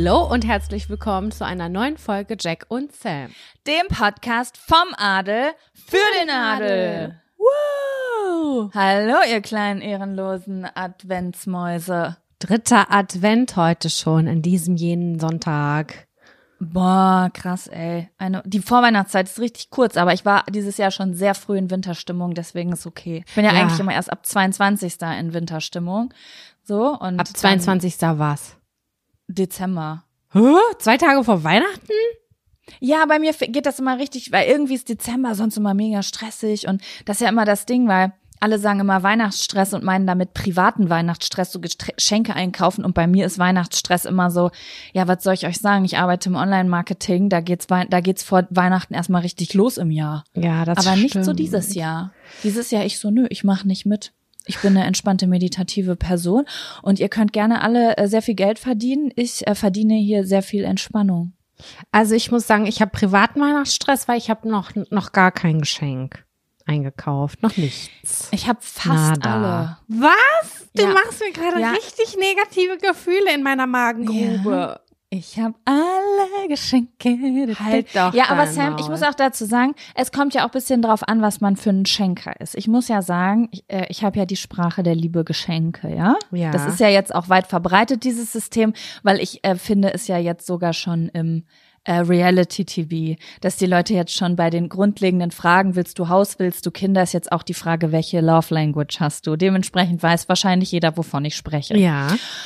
Hallo und herzlich willkommen zu einer neuen Folge Jack und Sam. Dem Podcast vom Adel für den Adel. Wow! Hallo, ihr kleinen ehrenlosen Adventsmäuse. 3. Advent heute schon, an diesem jenen Sonntag. Boah, krass, ey. Die Vorweihnachtszeit ist richtig kurz, aber ich war dieses Jahr schon sehr früh in Winterstimmung, deswegen ist okay. Ich bin ja eigentlich immer erst ab 22. in Winterstimmung. So, und ab 22. was? Dezember. Hä? 2 Tage vor Weihnachten? Ja, bei mir geht das immer richtig, weil irgendwie ist Dezember sonst immer mega stressig und das ist ja immer das Ding, weil alle sagen immer Weihnachtsstress und meinen damit privaten Weihnachtsstress, so Geschenke einkaufen, und bei mir ist Weihnachtsstress immer so, ja, was soll ich euch sagen, ich arbeite im Online-Marketing, da geht's vor Weihnachten erstmal richtig los im Jahr. Ja, das Aber stimmt. nicht so dieses Jahr. Dieses Jahr ich so, ich mache nicht mit. Ich bin eine entspannte, meditative Person und ihr könnt gerne alle sehr viel Geld verdienen. Ich verdiene hier sehr viel Entspannung. Also ich muss sagen, ich habe privaten Weihnachtsstress, weil ich habe noch gar kein Geschenk eingekauft, noch nichts. Ich habe fast alle. Was? Du Ja. machst mir gerade Ja. richtig negative Gefühle in meiner Magengrube. Ich habe alle Geschenke. Halt doch Ja, aber dein Sam, Maul. ich muss auch dazu sagen, es kommt ja auch ein bisschen drauf an, was man für ein Schenker ist. Ich muss ja sagen, ich habe ja die Sprache der Liebe Geschenke, ja? Ja. Das ist ja jetzt auch weit verbreitet, dieses System, weil ich finde es ja jetzt sogar schon im Reality-TV, dass die Leute jetzt schon bei den grundlegenden Fragen, willst du Haus, willst du Kinder, ist jetzt auch die Frage, welche Love Language hast du? Dementsprechend weiß wahrscheinlich jeder, wovon ich spreche. Ja.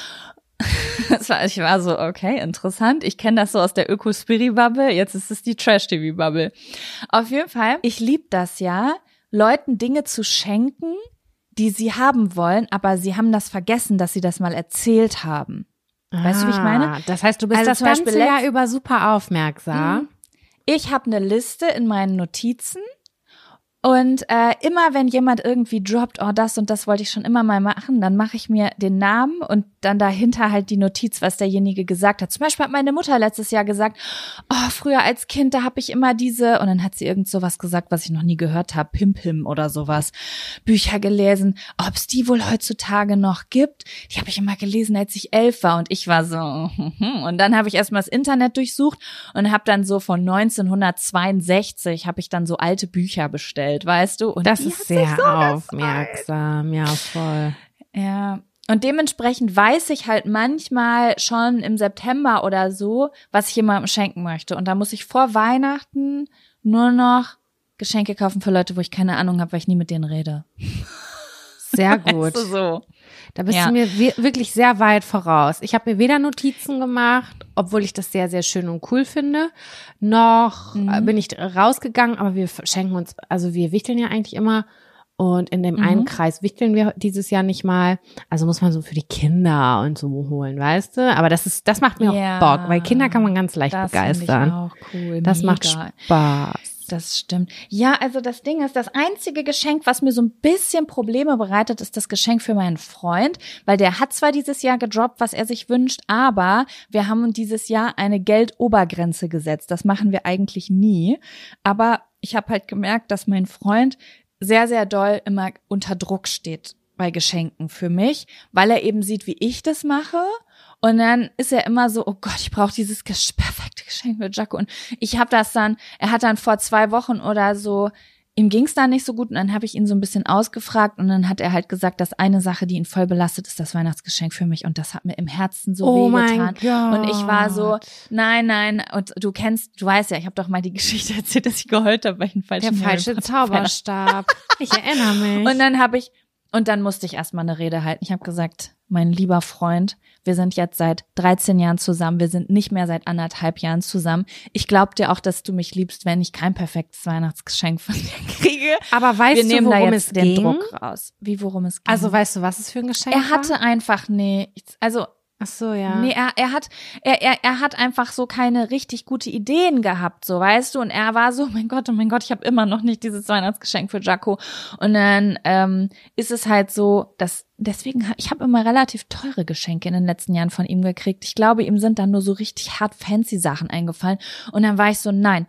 Ich war so, okay, interessant. Ich kenne das so aus der Öko-Spiri-Bubble, jetzt ist es die Trash-TV-Bubble. Auf jeden Fall, ich liebe das ja, Leuten Dinge zu schenken, die sie haben wollen, aber sie haben das vergessen, dass sie das mal erzählt haben. Weißt du, wie ich meine? Das heißt, du bist Also das zum Beispiel ganze Jahr über super aufmerksam. Ich habe eine Liste in meinen Notizen und immer wenn jemand irgendwie droppt, oh, das und das wollte ich schon immer mal machen, dann mache ich mir den Namen und dann dahinter halt die Notiz, was derjenige gesagt hat. Zum Beispiel hat meine Mutter letztes Jahr gesagt, oh, früher als Kind, da habe ich immer diese, und dann hat sie irgend sowas gesagt, was ich noch nie gehört habe, Pim oder sowas, Bücher gelesen, ob es die wohl heutzutage noch gibt. Die habe ich immer gelesen, als ich 11 war, und ich war so, und dann habe ich erstmal das Internet durchsucht und habe dann so von 1962 habe ich dann so alte Bücher bestellt, weißt du? Und Das die ist hat sich sehr so aufmerksam, ja voll. ja, und dementsprechend weiß ich halt manchmal schon im September oder so, was ich jemandem schenken möchte. Und da muss ich vor Weihnachten nur noch Geschenke kaufen für Leute, wo ich keine Ahnung habe, weil ich nie mit denen rede. Sehr gut. Weißt du, so. Da bist Ja. du mir wirklich sehr weit voraus. Ich habe mir weder Notizen gemacht, obwohl ich das sehr, sehr schön und cool finde, noch bin ich rausgegangen, aber wir schenken uns, also wir wichteln ja eigentlich immer, und in dem einen Kreis wichteln wir dieses Jahr nicht mal. Also muss man so für die Kinder und so holen, weißt du? Aber das macht mir Ja, auch Bock, weil Kinder kann man ganz leicht Das begeistern. finde ich auch cool. Das mega. macht Spaß. Das stimmt. Ja, also das Ding ist, das einzige Geschenk, was mir so ein bisschen Probleme bereitet, ist das Geschenk für meinen Freund, weil der hat zwar dieses Jahr gedroppt, was er sich wünscht, aber wir haben dieses Jahr eine Geldobergrenze gesetzt. Das machen wir eigentlich nie. Aber ich habe halt gemerkt, dass mein Freund sehr, sehr doll immer unter Druck steht bei Geschenken für mich, weil er eben sieht, wie ich das mache. Und dann ist er immer so, oh Gott, ich brauche dieses perfekte Geschenk für Jaco. Und ich habe das dann, er hat dann vor 2 Wochen oder so, ihm ging's dann nicht so gut, und dann habe ich ihn so ein bisschen ausgefragt, und dann hat er halt gesagt, dass eine Sache, die ihn voll belastet, ist das Weihnachtsgeschenk für mich, und das hat mir im Herzen so wehgetan. Und ich war so, nein, und du weißt ja, ich habe doch mal die Geschichte erzählt, dass ich geheult habe, weil ich einen falschen Der falsche Zauberstab. Ich erinnere mich. Und dann musste ich erstmal eine Rede halten. Ich habe gesagt, mein lieber Freund, wir sind jetzt seit 13 Jahren zusammen. Wir sind nicht mehr seit 1,5 Jahren zusammen. Ich glaube dir auch, dass du mich liebst, wenn ich kein perfektes Weihnachtsgeschenk von dir kriege. Aber weißt wir du, nehmen worum da jetzt es den ging? Druck raus. Worum es ging? Also weißt du, was es für ein Geschenk er hatte einfach nichts. Also Ach so, ja. nee, er hat einfach so keine richtig gute Ideen gehabt, so, weißt du, und er war so, oh mein Gott, ich habe immer noch nicht dieses Weihnachtsgeschenk für Jaco. Und dann ist es halt so, dass ich habe immer relativ teure Geschenke in den letzten Jahren von ihm gekriegt. Ich glaube, ihm sind dann nur so richtig hart fancy Sachen eingefallen. Und dann war ich so, nein.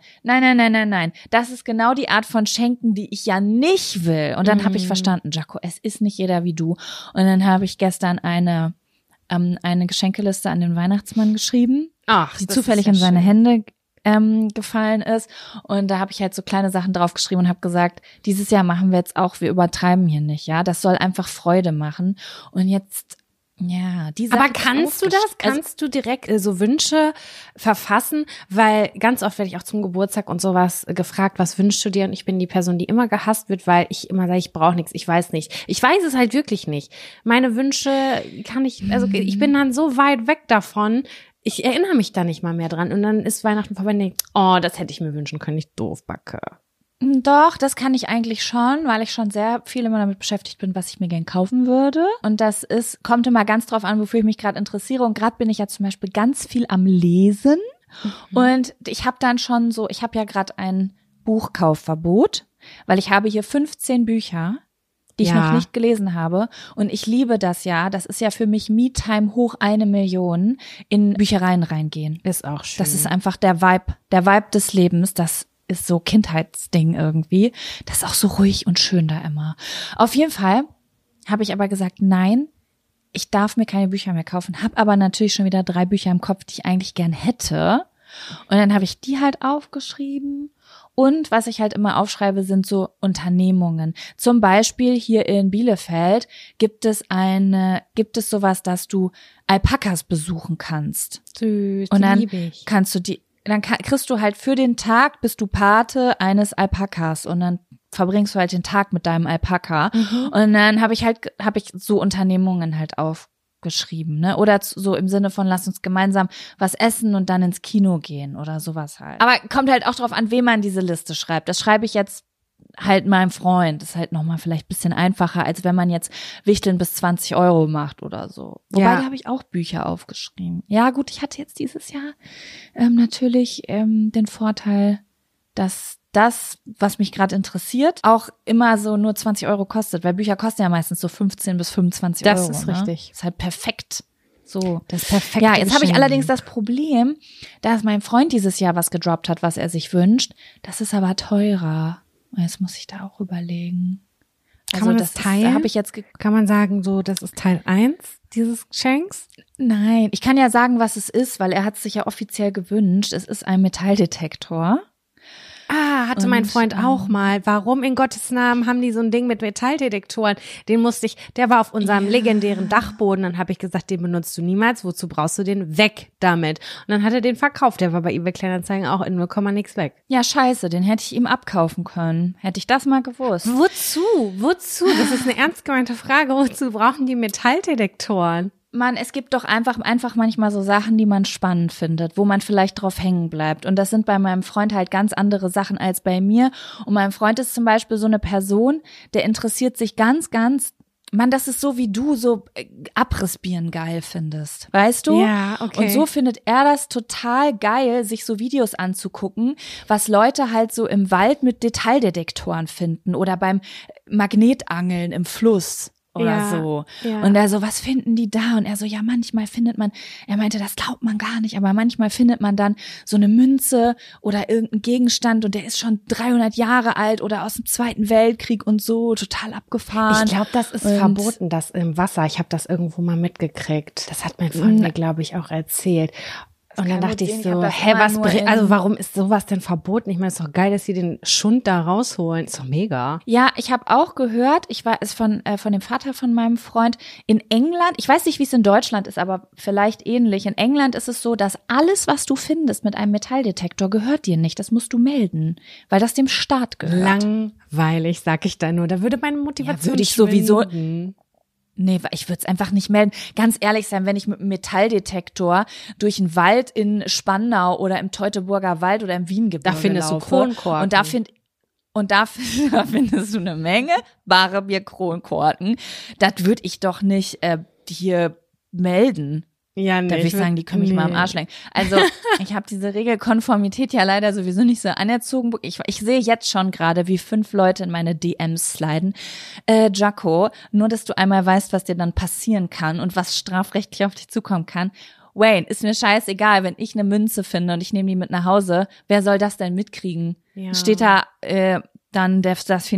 Das ist genau die Art von Schenken, die ich ja nicht will. Und dann habe ich verstanden, Jaco, es ist nicht jeder wie du. Und dann habe ich gestern eine eine Geschenkeliste an den Weihnachtsmann geschrieben, Ach, die das zufällig ist in ja seine schön. Hände gefallen ist. Und da habe ich halt so kleine Sachen draufgeschrieben und habe gesagt, dieses Jahr machen wir jetzt auch, wir übertreiben hier nicht, ja. Das soll einfach Freude machen. Und jetzt, ja, die Sache Aber kannst du das? Kannst du direkt so Wünsche verfassen? Weil ganz oft werde ich auch zum Geburtstag und sowas gefragt, was wünschst du dir? Und ich bin die Person, die immer gehasst wird, weil ich immer sage, ich brauche nichts, ich weiß nicht. Ich weiß es halt wirklich nicht. Meine Wünsche kann ich, also ich bin dann so weit weg davon, ich erinnere mich da nicht mal mehr dran. Und dann ist Weihnachten vorbei und denke, oh, das hätte ich mir wünschen können, ich doof backe. Doch, das kann ich eigentlich schon, weil ich schon sehr viel immer damit beschäftigt bin, was ich mir gern kaufen würde. Und das kommt immer ganz drauf an, wofür ich mich gerade interessiere. Und gerade bin ich ja zum Beispiel ganz viel am Lesen. Und ich habe dann schon so, ich habe ja gerade ein Buchkaufverbot, weil ich habe hier 15 Bücher, die ich noch nicht gelesen habe. Und ich liebe das ja. Das ist ja für mich Me-Time hoch 1 Million in Büchereien reingehen. Ist auch schön. Das ist einfach der Vibe des Lebens. Das ist so Kindheitsding irgendwie. Das ist auch so ruhig und schön da immer. Auf jeden Fall habe ich aber gesagt, nein, ich darf mir keine Bücher mehr kaufen. Habe aber natürlich schon wieder 3 Bücher im Kopf, die ich eigentlich gern hätte. Und dann habe ich die halt aufgeschrieben. Und was ich halt immer aufschreibe, sind so Unternehmungen. Zum Beispiel hier in Bielefeld gibt es sowas, dass du Alpakas besuchen kannst. Süß, und dann liebe ich. Kriegst du halt für den Tag, bist du Pate eines Alpakas und dann verbringst du halt den Tag mit deinem Alpaka. Und dann habe ich so Unternehmungen halt aufgeschrieben, ne? Oder so im Sinne von, lass uns gemeinsam was essen und dann ins Kino gehen oder sowas halt. Aber kommt halt auch drauf an, wem man diese Liste schreibt. Das schreibe ich jetzt halt meinem Freund. Das ist halt nochmal vielleicht ein bisschen einfacher, als wenn man jetzt Wichteln bis 20 € macht oder so. Wobei, da habe ich auch Bücher aufgeschrieben. Ja gut, ich hatte jetzt dieses Jahr natürlich den Vorteil, dass das, was mich gerade interessiert, auch immer so nur 20 € kostet, weil Bücher kosten ja meistens so 15 bis 25 €. Das ist richtig. Ist halt perfekt. So. Das ist perfekt. Ja, jetzt habe ich allerdings das Problem, dass mein Freund dieses Jahr was gedroppt hat, was er sich wünscht. Das ist aber teurer. Jetzt muss ich da auch überlegen. Kann man das teilen? Habe ich jetzt Kann man sagen, so, das ist Teil 1 dieses Geschenks? Nein, ich kann ja sagen, was es ist, weil er hat es sich ja offiziell gewünscht. Es ist ein Metalldetektor. Hatte mein Freund auch mal. Warum in Gottes Namen haben die so ein Ding mit Metalldetektoren? Der war auf unserem legendären Dachboden. Dann habe ich gesagt, den benutzt du niemals. Wozu brauchst du den? Weg damit. Und dann hat er den verkauft. Der war bei eBay Kleinanzeigen auch in 0, nix weg. Ja, scheiße, den hätte ich ihm abkaufen können. Hätte ich das mal gewusst. Wozu? Das ist eine ernst gemeinte Frage. Wozu brauchen die Metalldetektoren? Mann, es gibt doch einfach manchmal so Sachen, die man spannend findet, wo man vielleicht drauf hängen bleibt. Und das sind bei meinem Freund halt ganz andere Sachen als bei mir. Und mein Freund ist zum Beispiel so eine Person, der interessiert sich ganz, Mann, das ist so, wie du so Abrissbirnen geil findest, weißt du? Ja, okay. Und so findet er das total geil, sich so Videos anzugucken, was Leute halt so im Wald mit Detaildetektoren finden oder beim Magnetangeln im Fluss. Oder so. Ja. Und er so, was finden die da? Und er so, ja, manchmal findet man, er meinte, das glaubt man gar nicht, aber manchmal findet man dann so eine Münze oder irgendeinen Gegenstand und der ist schon 300 Jahre alt oder aus dem Zweiten Weltkrieg und so, total abgefahren. Ich glaube, das ist verboten, das im Wasser. Ich habe das irgendwo mal mitgekriegt. Das hat mein Freund mir, glaube ich, auch erzählt. Und dann dachte ich so, warum ist sowas denn verboten? Ich meine, es ist doch geil, dass sie den Schund da rausholen. Ist doch mega. Ja, ich habe auch gehört, ich war es von dem Vater von meinem Freund in England. Ich weiß nicht, wie es in Deutschland ist, aber vielleicht ähnlich. In England ist es so, dass alles, was du findest mit einem Metalldetektor, gehört dir nicht. Das musst du melden, weil das dem Staat gehört. Langweilig, sag ich da nur. Da würde meine Motivation würde ich sowieso. Nee, ich würde es einfach nicht melden. Ganz ehrlich sein, wenn ich mit einem Metalldetektor durch einen Wald in Spandau oder im Teutoburger Wald oder im Wiehengebirge laufe. Da findest du Kronkorken. Und da findest du eine Menge bare Bier-Kronkorken. Das würde ich doch nicht hier melden. Ja, nee. Da würde ich sagen, die können mich mal am Arsch lenken. Also ich habe diese Regelkonformität ja leider sowieso nicht so anerzogen. Ich sehe jetzt schon gerade, wie 5 Leute in meine DMs sliden. Jaco, nur dass du einmal weißt, was dir dann passieren kann und was strafrechtlich auf dich zukommen kann. Wayne, ist mir scheißegal, wenn ich eine Münze finde und ich nehme die mit nach Hause. Wer soll das denn mitkriegen? Ja. Steht da dann das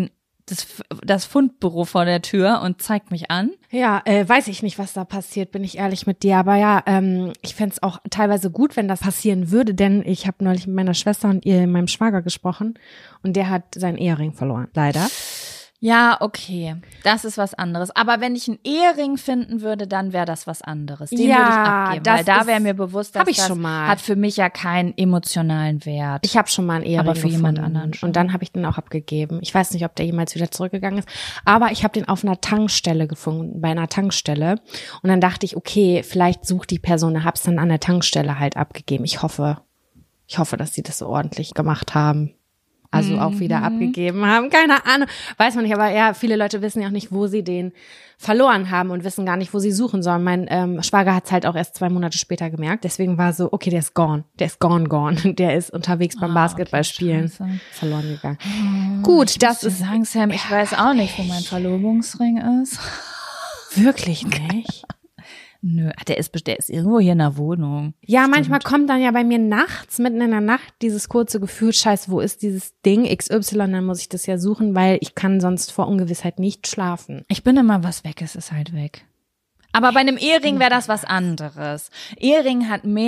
das Fundbüro vor der Tür und zeigt mich an. Ja, weiß ich nicht, was da passiert, bin ich ehrlich mit dir. Aber ja, ich fänd's auch teilweise gut, wenn das passieren würde, denn ich habe neulich mit meiner Schwester und meinem Schwager gesprochen und der hat seinen Ehering verloren, leider. Ja, okay, das ist was anderes. Aber wenn ich einen Ehering finden würde, dann wäre das was anderes. Den würde ich abgeben, weil da wäre mir bewusst, dass das hat für mich ja keinen emotionalen Wert. Ich habe schon mal einen Ehering aber für gefunden. Jemand anderen schon. Und dann habe ich den auch abgegeben. Ich weiß nicht, ob der jemals wieder zurückgegangen ist, aber ich habe den auf einer Tankstelle gefunden, bei einer Tankstelle. Und dann dachte ich, okay, vielleicht sucht die Person, hab's dann an der Tankstelle halt abgegeben. Ich hoffe, dass sie das so ordentlich gemacht haben. Also auch wieder abgegeben haben. Keine Ahnung. Weiß man nicht, aber ja, viele Leute wissen ja auch nicht, wo sie den verloren haben und wissen gar nicht, wo sie suchen sollen. Mein Schwager hat es halt auch erst 2 Monate später gemerkt. Deswegen war so, okay, der ist gone. Der ist gone. Der ist unterwegs beim Basketballspielen verloren gegangen. Gut, das ist... sagen, Sam, ich weiß auch nicht, wo mein Verlobungsring ist. Wirklich nicht? Nö, der ist irgendwo hier in der Wohnung. Ja, stimmt. Manchmal kommt dann ja bei mir nachts, mitten in der Nacht, dieses kurze Gefühl, scheiße, wo ist dieses Ding XY, dann muss ich das ja suchen, weil ich kann sonst vor Ungewissheit nicht schlafen. Ich bin immer, was weg ist, ist halt weg. Aber bei einem Ehering wäre das was anderes. Ehering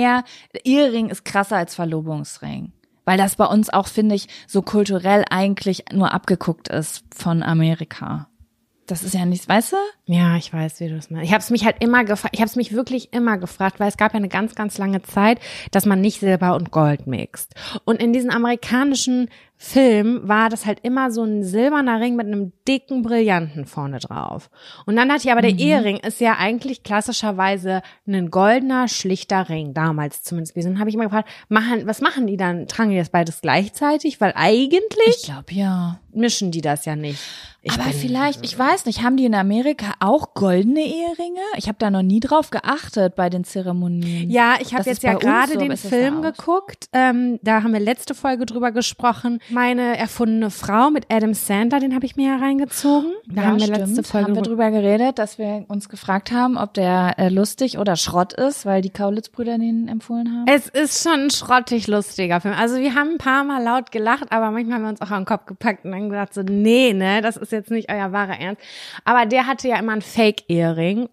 ist krasser als Verlobungsring. Weil das bei uns auch, finde ich, so kulturell eigentlich nur abgeguckt ist von Amerika. Das ist ja nichts, weißt du? Ja, ich weiß, wie du das meinst. Ich habe es mich halt immer gefragt, ich habe es mich wirklich immer gefragt, weil es gab ja eine ganz, ganz lange Zeit, dass man nicht Silber und Gold mixt. Und in diesen amerikanischen Filmen war das halt immer so ein silberner Ring mit einem dicken Brillanten vorne drauf. Und dann hatte ich aber der Ehering ist ja eigentlich klassischerweise ein goldener, schlichter Ring, damals zumindest gewesen. Dann habe ich immer gefragt, was machen die dann? Tragen die das beides gleichzeitig? Weil eigentlich ich glaube, ja, mischen die das ja nicht. Aber vielleicht, ich weiß nicht, haben die in Amerika auch goldene Eheringe? Ich habe da noch nie drauf geachtet bei den Zeremonien. Ja, ich habe jetzt ja gerade den Film geguckt. Da haben wir letzte Folge drüber gesprochen. Meine erfundene Frau mit Adam Sandler, den habe ich mir ja reingezogen. Da haben wir letzte Folge haben wir drüber geredet, dass wir uns gefragt haben, ob der lustig oder Schrott ist, weil die Kaulitz-Brüder den empfohlen haben. Es ist schon ein schrottig lustiger Film. Also wir haben ein paar Mal laut gelacht, aber manchmal haben wir uns auch an den Kopf gepackt und dann gedacht so, nee, ne, das ist jetzt nicht euer wahrer Ernst. Aber der hatte ja immer einen Fake-Ehering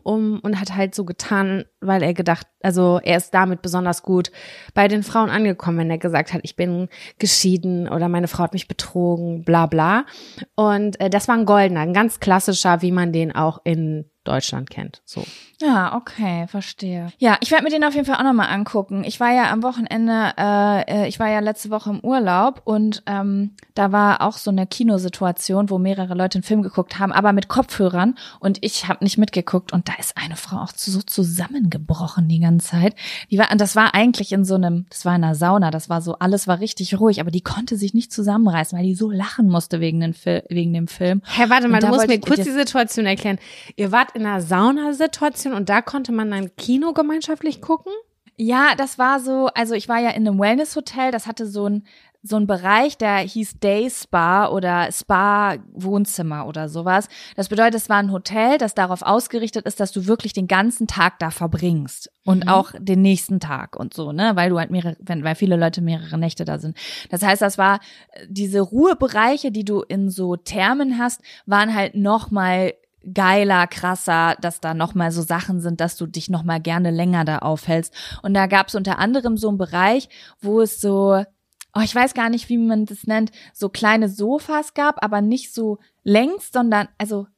und hat halt so getan, weil er gedacht, also er ist damit besonders gut bei den Frauen angekommen, wenn er gesagt hat, ich bin geschieden oder meine Frau hat mich betrogen, bla bla. Und das war ein goldener, ein ganz klassischer, wie man den auch in Deutschland kennt. So. Ja, okay, verstehe. Ja, ich werde mir den auf jeden Fall auch nochmal angucken. Ich war ja am Wochenende, ich war ja letzte Woche im Urlaub und da war auch so eine Kinosituation, wo mehrere Leute einen Film geguckt haben, aber mit Kopfhörern und ich habe nicht mitgeguckt und da ist eine Frau auch so zusammengebrochen die ganze Zeit. Das war eigentlich das war in einer Sauna, das war so, alles war richtig ruhig, aber die konnte sich nicht zusammenreißen, weil die so lachen musste wegen dem Film. Hä, warte mal, du musst mir kurz die Situation erklären. Ihr wart in einer Saunasituation und da konnte man dann Kino gemeinschaftlich gucken? Ja, das war so, also ich war ja in einem Wellness-Hotel, das hatte so ein Bereich, der hieß Day Spa oder Spa-Wohnzimmer oder sowas. Das bedeutet, es war ein Hotel, das darauf ausgerichtet ist, dass du wirklich den ganzen Tag da verbringst und auch den nächsten Tag und so, ne, weil du halt weil viele Leute mehrere Nächte da sind. Das heißt, das war diese Ruhebereiche, die du in so Thermen hast, waren halt nochmal geiler, krasser, dass da nochmal so Sachen sind, dass du dich nochmal gerne länger da aufhältst. Und da gab es unter anderem so einen Bereich, wo es so, ich weiß gar nicht, wie man das nennt, so kleine Sofas gab, aber nicht so längs, sondern, also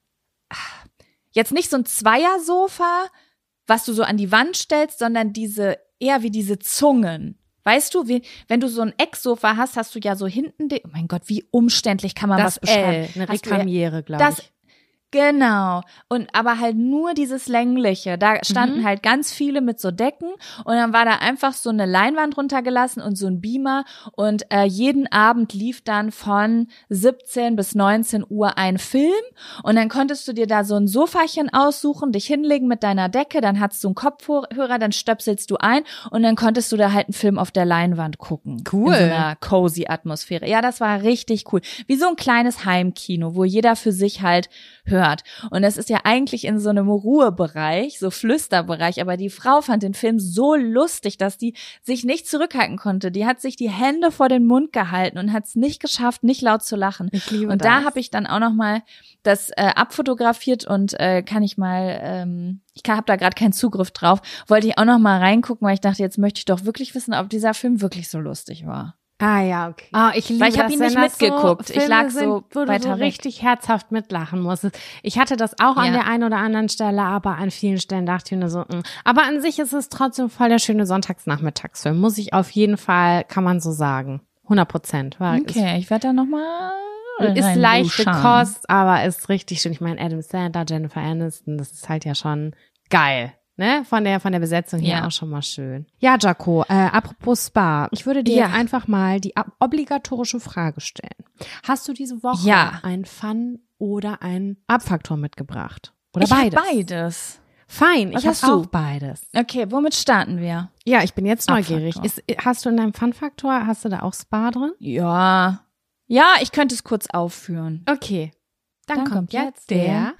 jetzt nicht so ein Zweiersofa, was du so an die Wand stellst, sondern eher wie diese Zungen. Weißt du, wenn du so ein Ecksofa hast, hast du ja so hinten, oh mein Gott, wie umständlich kann man was beschreiben? Eine Rekamiere, glaube ich. Genau. Und aber halt nur dieses Längliche. Da standen halt ganz viele mit so Decken und dann war da einfach so eine Leinwand runtergelassen und so ein Beamer und jeden Abend lief dann von 17 bis 19 Uhr ein Film und dann konntest du dir da so ein Sofachen aussuchen, dich hinlegen mit deiner Decke, dann hattest du einen Kopfhörer, dann stöpselst du ein und dann konntest du da halt einen Film auf der Leinwand gucken. Cool. In so einer cozy Atmosphäre. Ja, das war richtig cool. Wie so ein kleines Heimkino, wo jeder für sich halt hören stört. Und das ist ja eigentlich in so einem Ruhebereich, so Flüsterbereich, aber die Frau fand den Film so lustig, dass die sich nicht zurückhalten konnte. Die hat sich die Hände vor den Mund gehalten und hat es nicht geschafft, nicht laut zu lachen. Ich liebe und das. Da habe ich dann auch noch mal das abfotografiert und kann ich mal, ich habe da gerade keinen Zugriff drauf, wollte ich auch noch mal reingucken, weil ich dachte, jetzt möchte ich doch wirklich wissen, ob dieser Film wirklich so lustig war. Ah ja, okay. Oh, ich liebe weil ich habe das, ihn nicht wenn das mitgeguckt. So ich lag so sind, wo weiter du so weg. richtig herzhaft mitlachen musstest. Ich hatte das auch an der einen oder anderen Stelle, aber an vielen Stellen dachte ich mir so, Aber an sich ist es trotzdem voll der schöne Sonntagsnachmittagsfilm. Muss ich auf jeden Fall, kann man so sagen. 100%. Okay, ich werde da noch mal ist leichte Kost, aber ist richtig schön. Ich meine, Adam Sandler, Jennifer Aniston, das ist halt ja schon geil. Ne? Von der Besetzung her auch schon mal schön. Ja, Jaco, apropos Spa, ich würde dir jetzt einfach mal die obligatorische Frage stellen. Hast du diese Woche einen Fun- oder einen Abfaktor mitgebracht? Oder beides? Ich habe beides. Fein, ich habe auch beides. Okay, womit starten wir? Ja, ich bin jetzt neugierig. Hast du in deinem Fun-Faktor, hast du da auch Spa drin? Ja, ich könnte es kurz aufführen. Okay, dann kommt jetzt der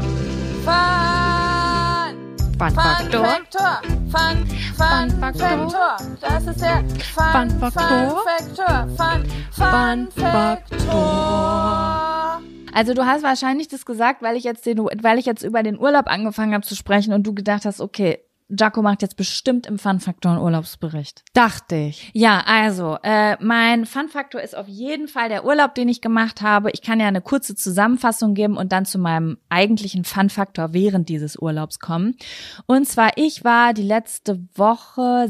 Fun-Faktor. Fun-Faktor. Das ist der Fun-Faktor. Also du hast wahrscheinlich das gesagt, weil ich jetzt über den Urlaub angefangen habe zu sprechen und du gedacht hast, okay, Jaco macht jetzt bestimmt im Fun-Faktor einen Urlaubsbericht. Dachte ich. Ja, also, mein Fun-Faktor ist auf jeden Fall der Urlaub, den ich gemacht habe. Ich kann ja eine kurze Zusammenfassung geben und dann zu meinem eigentlichen Fun-Faktor während dieses Urlaubs kommen. Und zwar, ich war die letzte Woche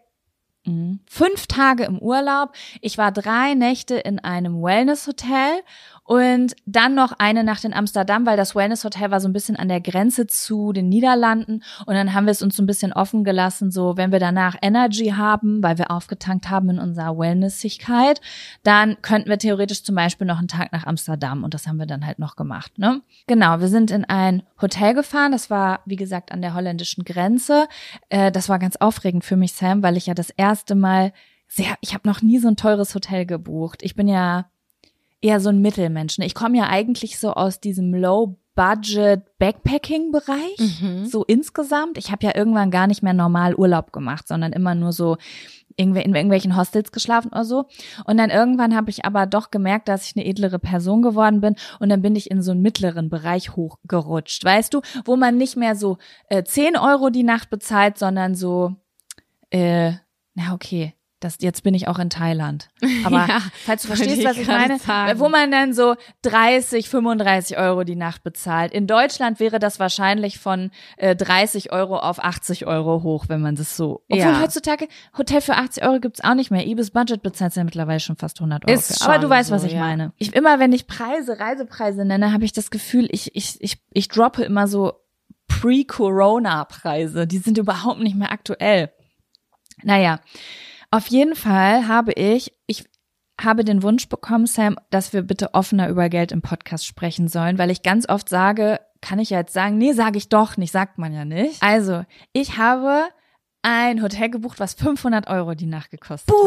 5 Tage im Urlaub. Ich war 3 Nächte in einem Wellness-Hotel und dann noch eine Nacht in Amsterdam, weil das Wellness-Hotel war so ein bisschen an der Grenze zu den Niederlanden und dann haben wir es uns so ein bisschen offen gelassen, so wenn wir danach Energy haben, weil wir aufgetankt haben in unserer Wellnessigkeit, dann könnten wir theoretisch zum Beispiel noch einen Tag nach Amsterdam und das haben wir dann halt noch gemacht, ne? Genau, wir sind in ein Hotel gefahren, das war, wie gesagt, an der holländischen Grenze. Das war ganz aufregend für mich, Sam, weil ich ja das erste Mal ich habe noch nie so ein teures Hotel gebucht. Ich bin ja eher so ein Mittelmensch. Ich komme ja eigentlich so aus diesem Low-Budget-Backpacking-Bereich, so insgesamt. Ich habe ja irgendwann gar nicht mehr normal Urlaub gemacht, sondern immer nur so in irgendwelchen Hostels geschlafen oder so. Und dann irgendwann habe ich aber doch gemerkt, dass ich eine edlere Person geworden bin und dann bin ich in so einen mittleren Bereich hochgerutscht, weißt du, wo man nicht mehr so 10 € die Nacht bezahlt, sondern so, jetzt bin ich auch in Thailand. Aber falls du verstehst, was ich meine, wo man dann so 30, 35 € die Nacht bezahlt. In Deutschland wäre das wahrscheinlich von 30 € auf 80 € hoch, wenn man das so. Obwohl heutzutage Hotel für 80 € gibt's auch nicht mehr. Ibis Budget bezahlt ja mittlerweile schon fast 100 €. Aber du weißt, was ich meine. Immer wenn ich Reisepreise nenne, habe ich das Gefühl, ich droppe immer so Pre-Corona-Preise. Die sind überhaupt nicht mehr aktuell. Naja. Auf jeden Fall habe ich habe den Wunsch bekommen, Sam, dass wir bitte offener über Geld im Podcast sprechen sollen, weil ich ganz oft sage, kann ich ja jetzt sagen, nee, sage ich doch nicht, sagt man ja nicht. Also, ich habe ein Hotel gebucht, was 500 € die Nacht gekostet hat.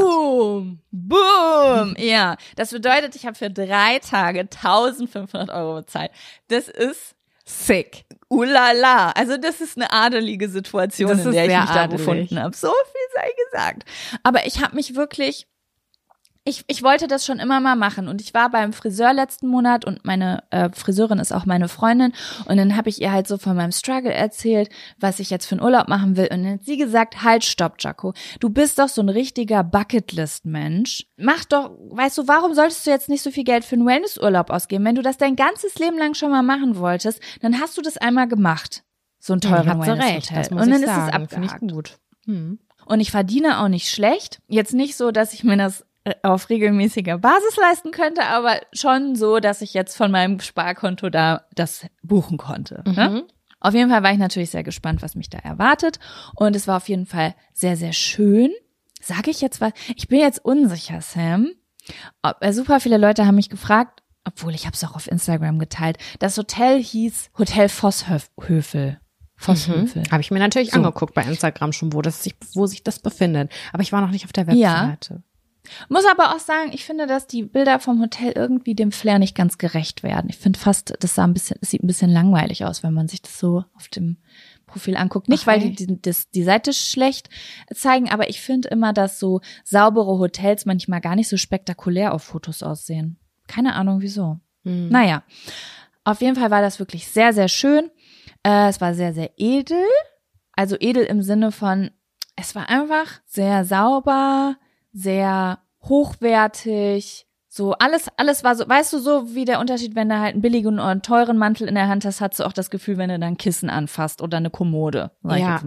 Boom! Ja, das bedeutet, ich habe für 3 Tage 1.500 € bezahlt. Das ist sick. Ulala. Also das ist eine adelige Situation, in der ich mich da befunden habe. So viel sei gesagt. Aber ich habe mich wirklich, ich wollte das schon immer mal machen und ich war beim Friseur letzten Monat und meine Friseurin ist auch meine Freundin und dann habe ich ihr halt so von meinem Struggle erzählt, was ich jetzt für einen Urlaub machen will und dann hat sie gesagt, halt, stopp, Jaco, du bist doch so ein richtiger Bucketlist-Mensch. Mach doch, weißt du, warum solltest du jetzt nicht so viel Geld für einen Wellnessurlaub ausgeben? Wenn du das dein ganzes Leben lang schon mal machen wolltest, dann hast du das einmal gemacht, so einen teuren Wellness-Hotel. Und dann ist es abgehakt. Finde ich gut. Und ich verdiene auch nicht schlecht. Jetzt nicht so, dass ich mir das auf regelmäßiger Basis leisten könnte, aber schon so, dass ich jetzt von meinem Sparkonto da das buchen konnte. Ne? Auf jeden Fall war ich natürlich sehr gespannt, was mich da erwartet und es war auf jeden Fall sehr, sehr schön. Sage ich jetzt was? Ich bin jetzt unsicher, Sam. Super viele Leute haben mich gefragt, obwohl ich habe es auch auf Instagram geteilt. Das Hotel hieß Hotel Vosshövel. Habe ich mir natürlich angeguckt bei Instagram schon, wo sich das befindet. Aber ich war noch nicht auf der Webseite. Muss aber auch sagen, ich finde, dass die Bilder vom Hotel irgendwie dem Flair nicht ganz gerecht werden. Ich finde fast, das sieht ein bisschen langweilig aus, wenn man sich das so auf dem Profil anguckt. Nicht, weil die Seite schlecht zeigen, aber ich finde immer, dass so saubere Hotels manchmal gar nicht so spektakulär auf Fotos aussehen. Keine Ahnung, wieso. Naja, auf jeden Fall war das wirklich sehr, sehr schön. Es war sehr, sehr edel. Also edel im Sinne von, es war einfach sehr sauber, sehr hochwertig. So, alles war so, weißt du, so wie der Unterschied, wenn du halt einen billigen oder einen teuren Mantel in der Hand hast, hast du auch das Gefühl, wenn du dann Kissen anfasst oder eine Kommode. Ja,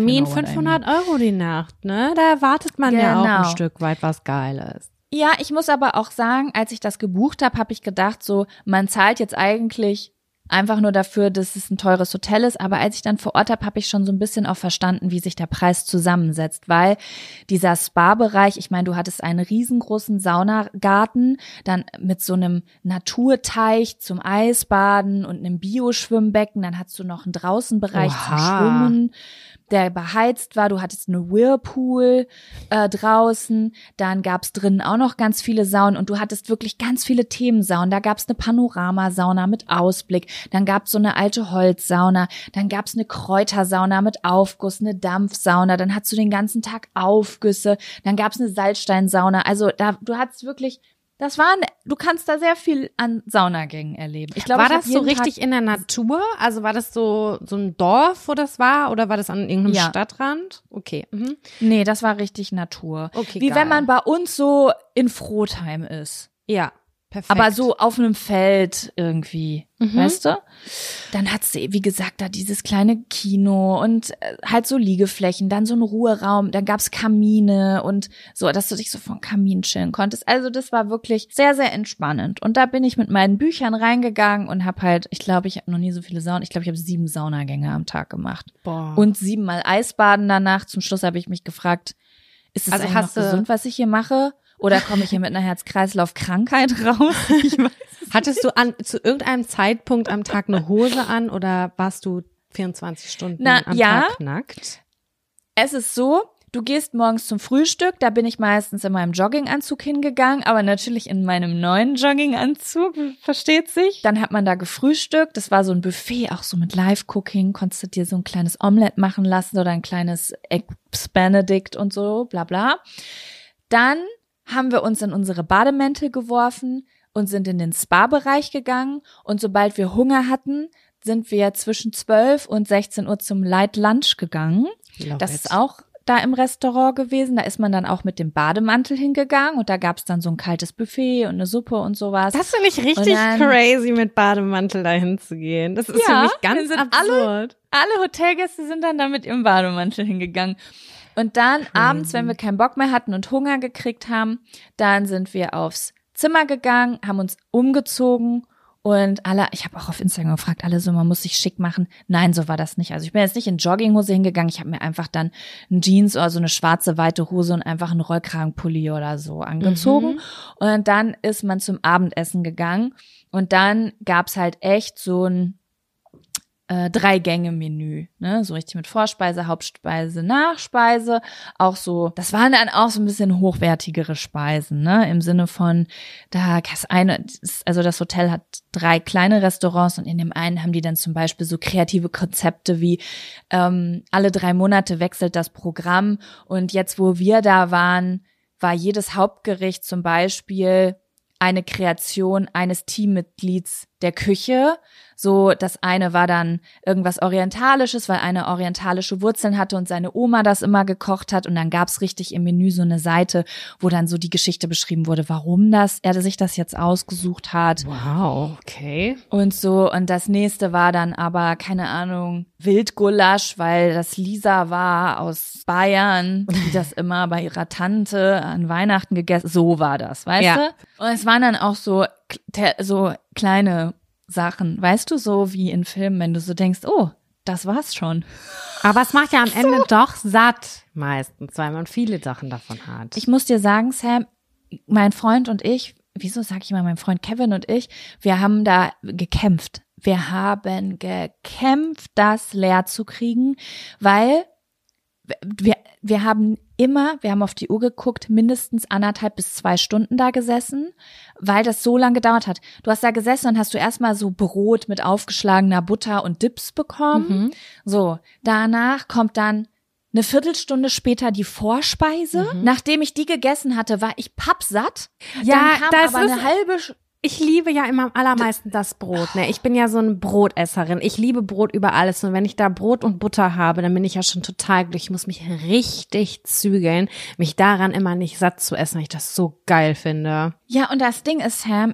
500 Euro die Nacht, ne? Da erwartet man ja auch ein Stück weit was Geiles. Ja, ich muss aber auch sagen, als ich das gebucht habe ich gedacht so, man zahlt jetzt eigentlich einfach nur dafür, dass es ein teures Hotel ist. Aber als ich dann vor Ort habe ich schon so ein bisschen auch verstanden, wie sich der Preis zusammensetzt. Weil dieser Spa-Bereich, ich meine, du hattest einen riesengroßen Saunagarten, dann mit so einem Naturteich zum Eisbaden und einem Bioschwimmbecken. Dann hattest du noch einen Draußenbereich zum Schwimmen, der beheizt war. Du hattest eine Whirlpool draußen. Dann gab's drinnen auch noch ganz viele Saunen. Und du hattest wirklich ganz viele Themensaunen. Da gab's eine Panoramasauna mit Ausblick. Dann gab's so eine alte Holzsauna. Dann gab's eine Kräutersauna mit Aufguss, eine Dampfsauna. Dann hattest du den ganzen Tag Aufgüsse. Dann gab's eine Salzsteinsauna. Also du hattest wirklich... du kannst da sehr viel an Saunagängen erleben. Ich glaube, war das so richtig in der Natur? Also war das so ein Dorf, wo das war? Oder war das an irgendeinem Stadtrand? Okay. Mhm. Nee, das war richtig Natur. Okay, wie geil. wenn man bei uns so in Frohtheim ist. Ja, perfekt. Aber so auf einem Feld irgendwie, weißt du? Dann hat sie, wie gesagt, da dieses kleine Kino und halt so Liegeflächen, dann so ein Ruheraum, dann gab's Kamine und so, dass du dich so vom Kamin chillen konntest. Also das war wirklich sehr, sehr entspannend. Und da bin ich mit meinen Büchern reingegangen und habe halt, ich glaube, ich habe noch nie so viele Saunen, ich glaube, ich habe 7 Saunagänge am Tag gemacht. Boah. Und 7-mal Eisbaden danach. Zum Schluss habe ich mich gefragt, ist es eigentlich noch gesund, was ich hier mache? Oder komme ich hier mit einer Herz-Kreislauf-Krankheit raus? Ich weiß. Hattest du zu irgendeinem Zeitpunkt am Tag eine Hose an oder warst du 24 Stunden am Tag nackt? Es ist so, du gehst morgens zum Frühstück, da bin ich meistens in meinem Jogginganzug hingegangen, aber natürlich in meinem neuen Jogginganzug, versteht sich. Dann hat man da gefrühstückt, das war so ein Buffet, auch so mit Live-Cooking, konntest du dir so ein kleines Omelett machen lassen oder ein kleines Eggs Benedict und so, bla bla. Dann haben wir uns in unsere Bademäntel geworfen und sind in den Spa-Bereich gegangen. Und sobald wir Hunger hatten, sind wir zwischen 12 und 16 Uhr zum Light Lunch gegangen. Das ist auch da im Restaurant gewesen. Da ist man dann auch mit dem Bademantel hingegangen und da gab's dann so ein kaltes Buffet und eine Suppe und sowas. Das finde ich richtig crazy, mit Bademantel dahin zu gehen. Das ist für mich ganz absurd. Alle Hotelgäste sind dann da mit ihrem Bademantel hingegangen. Und dann abends, wenn wir keinen Bock mehr hatten und Hunger gekriegt haben, dann sind wir aufs Zimmer gegangen, haben uns umgezogen und ich habe auch auf Instagram gefragt, alle so, man muss sich schick machen. Nein, so war das nicht. Also ich bin jetzt nicht in Jogginghose hingegangen, ich habe mir einfach dann ein Jeans oder so eine schwarze weite Hose und einfach einen Rollkragenpulli oder so angezogen. Und dann ist man zum Abendessen gegangen und dann gab's halt echt so ein 3-Gänge-Menü, ne, so richtig mit Vorspeise, Hauptspeise, Nachspeise, auch so, das waren dann auch so ein bisschen hochwertigere Speisen, ne, im Sinne von, das Hotel hat 3 kleine Restaurants und in dem einen haben die dann zum Beispiel so kreative Konzepte wie, alle 3 Monate wechselt das Programm und jetzt, wo wir da waren, war jedes Hauptgericht zum Beispiel eine Kreation eines Teammitglieds der Küche. So, das eine war dann irgendwas Orientalisches, weil eine orientalische Wurzeln hatte und seine Oma das immer gekocht hat. Und dann gab's richtig im Menü so eine Seite, wo dann so die Geschichte beschrieben wurde, warum er sich das jetzt ausgesucht hat. Wow, okay. Und so, und das nächste war dann aber, keine Ahnung, Wildgulasch, weil das Lisa war aus Bayern, die das immer bei ihrer Tante an Weihnachten gegessen. So war das, weißt du? Und es waren dann auch so kleine Sachen, weißt du, so wie in Filmen, wenn du so denkst, oh, das war's schon. Aber es macht ja am Ende doch satt, meistens, weil man viele Sachen davon hat. Ich muss dir sagen, Sam, mein Freund und ich, wieso sage ich mal, mein Freund Kevin und ich, wir haben da gekämpft. Wir haben gekämpft, das leer zu kriegen, weil wir haben auf die Uhr geguckt, mindestens 1,5 bis 2 Stunden da gesessen, weil das so lange gedauert hat. Du hast da gesessen und hast du erstmal so Brot mit aufgeschlagener Butter und Dips bekommen. So, danach kommt dann eine Viertelstunde später die Vorspeise. Nachdem ich die gegessen hatte, war ich pappsatt. Ja, dann kam das aber ist eine halbe Ich liebe ja immer am allermeisten das Brot, ne? Ich bin ja so eine Brotesserin. Ich liebe Brot über alles. Und wenn ich da Brot und Butter habe, dann bin ich ja schon total glücklich. Ich muss mich richtig zügeln, mich daran immer nicht satt zu essen, weil ich das so geil finde. Ja, und das Ding ist, Sam,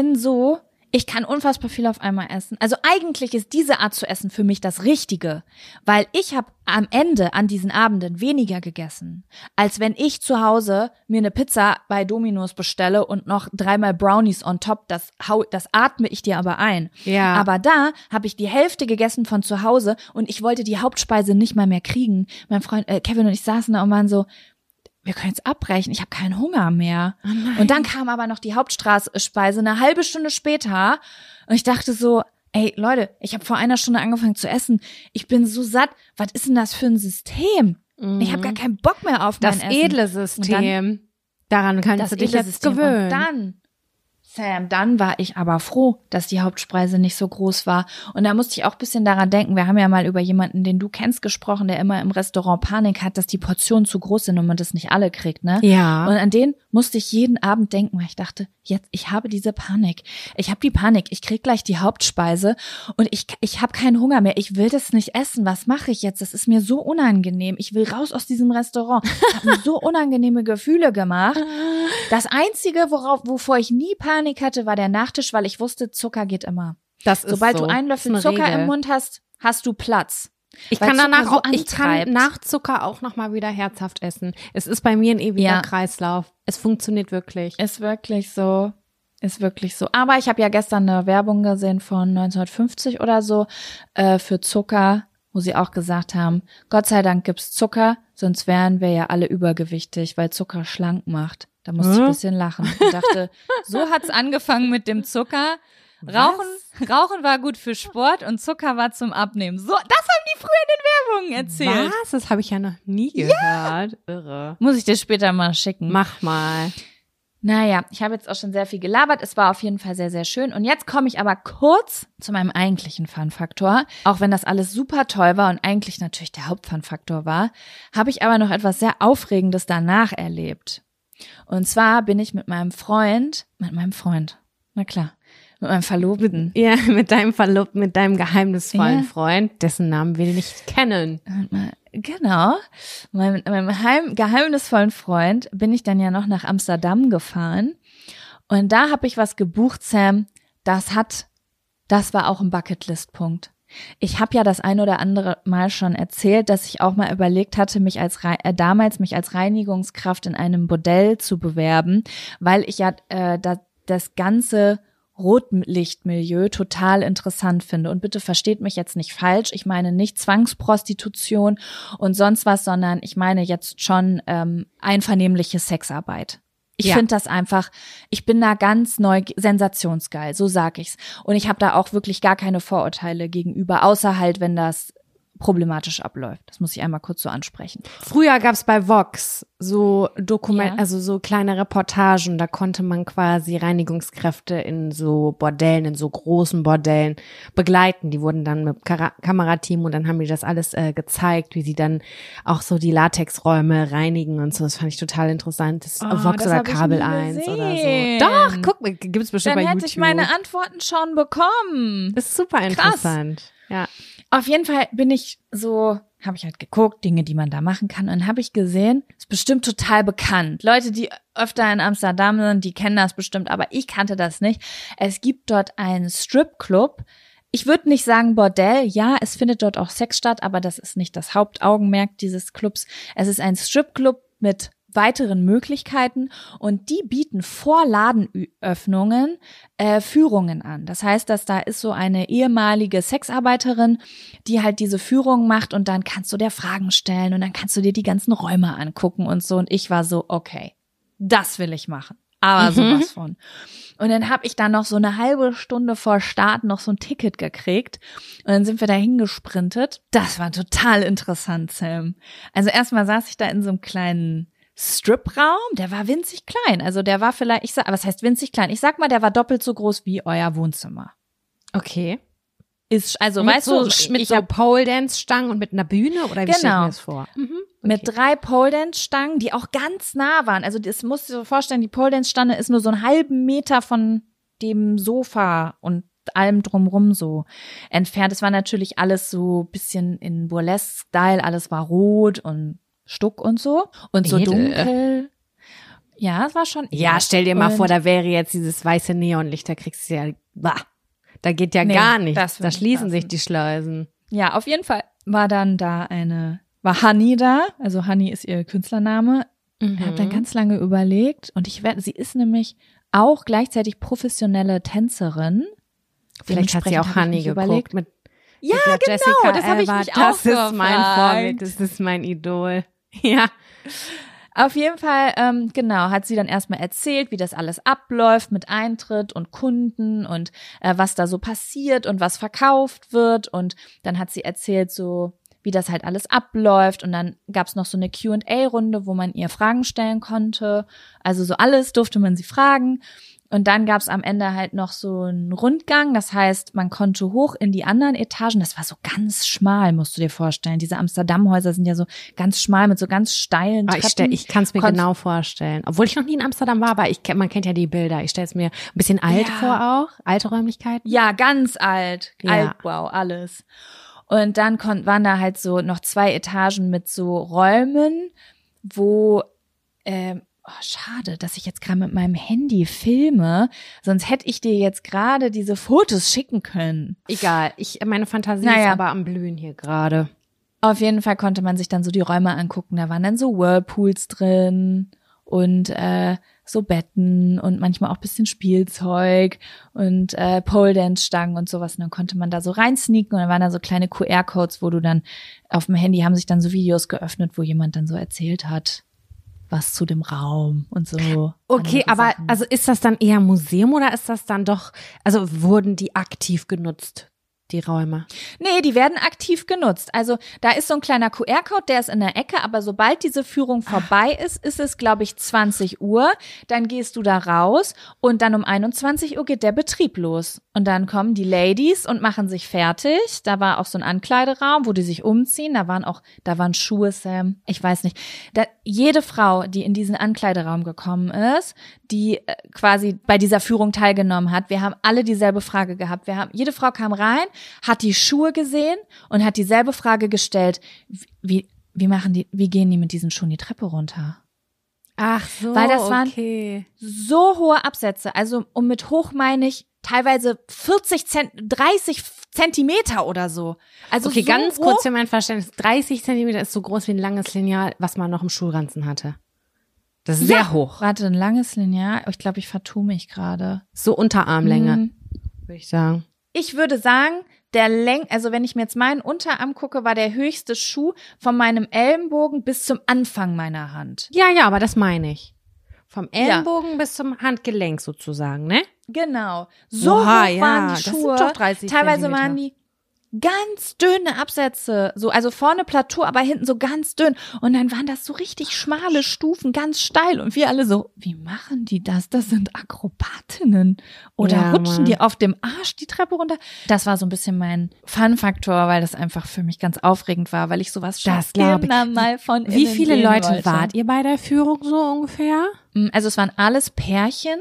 ich kann unfassbar viel auf einmal essen. Also eigentlich ist diese Art zu essen für mich das Richtige, weil ich habe am Ende an diesen Abenden weniger gegessen, als wenn ich zu Hause mir eine Pizza bei Domino's bestelle und noch 3-mal Brownies on top. Das atme ich dir aber ein. Ja. Aber da habe ich die Hälfte gegessen von zu Hause und ich wollte die Hauptspeise nicht mal mehr kriegen. Mein Freund Kevin und ich saßen da und waren so, wir können jetzt abbrechen, ich habe keinen Hunger mehr. Oh und dann kam aber noch die Hauptspeise eine halbe Stunde später und ich dachte so, ey Leute, ich habe vor 1 Stunde angefangen zu essen. Ich bin so satt. Was ist denn das für ein System? Ich habe gar keinen Bock mehr auf mein Essen. Das edle System. Daran kannst du dich jetzt gewöhnen. Und dann, Sam, dann war ich aber froh, dass die Hauptspeise nicht so groß war. Und da musste ich auch ein bisschen daran denken, wir haben ja mal über jemanden, den du kennst, gesprochen, der immer im Restaurant Panik hat, dass die Portionen zu groß sind und man das nicht alle kriegt, ne? Ja. Und an den musste ich jeden Abend denken, weil ich dachte, jetzt, ich habe diese Panik. Ich habe die Panik, ich krieg gleich die Hauptspeise und ich habe keinen Hunger mehr. Ich will das nicht essen. Was mache ich jetzt? Das ist mir so unangenehm. Ich will raus aus diesem Restaurant. Ich habe mir so unangenehme Gefühle gemacht. Das Einzige, wovor ich nie Panik hatte, war der Nachtisch, weil ich wusste, Zucker geht immer. Das ist Sobald so. du einen Löffel Zucker im Mund hast, hast du Platz. Ich Weil kann Zucker danach so auch, ich kann antreibt. nach Zucker auch nochmal wieder herzhaft essen. Es ist bei mir ein ewiger Ja. Kreislauf. Es funktioniert wirklich. Ist wirklich so. Ist wirklich so. Aber ich habe ja gestern eine Werbung gesehen von 1950 oder so für Zucker, wo sie auch gesagt haben, Gott sei Dank gibt's Zucker, sonst wären wir ja alle übergewichtig, weil Zucker schlank macht. Da musste ich ein bisschen lachen. Ich dachte, so hat's angefangen mit dem Zucker. Rauchen war gut für Sport und Zucker war zum Abnehmen. So, das haben die früher in den Werbungen erzählt. Was? Das habe ich ja noch nie gehört. Irre. Muss ich dir später mal schicken. Mach mal. Naja, ich habe jetzt auch schon sehr viel gelabert. Es war auf jeden Fall sehr, sehr schön. Und jetzt komme ich aber kurz zu meinem eigentlichen Fun-Faktor. Auch wenn das alles super toll war und eigentlich natürlich der Haupt-Fun-Faktor war, habe ich aber noch etwas sehr Aufregendes danach erlebt. Und zwar bin ich mit meinem Freund, na klar, mit meinem Verlobten. Ja, mit deinem Verlobten, mit deinem geheimnisvollen Freund, dessen Namen wir nicht kennen. Genau. Mit meinem geheimnisvollen Freund bin ich dann ja noch nach Amsterdam gefahren. Und da habe ich was gebucht, Sam. Das war auch ein Bucketlist-Punkt. Ich habe ja das ein oder andere Mal schon erzählt, dass ich auch mal überlegt hatte, damals mich als Reinigungskraft in einem Bordell zu bewerben, weil ich ja das ganze Rotlichtmilieu total interessant finde. Und bitte versteht mich jetzt nicht falsch. Ich meine nicht Zwangsprostitution und sonst was, sondern ich meine jetzt schon einvernehmliche Sexarbeit. Ich finde das einfach, ich bin da ganz neu, sensationsgeil, so sag ich's. Und ich habe da auch wirklich gar keine Vorurteile gegenüber, außer halt, wenn das problematisch abläuft. Das muss ich einmal kurz so ansprechen. Früher gab's bei Vox so also so kleine Reportagen, da konnte man quasi Reinigungskräfte in so Bordellen, in so großen Bordellen begleiten. Die wurden dann mit Kamerateam und dann haben die das alles gezeigt, wie sie dann auch so die Latexräume reinigen und so. Das fand ich total interessant. Das Vox oder Kabel 1 oder so. Doch, guck mal, gibt's bestimmt dann bei YouTube. Dann hätte ich meine Antworten schon bekommen. Das ist super interessant. Krass. Ja. Auf jeden Fall habe ich halt geguckt, Dinge, die man da machen kann. Und habe ich gesehen, ist bestimmt total bekannt. Leute, die öfter in Amsterdam sind, die kennen das bestimmt, aber ich kannte das nicht. Es gibt dort einen Stripclub. Ich würde nicht sagen Bordell. Ja, es findet dort auch Sex statt, aber das ist nicht das Hauptaugenmerk dieses Clubs. Es ist ein Stripclub mit weiteren Möglichkeiten und die bieten vor Ladenöffnungen Führungen an. Das heißt, dass da ist so eine ehemalige Sexarbeiterin, die halt diese Führung macht und dann kannst du dir Fragen stellen und dann kannst du dir die ganzen Räume angucken und so. Und ich war so, okay, das will ich machen. Aber sowas von. Und dann habe ich da noch so eine halbe Stunde vor Start noch so ein Ticket gekriegt. Und dann sind wir da hingesprintet. Das war total interessant, Sam. Also erstmal saß ich da in so einem kleinen Strip-Raum. Der war winzig klein. Also der war vielleicht, was heißt winzig klein? Ich sag mal, der war doppelt so groß wie euer Wohnzimmer. Okay. Ist, also mit weißt so, du, mit so Pole-Dance-Stangen und mit einer Bühne oder wie stelle ich mir das vor? Okay. Mit 3 Pole-Dance-Stangen, die auch ganz nah waren. Also das musst du dir vorstellen, die Pole-Dance-Stange ist nur so einen halben Meter von dem Sofa und allem drumrum so entfernt. Es war natürlich alles so bisschen in Burlesque-Style, alles war rot und Stuck und so. Und so dunkel. Ja, es war schon. Ja, stell dir mal vor, da wäre jetzt dieses weiße Neonlicht, da kriegst du ja, da geht ja gar nichts. Da schließen sich die Schleusen. Ja, auf jeden Fall war dann da war Honey da, also Honey ist ihr Künstlername. Ich habe dann ganz lange überlegt und sie ist nämlich auch gleichzeitig professionelle Tänzerin. Vielleicht hat sie auch Honey geguckt mit ja, genau, Jessica das habe ich mich auch gefragt. Das ist mein Vorbild, das ist mein Idol. Ja. Auf jeden Fall, genau, hat sie dann erstmal erzählt, wie das alles abläuft mit Eintritt und Kunden und was da so passiert und was verkauft wird. Und dann hat sie erzählt so, wie das halt alles abläuft. Und dann gab's noch so eine Q&A-Runde, wo man ihr Fragen stellen konnte. Also so alles durfte man sie fragen. Und dann gab's am Ende halt noch so einen Rundgang. Das heißt, man konnte hoch in die anderen Etagen. Das war so ganz schmal, musst du dir vorstellen. Diese Amsterdam-Häuser sind ja so ganz schmal mit so ganz steilen Treppen. Ich kann es mir genau vorstellen. Obwohl ich noch nie in Amsterdam war, aber man kennt ja die Bilder. Ich stelle es mir ein bisschen alt vor auch. Alte Räumlichkeiten. Ja, ganz alt. Ja. Altbau, alles. Und dann waren da halt so noch 2 Etagen mit so Räumen, wo schade, dass ich jetzt gerade mit meinem Handy filme, sonst hätte ich dir jetzt gerade diese Fotos schicken können. Egal, meine Fantasie ist aber am Blühen hier gerade. Auf jeden Fall konnte man sich dann so die Räume angucken, da waren dann so Whirlpools drin und so Betten und manchmal auch bisschen Spielzeug und Pole-Dance-Stangen und sowas. Und dann konnte man da so reinsneaken und dann waren da so kleine QR-Codes, wo du dann auf dem Handy haben sich dann so Videos geöffnet, wo jemand dann so erzählt hat, was zu dem Raum und so. Okay, aber Sachen. Also ist das dann eher Museum oder ist das dann doch, also wurden die aktiv genutzt, die Räume? Nee, die werden aktiv genutzt. Also da ist so ein kleiner QR-Code, der ist in der Ecke, aber sobald diese Führung vorbei ist es, glaube ich, 20 Uhr. Dann gehst du da raus und dann um 21 Uhr geht der Betrieb los. Und dann kommen die Ladies und machen sich fertig. Da war auch so ein Ankleideraum, wo die sich umziehen. Da waren Schuhe, Sam. Ich weiß nicht. Jede Frau, die in diesen Ankleideraum gekommen ist, die quasi bei dieser Führung teilgenommen hat, wir haben alle dieselbe Frage gehabt. Jede Frau kam rein, hat die Schuhe gesehen und hat dieselbe Frage gestellt. Wie gehen die mit diesen Schuhen die Treppe runter? Ach so, weil das waren so hohe Absätze. Also und mit hoch meine ich teilweise 30 Zentimeter oder so. Also okay, so ganz hoch. kurz für mein Verständnis. 30 Zentimeter ist so groß wie ein langes Lineal, was man noch im Schulranzen hatte. Das ist sehr hoch. Warte, ein langes Lineal? Ich glaube, ich vertue mich gerade. So Unterarmlänge, würde ich sagen. Ich würde sagen, also wenn ich mir jetzt meinen Unterarm gucke, war der höchste Schuh von meinem Ellenbogen bis zum Anfang meiner Hand. Ja, aber das meine ich. Vom Ellenbogen bis zum Handgelenk sozusagen, ne? Genau. So hoch waren die Schuhe. Das sind doch 30 Teilweise Zentimeter. waren die ganz dünne Absätze, so, also vorne Plateau, aber hinten so ganz dünn. Und dann waren das so richtig schmale Stufen, ganz steil. Und wir alle so, wie machen die das? Das sind Akrobatinnen. Oder rutschen die auf dem Arsch die Treppe runter? Das war so ein bisschen mein Fun-Faktor, weil das einfach für mich ganz aufregend war, weil ich sowas schon immer mal von innen Wie viele sehen Leute wollte. wart ihr bei der Führung so ungefähr? Also es waren alles Pärchen.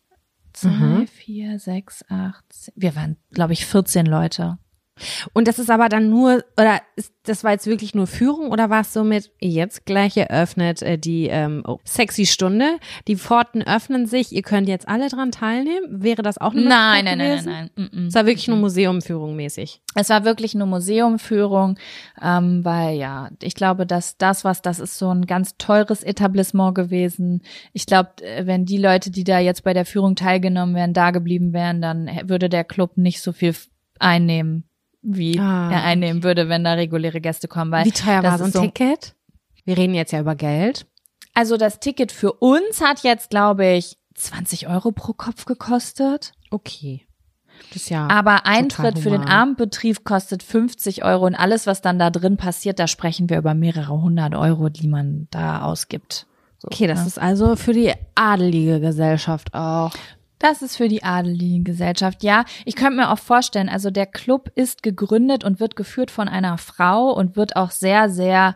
2, 4, 6, 8, 10. Wir waren, glaube ich, 14 Leute. Und das ist aber dann nur, oder das war jetzt wirklich nur Führung oder war es so mit, jetzt gleich eröffnet die sexy Stunde, die Pforten öffnen sich, ihr könnt jetzt alle dran teilnehmen? Wäre das auch eine Möglichkeit gewesen? Nein. Es war wirklich nur Museumführung mäßig. Es war wirklich nur Museumführung, weil ja, ich glaube, das ist so ein ganz teures Etablissement gewesen. Ich glaube, wenn die Leute, die da jetzt bei der Führung teilgenommen wären, da geblieben wären, dann würde der Club nicht so viel einnehmen, wie er einnehmen würde, wenn da reguläre Gäste kommen. Weil wie teuer war so ein Ticket? Wir reden jetzt ja über Geld. Also das Ticket für uns hat jetzt, glaube ich, 20 Euro pro Kopf gekostet. Okay. Das ist ja aber Eintritt für den human. Abendbetrieb kostet 50 Euro und alles, was dann da drin passiert, da sprechen wir über mehrere 100 Euro, die man da ausgibt. So, Okay, das ist also für die adelige Gesellschaft auch. Das ist für die adelige Gesellschaft. Ja, ich könnte mir auch vorstellen, also der Club ist gegründet und wird geführt von einer Frau und wird auch sehr, sehr,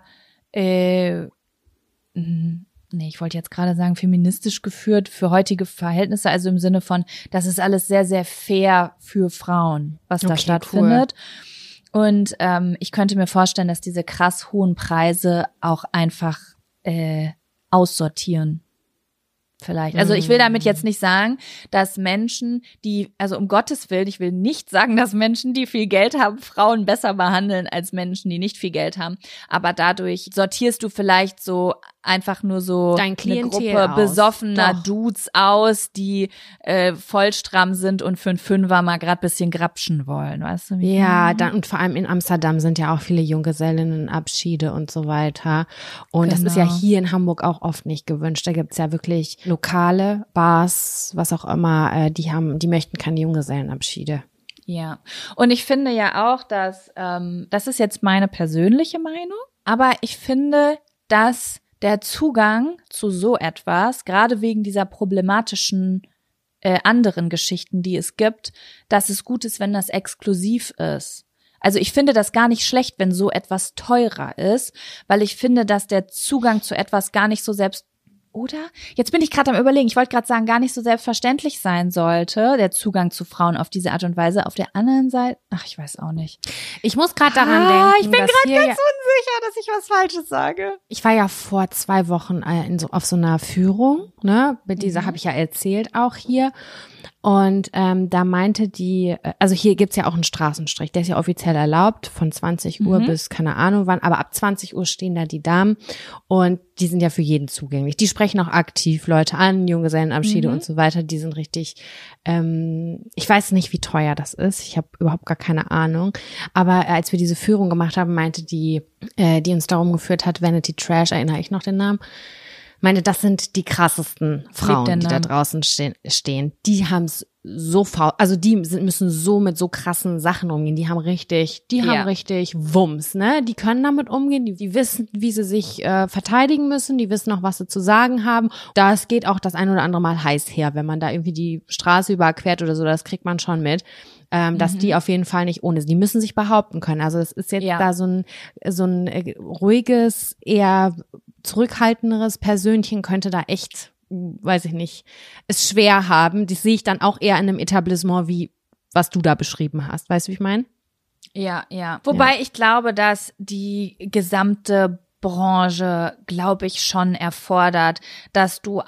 ich wollte jetzt gerade sagen, feministisch geführt für heutige Verhältnisse, also im Sinne von, das ist alles sehr, sehr fair für Frauen, was da stattfindet. Cool. Und ich könnte mir vorstellen, dass diese krass hohen Preise auch einfach aussortieren. Vielleicht. Also ich will damit jetzt nicht sagen, dass Menschen, also um Gottes Willen, ich will nicht sagen, dass Menschen, die viel Geld haben, Frauen besser behandeln als Menschen, die nicht viel Geld haben. Aber dadurch sortierst du vielleicht so einfach nur so Dein Klientel eine Gruppe besoffener Doch. Dudes aus, die voll stramm sind und für einen Fünfer mal gerade bisschen grapschen wollen, weißt du? Ja, dann und vor allem in Amsterdam sind ja auch viele Junggesellinnenabschiede und so weiter. Und das ist ja hier in Hamburg auch oft nicht gewünscht. Da gibt's ja wirklich Lokale, Bars, was auch immer, die möchten keine Junggesellenabschiede. Ja, und ich finde ja auch, dass, das ist jetzt meine persönliche Meinung, aber ich finde, dass der Zugang zu so etwas, gerade wegen dieser problematischen anderen Geschichten, die es gibt, dass es gut ist, wenn das exklusiv ist. Also ich finde das gar nicht schlecht, wenn so etwas teurer ist, weil ich finde, dass der Zugang zu etwas gar nicht so oder? Jetzt bin ich gerade am Überlegen. Ich wollte gerade sagen, gar nicht so selbstverständlich sein sollte, der Zugang zu Frauen auf diese Art und Weise. Auf der anderen Seite, ich weiß auch nicht. Ich muss gerade daran denken, ich bin gerade ganz unsicher, dass ich was Falsches sage. Ich war ja vor 2 Wochen auf so einer Führung, ne? Mit dieser habe ich ja erzählt auch hier. Und da meinte also hier gibt's ja auch einen Straßenstrich, der ist ja offiziell erlaubt, von 20 Uhr bis keine Ahnung wann, aber ab 20 Uhr stehen da die Damen und die sind ja für jeden zugänglich. Die sprechen auch aktiv Leute an, Junggesellenabschiede und so weiter, die sind richtig, ich weiß nicht, wie teuer das ist, ich habe überhaupt gar keine Ahnung, aber als wir diese Führung gemacht haben, meinte die uns darum geführt hat, Vanity Trash, erinnere ich noch den Namen, meinte, das sind die krassesten Frauen, die da draußen stehen. Die haben es so faul, also die müssen so mit so krassen Sachen umgehen. Die haben richtig Wumms, ne? Die können damit umgehen, die wissen, wie sie sich verteidigen müssen, die wissen auch, was sie zu sagen haben. Das geht auch das ein oder andere Mal heiß her, wenn man da irgendwie die Straße überquert oder so, das kriegt man schon mit. Dass die auf jeden Fall nicht ohne sind. Die müssen sich behaupten können. Also es ist jetzt da so ein ruhiges, eher zurückhaltenderes Persönchen könnte da echt, weiß ich nicht, es schwer haben. Das sehe ich dann auch eher in einem Etablissement, wie was du da beschrieben hast. Weißt du, wie ich meine? Ja. Wobei ich glaube, dass die gesamte Branche, glaube ich, schon erfordert, dass du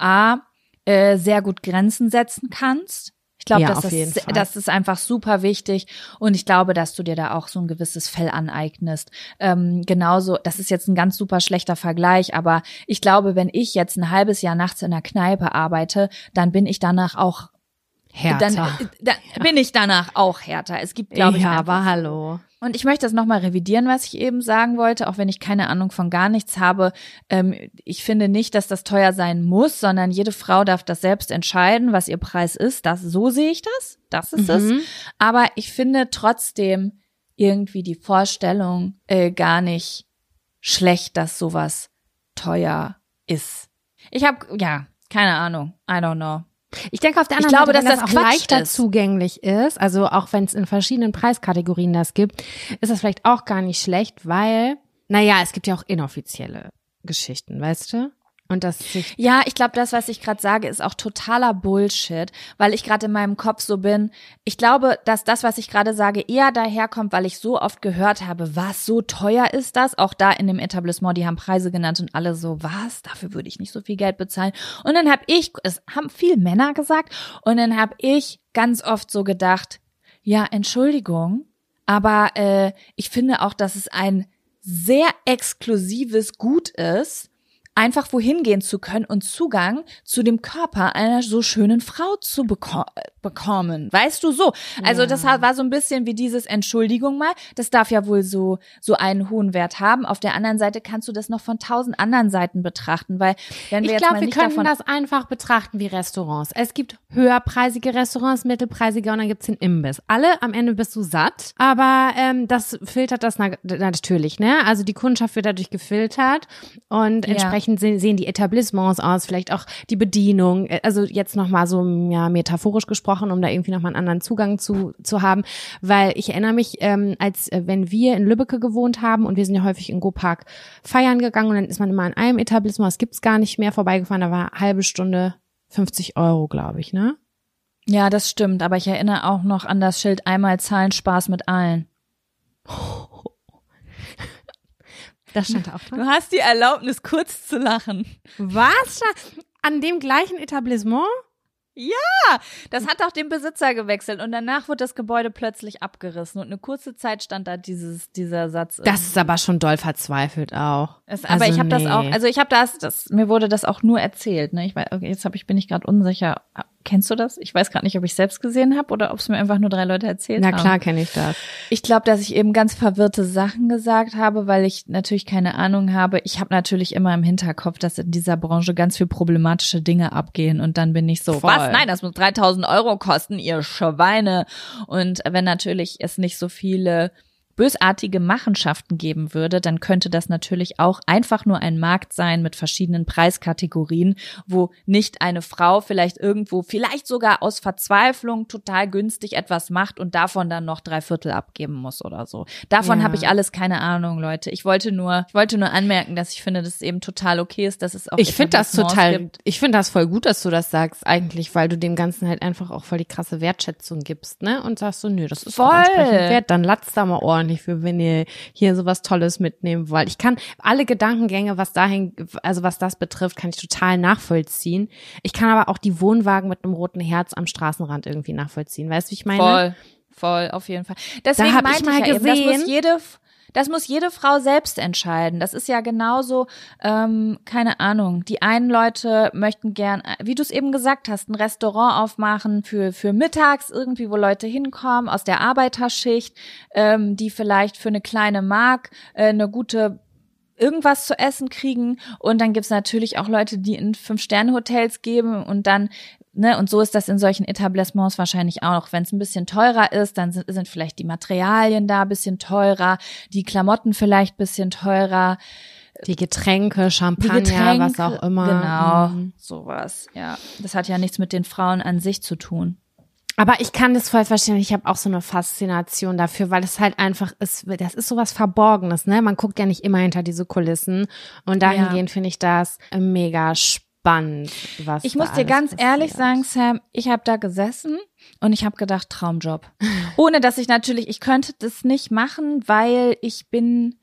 sehr gut Grenzen setzen kannst. Ich glaube, das ist einfach super wichtig und ich glaube, dass du dir da auch so ein gewisses Fell aneignest. Genauso, das ist jetzt ein ganz super schlechter Vergleich, aber ich glaube, wenn ich jetzt ein halbes Jahr nachts in einer Kneipe arbeite, dann bin ich danach auch härter. Dann bin ich danach auch härter. Es gibt, glaube ich, ja, aber hallo. Und ich möchte das nochmal revidieren, was ich eben sagen wollte, auch wenn ich keine Ahnung von gar nichts habe. Ich finde nicht, dass das teuer sein muss, sondern jede Frau darf das selbst entscheiden, was ihr Preis ist. So sehe ich das. Das ist es. Aber ich finde trotzdem irgendwie die Vorstellung gar nicht schlecht, dass sowas teuer ist. Ich habe, keine Ahnung. I don't know. Ich denke auf der anderen Seite, dass das auch leichter zugänglich ist, also auch wenn es in verschiedenen Preiskategorien das gibt, ist das vielleicht auch gar nicht schlecht, weil, es gibt ja auch inoffizielle Geschichten, weißt du? Und ich glaube, das, was ich gerade sage, ist auch totaler Bullshit, weil ich gerade in meinem Kopf so bin. Ich glaube, dass das, was ich gerade sage, eher daherkommt, weil ich so oft gehört habe, was, so teuer ist das? Auch da in dem Etablissement, die haben Preise genannt und alle so, was? Dafür würde ich nicht so viel Geld bezahlen. Und dann es haben viele Männer gesagt, und dann habe ich ganz oft so gedacht, ja, Entschuldigung, aber ich finde auch, dass es ein sehr exklusives Gut ist, einfach wohin gehen zu können und Zugang zu dem Körper einer so schönen Frau zu bekommen. Weißt du, so. Also das war so ein bisschen wie dieses Entschuldigung mal, das darf ja wohl so einen hohen Wert haben. Auf der anderen Seite kannst du das noch von 1000 anderen Seiten betrachten, weil wenn wir ich glaube, wir können das einfach betrachten wie Restaurants. Es gibt höherpreisige Restaurants, mittelpreisige und dann gibt's den Imbiss. Alle, am Ende bist du satt, aber das filtert das natürlich, ne? Also die Kundschaft wird dadurch gefiltert und entsprechend sehen die Etablissements aus, vielleicht auch die Bedienung, also jetzt nochmal so metaphorisch gesprochen, um da irgendwie nochmal einen anderen Zugang zu haben, weil ich erinnere mich, als wenn wir in Lübbecke gewohnt haben und wir sind ja häufig in Go-Park feiern gegangen und dann ist man immer an einem Etablissement, das gibt's gar nicht mehr, vorbeigefahren, da war eine halbe Stunde 50 €, glaube ich, ne? Ja, das stimmt, aber ich erinnere auch noch an das Schild einmal zahlen, Spaß mit allen. Das stand auch dran. Du hast die Erlaubnis, kurz zu lachen. Was? An dem gleichen Etablissement? Ja, das hat auch den Besitzer gewechselt und danach wurde das Gebäude plötzlich abgerissen und eine kurze Zeit stand da dieser Satz. Das ist aber schon doll verzweifelt auch. Aber ich habe das auch, also ich habe mir wurde das auch nur erzählt, ne? Bin ich gerade unsicher. Kennst du das? Ich weiß gerade nicht, ob ich selbst gesehen habe oder ob es mir einfach nur 3 Leute erzählt haben. Na klar kenne ich das. Ich glaube, dass ich eben ganz verwirrte Sachen gesagt habe, weil ich natürlich keine Ahnung habe. Ich habe natürlich immer im Hinterkopf, dass in dieser Branche ganz viel problematische Dinge abgehen und dann bin ich so, Voll. was? Nein, das muss 3.000 € kosten, ihr Schweine. Und wenn natürlich es nicht so viele bösartige Machenschaften geben würde, dann könnte das natürlich auch einfach nur ein Markt sein mit verschiedenen Preiskategorien, wo nicht eine Frau vielleicht sogar aus Verzweiflung total günstig etwas macht und davon dann noch 3/4 abgeben muss oder so. Davon habe ich alles keine Ahnung, Leute. Ich wollte nur anmerken, dass ich finde, dass es eben total okay ist, dass es auch ich finde das voll gut, dass du das sagst eigentlich, weil du dem Ganzen halt einfach auch voll die krasse Wertschätzung gibst, ne? Und sagst so, nö, das ist voll entsprechend wert, dann latzt da mal ordentlich für, wenn ihr hier sowas Tolles mitnehmen wollt. Ich kann alle Gedankengänge, was das betrifft, kann ich total nachvollziehen. Ich kann aber auch die Wohnwagen mit einem roten Herz am Straßenrand irgendwie nachvollziehen. Weißt du, wie ich meine? Voll, auf jeden Fall. Deswegen da meinte ich mal gesehen, das muss jede Frau selbst entscheiden. Das ist ja genauso, keine Ahnung, die einen Leute möchten gern, wie du es eben gesagt hast, ein Restaurant aufmachen für mittags irgendwie, wo Leute hinkommen aus der Arbeiterschicht, die vielleicht für eine kleine Mark eine gute irgendwas zu essen kriegen und dann gibt's natürlich auch Leute, die in 5-Sterne-Hotels geben und dann, ne, und so ist das in solchen Etablissements wahrscheinlich auch. Wenn es ein bisschen teurer ist, dann sind vielleicht die Materialien da ein bisschen teurer, die Klamotten vielleicht ein bisschen teurer. Die Getränke, Champagner, was auch immer. Genau, sowas, ja. Das hat ja nichts mit den Frauen an sich zu tun. Aber ich kann das voll verstehen. Ich habe auch so eine Faszination dafür, weil es halt einfach ist, das ist sowas Verborgenes, ne? Man guckt ja nicht immer hinter diese Kulissen. Und dahingehend finde ich das mega spannend, was ich muss dir ganz ehrlich sagen, Sam, ich habe da gesessen und ich habe gedacht, Traumjob. Ohne dass ich könnte das nicht machen, weil ich bin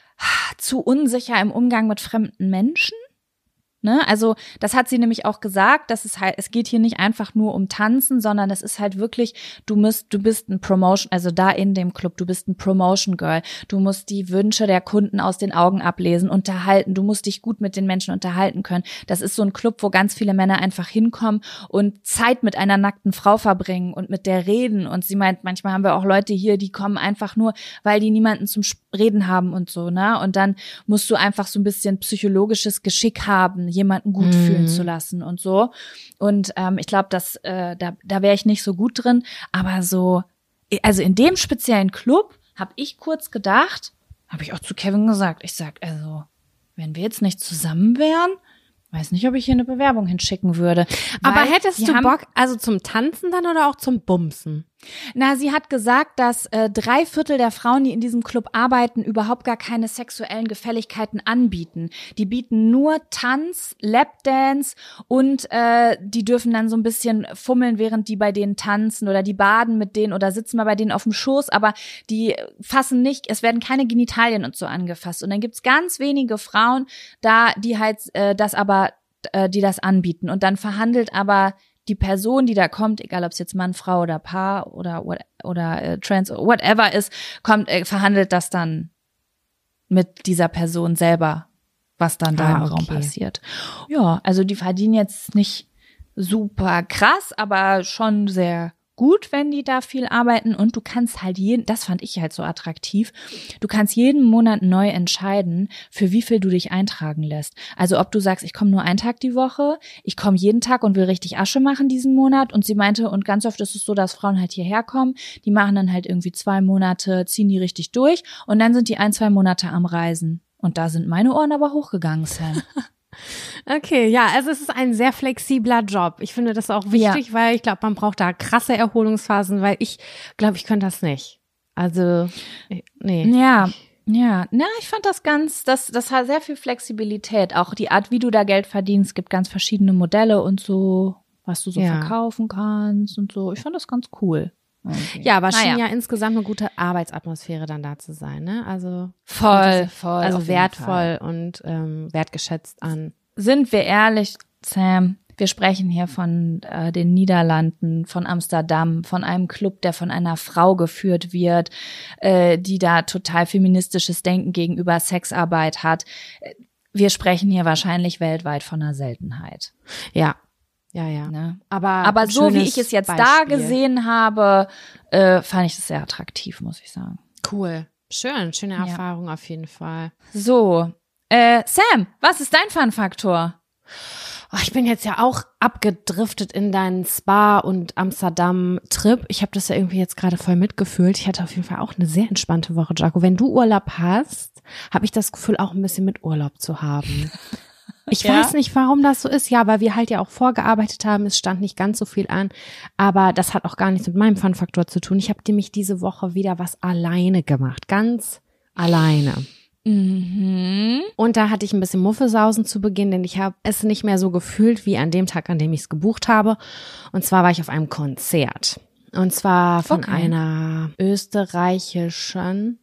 zu unsicher im Umgang mit fremden Menschen. Ne? Also das hat sie nämlich auch gesagt, dass es geht hier nicht einfach nur um Tanzen, sondern es ist halt wirklich, du bist ein Promotion, also da in dem Club, du bist ein Promotion Girl, du musst die Wünsche der Kunden aus den Augen ablesen, unterhalten, du musst dich gut mit den Menschen unterhalten können. Das ist so ein Club, wo ganz viele Männer einfach hinkommen und Zeit mit einer nackten Frau verbringen und mit der reden und sie meint, manchmal haben wir auch Leute hier, die kommen einfach nur, weil die niemanden zum Reden haben und so, ne? Und dann musst du einfach so ein bisschen psychologisches Geschick haben, jemanden gut fühlen zu lassen und so. Und ich glaube, dass da wäre ich nicht so gut drin. Aber so, also in dem speziellen Club habe ich kurz gedacht, habe ich auch zu Kevin gesagt, ich sag, also, wenn wir jetzt nicht zusammen wären, weiß nicht, ob ich hier eine Bewerbung hinschicken würde. Aber hättest du Bock, also zum Tanzen dann oder auch zum Bumsen? Na, sie hat gesagt, dass 3/4 der Frauen, die in diesem Club arbeiten, überhaupt gar keine sexuellen Gefälligkeiten anbieten. Die bieten nur Tanz, Lapdance und die dürfen dann so ein bisschen fummeln, während die bei denen tanzen oder die baden mit denen oder sitzen mal bei denen auf dem Schoß, aber die fassen nicht, es werden keine Genitalien und so angefasst. Und dann gibt's ganz wenige Frauen da, die halt die das anbieten. Und dann verhandelt aber die Person, die da kommt, egal ob es jetzt Mann, Frau oder Paar oder Trans, whatever ist, verhandelt das dann mit dieser Person selber was dann da im Raum passiert. Ja, also die verdienen jetzt nicht super krass, aber schon sehr gut, wenn die da viel arbeiten, und du kannst halt das fand ich halt so attraktiv, du kannst jeden Monat neu entscheiden, für wie viel du dich eintragen lässt. Also ob du sagst, ich komme nur einen Tag die Woche, ich komme jeden Tag und will richtig Asche machen diesen Monat, und sie meinte, und ganz oft ist es so, dass Frauen halt hierher kommen, die machen dann halt irgendwie 2 Monate, ziehen die richtig durch und dann sind die 1-2 Monate am Reisen. Und da sind meine Ohren aber hochgegangen, Sam. Okay, ja, also es ist ein sehr flexibler Job. Ich finde das auch wichtig, weil ich glaube, man braucht da krasse Erholungsphasen, weil ich glaube, ich könnte das nicht. Also, nee. Ja, ich fand das hat sehr viel Flexibilität. Auch die Art, wie du da Geld verdienst, gibt ganz verschiedene Modelle und so, was du so verkaufen kannst und so. Ich fand das ganz cool. Okay. Ja, aber schien ja insgesamt eine gute Arbeitsatmosphäre dann da zu sein, ne? Also voll. Also wertvoll und wertgeschätzt an. Sind wir ehrlich, Sam, wir sprechen hier von den Niederlanden, von Amsterdam, von einem Club, der von einer Frau geführt wird, die da total feministisches Denken gegenüber Sexarbeit hat. Wir sprechen hier wahrscheinlich weltweit von einer Seltenheit. Ja. Ne? Aber so wie ich es jetzt da gesehen habe, fand ich das sehr attraktiv, muss ich sagen. Cool. Schöne Erfahrung auf jeden Fall. So, Sam, was ist dein Fun-Faktor? Oh, ich bin jetzt ja auch abgedriftet in deinen Spa- und Amsterdam-Trip. Ich habe das ja irgendwie jetzt gerade voll mitgefühlt. Ich hatte auf jeden Fall auch eine sehr entspannte Woche, Jaco. Wenn du Urlaub hast, habe ich das Gefühl, auch ein bisschen mit Urlaub zu haben. Ich weiß nicht, warum das so ist. Ja, weil wir halt ja auch vorgearbeitet haben. Es stand nicht ganz so viel an. Aber das hat auch gar nichts mit meinem Fun-Faktor zu tun. Ich habe nämlich diese Woche wieder was alleine gemacht. Ganz alleine. Mhm. Und da hatte ich ein bisschen Muffelsausen zu Beginn, denn ich habe es nicht mehr so gefühlt wie an dem Tag, an dem ich es gebucht habe. Und zwar war ich auf einem Konzert. Und zwar von einer österreichischen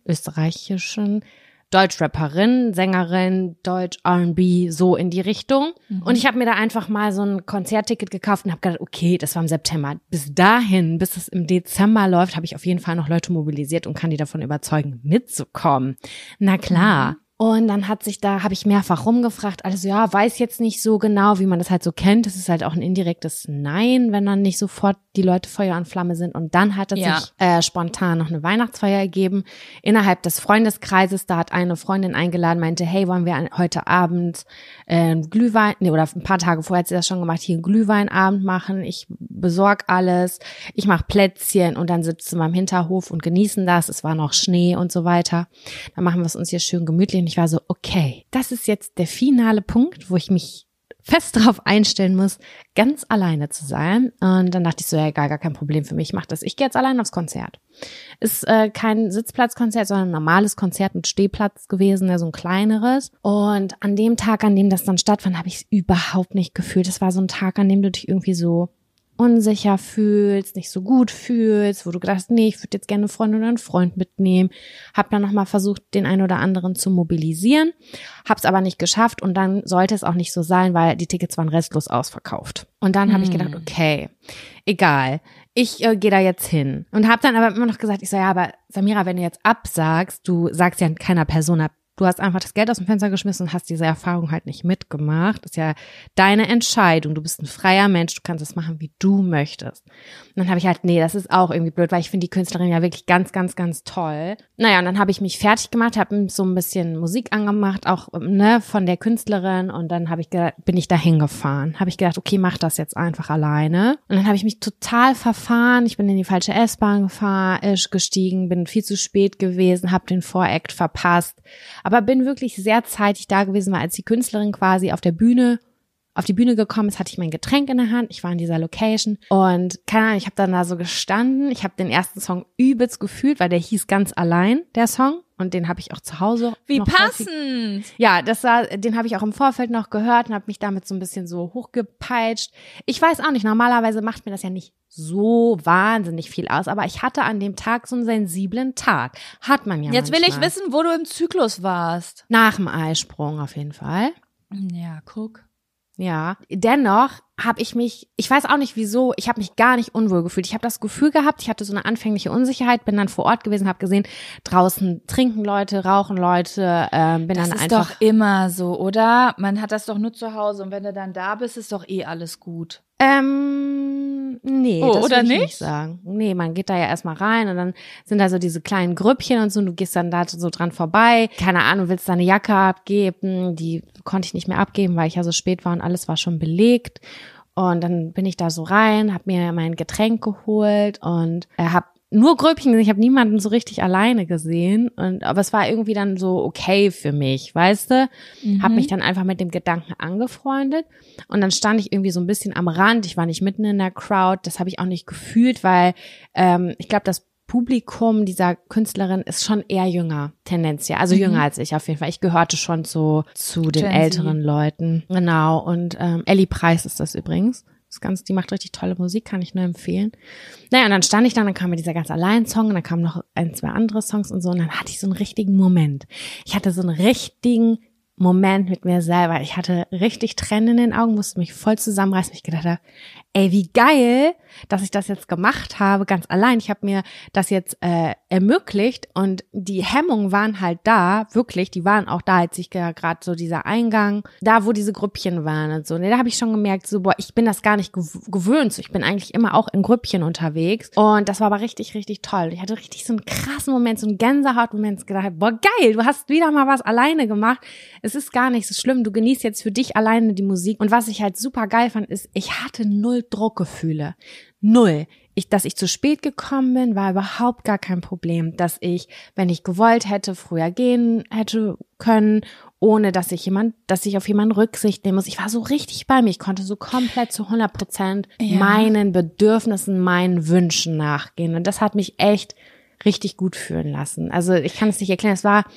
Deutschrapperin, Sängerin, Deutsch, R&B, so in die Richtung. Und ich habe mir da einfach mal so ein Konzertticket gekauft und habe gedacht, okay, das war im September. Bis dahin, bis es im Dezember läuft, habe ich auf jeden Fall noch Leute mobilisiert und kann die davon überzeugen, mitzukommen. Na klar. Und dann habe ich mehrfach rumgefragt, alles ja, weiß jetzt nicht so genau, wie man das halt so kennt. Das ist halt auch ein indirektes Nein, wenn dann nicht sofort die Leute Feuer und Flamme sind. Und dann hat es sich spontan noch eine Weihnachtsfeier ergeben innerhalb des Freundeskreises. Da hat eine Freundin eingeladen, meinte, hey, wollen wir heute Abend Glühwein, oder ein paar Tage vorher hat sie das schon gemacht, hier einen Glühweinabend machen. Ich besorg alles, ich mache Plätzchen und dann sitzen wir im Hinterhof und genießen das. Es war noch Schnee und so weiter. Dann machen wir es uns hier schön gemütlich. Und ich war so, okay, das ist jetzt der finale Punkt, wo ich mich fest darauf einstellen muss, ganz alleine zu sein. Und dann dachte ich so, ja, egal, gar kein Problem für mich, ich mach das. Ich gehe jetzt allein aufs Konzert. Ist kein Sitzplatzkonzert, sondern ein normales Konzert mit Stehplatz gewesen, so ein kleineres. Und an dem Tag, an dem das dann stattfand, habe ich es überhaupt nicht gefühlt. Es war so ein Tag, an dem du dich irgendwie so unsicher fühlst, nicht so gut fühlst, wo du gedacht hast, nee, ich würde jetzt gerne eine Freundin oder einen Freund mitnehmen. Hab dann nochmal versucht, den einen oder anderen zu mobilisieren, hab's aber nicht geschafft und dann sollte es auch nicht so sein, weil die Tickets waren restlos ausverkauft. Und dann habe ich gedacht, okay, egal, ich gehe da jetzt hin. Und habe dann aber immer noch gesagt, ich so, ja, aber Samira, wenn du jetzt absagst, du sagst ja keiner Person ab, du hast einfach das Geld aus dem Fenster geschmissen und hast diese Erfahrung halt nicht mitgemacht. Das ist ja deine Entscheidung. Du bist ein freier Mensch. Du kannst es machen, wie du möchtest. Und dann habe ich halt, nee, das ist auch irgendwie blöd, weil ich finde die Künstlerin ja wirklich ganz, ganz, ganz toll. Naja, und dann habe ich mich fertig gemacht, habe so ein bisschen Musik angemacht, auch von der Künstlerin. Und dann bin ich da hingefahren. Habe ich gedacht, okay, mach das jetzt einfach alleine. Und dann habe ich mich total verfahren. Ich bin in die falsche S-Bahn gestiegen, bin viel zu spät gewesen, habe den Voract verpasst. Aber bin wirklich sehr zeitig da gewesen, weil als die Künstlerin quasi auf die Bühne gekommen ist, hatte ich mein Getränk in der Hand. Ich war in dieser Location und keine Ahnung, ich habe dann da so gestanden. Ich habe den ersten Song übelst gefühlt, weil der hieß Ganz allein, der Song. Und den habe ich auch zu Hause. Wie passend! Ja, den habe ich auch im Vorfeld noch gehört und habe mich damit so ein bisschen so hochgepeitscht. Ich weiß auch nicht, normalerweise macht mir das ja nicht so wahnsinnig viel aus, aber ich hatte an dem Tag so einen sensiblen Tag. Hat man ja Jetzt manchmal. Will ich wissen, wo du im Zyklus warst. Nach dem Eisprung auf jeden Fall. Ja, guck. Ja, dennoch habe ich weiß auch nicht wieso, ich habe mich gar nicht unwohl gefühlt. Ich habe das Gefühl gehabt, ich hatte so eine anfängliche Unsicherheit, bin dann vor Ort gewesen, habe gesehen, draußen trinken Leute, rauchen Leute, bin das dann ist einfach. Doch immer so, oder? Man hat das doch nur zu Hause und wenn du dann da bist, ist doch alles gut. Nee, das oder würde ich nicht? nicht sagen. Nee, man geht da ja erstmal rein und dann sind da so diese kleinen Grüppchen und so und du gehst dann da so dran vorbei. Keine Ahnung, willst deine Jacke abgeben, die konnte ich nicht mehr abgeben, weil ich ja so spät war und alles war schon belegt. Und dann bin ich da so rein, habe mir mein Getränk geholt und habe nur Grüppchen gesehen. Ich habe niemanden so richtig alleine gesehen. Aber es war irgendwie dann so okay für mich, weißt du? Habe mich dann einfach mit dem Gedanken angefreundet. Und dann stand ich irgendwie so ein bisschen am Rand. Ich war nicht mitten in der Crowd. Das habe ich auch nicht gefühlt, weil ich glaube, das Publikum dieser Künstlerin ist schon eher jünger, tendenziell. Also jünger als ich auf jeden Fall. Ich gehörte schon zu den älteren Leuten. Genau. Und Ellie Preis ist das übrigens. Die macht richtig tolle Musik, kann ich nur empfehlen. Naja, und dann stand ich da, dann kam mir dieser ganz Allein-Song und dann kamen noch 1, 2 andere Songs und so und dann hatte ich so einen richtigen Moment. Ich hatte so einen richtigen Moment mit mir selber. Ich hatte richtig Tränen in den Augen, musste mich voll zusammenreißen, weil ich gedacht habe, ey, wie geil, dass ich das jetzt gemacht habe, ganz allein. Ich habe mir das jetzt ermöglicht und die Hemmungen waren halt da, wirklich, die waren auch da, als ich gerade so dieser Eingang, da wo diese Grüppchen waren und so. Da habe ich schon gemerkt, so, boah, ich bin das gar nicht gewöhnt. So, ich bin eigentlich immer auch in Grüppchen unterwegs und das war aber richtig, richtig toll. Ich hatte richtig so einen krassen Moment, so einen Gänsehaut-Moment, gedacht, boah, geil, du hast wieder mal was alleine gemacht. Es ist gar nicht so schlimm, du genießt jetzt für dich alleine die Musik. Und was ich halt super geil fand, ist, ich hatte 0 Druckgefühle. 0. Dass ich zu spät gekommen bin, war überhaupt gar kein Problem. Dass ich, wenn ich gewollt hätte, früher gehen hätte können, ohne dass ich auf jemanden Rücksicht nehmen muss. Ich war so richtig bei mir. Ich konnte so komplett zu 100% meinen Bedürfnissen, meinen Wünschen nachgehen. Und das hat mich echt richtig gut fühlen lassen. Also ich kann es nicht erklären. Es war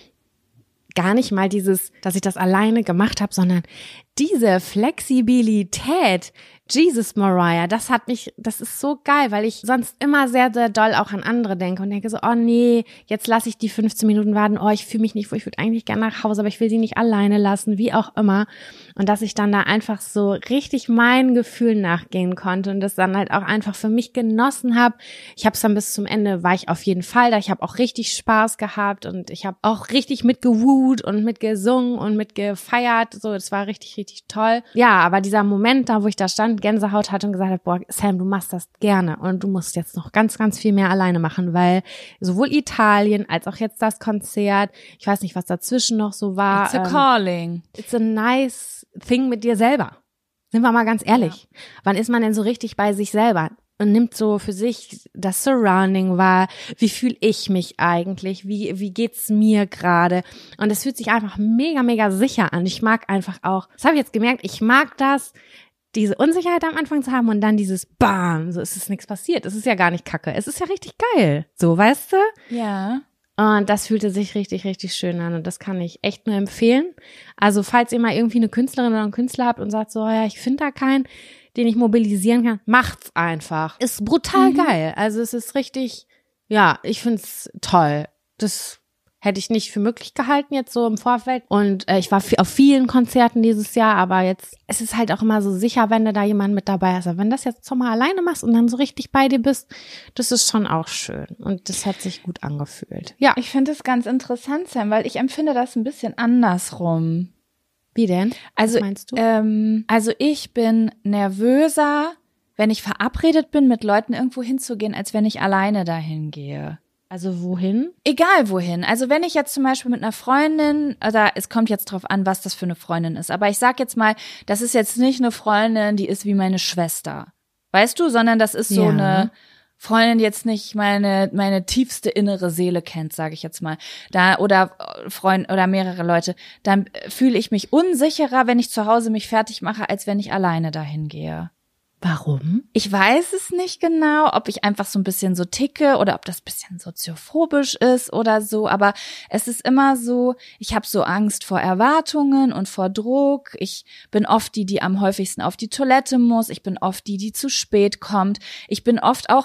gar nicht mal dass ich das alleine gemacht habe, sondern diese Flexibilität, Jesus Mariah, das ist so geil, weil ich sonst immer sehr, sehr doll auch an andere denke und denke so, oh nee, jetzt lasse ich die 15 Minuten warten, oh, ich fühle mich nicht wohl, ich würde eigentlich gerne nach Hause, aber ich will sie nicht alleine lassen, wie auch immer. Und dass ich dann da einfach so richtig meinen Gefühlen nachgehen konnte und das dann halt auch einfach für mich genossen habe. Ich habe es dann bis zum Ende, war ich auf jeden Fall da, ich habe auch richtig Spaß gehabt und ich habe auch richtig mitgewut und mitgesungen und mitgefeiert, so, es war richtig, richtig toll. Ja, aber dieser Moment da, wo ich da stand, Gänsehaut hatte und gesagt habe, boah, Sam, du machst das gerne und du musst jetzt noch ganz, ganz viel mehr alleine machen, weil sowohl Italien als auch jetzt das Konzert, ich weiß nicht, was dazwischen noch so war. It's a calling. It's a nice thing mit dir selber. Sind wir mal ganz ehrlich. Ja. Wann ist man denn so richtig bei sich selber? Und nimmt so für sich das Surrounding wahr. Wie fühle ich mich eigentlich? Wie geht's mir gerade? Und es fühlt sich einfach mega, mega sicher an. Ich mag einfach auch, das habe ich jetzt gemerkt, ich mag das, diese Unsicherheit am Anfang zu haben und dann dieses Bam, so ist es nichts passiert. Es ist ja gar nicht kacke. Es ist ja richtig geil. So, weißt du? Ja. Und das fühlte sich richtig, richtig schön an und das kann ich echt nur empfehlen. Also falls ihr mal irgendwie eine Künstlerin oder einen Künstler habt und sagt so, ja, ich finde da keinen, den ich mobilisieren kann, macht's einfach. Ist brutal geil. Also es ist richtig, ja, ich find's toll. Das hätte ich nicht für möglich gehalten jetzt so im Vorfeld. Und ich war auf vielen Konzerten dieses Jahr, aber jetzt, es ist halt auch immer so sicher, wenn du da jemand mit dabei hast. Aber wenn das jetzt mal alleine machst und dann so richtig bei dir bist, das ist schon auch schön. Und das hat sich gut angefühlt. Ja. Ich finde es ganz interessant, Sam, weil ich empfinde das ein bisschen andersrum. Wie denn? Also, was meinst du? Also ich bin nervöser, wenn ich verabredet bin, mit Leuten irgendwo hinzugehen, als wenn ich alleine dahin gehe. Also wohin? Egal wohin. Also wenn ich jetzt zum Beispiel mit einer Freundin, oder es kommt jetzt drauf an, was das für eine Freundin ist, aber ich sag jetzt mal, das ist jetzt nicht eine Freundin, die ist wie meine Schwester. Weißt du? Sondern das ist so eine Freundin, die jetzt nicht meine tiefste innere Seele kennt, sage ich jetzt mal. Oder Freund oder mehrere Leute. Dann fühle ich mich unsicherer, wenn ich zu Hause mich fertig mache, als wenn ich alleine dahin gehe. Warum? Ich weiß es nicht genau, ob ich einfach so ein bisschen so ticke oder ob das ein bisschen soziophobisch ist oder so, aber es ist immer so, ich habe so Angst vor Erwartungen und vor Druck. Ich bin oft die am häufigsten auf die Toilette muss. Ich bin oft die zu spät kommt. Ich bin oft auch die,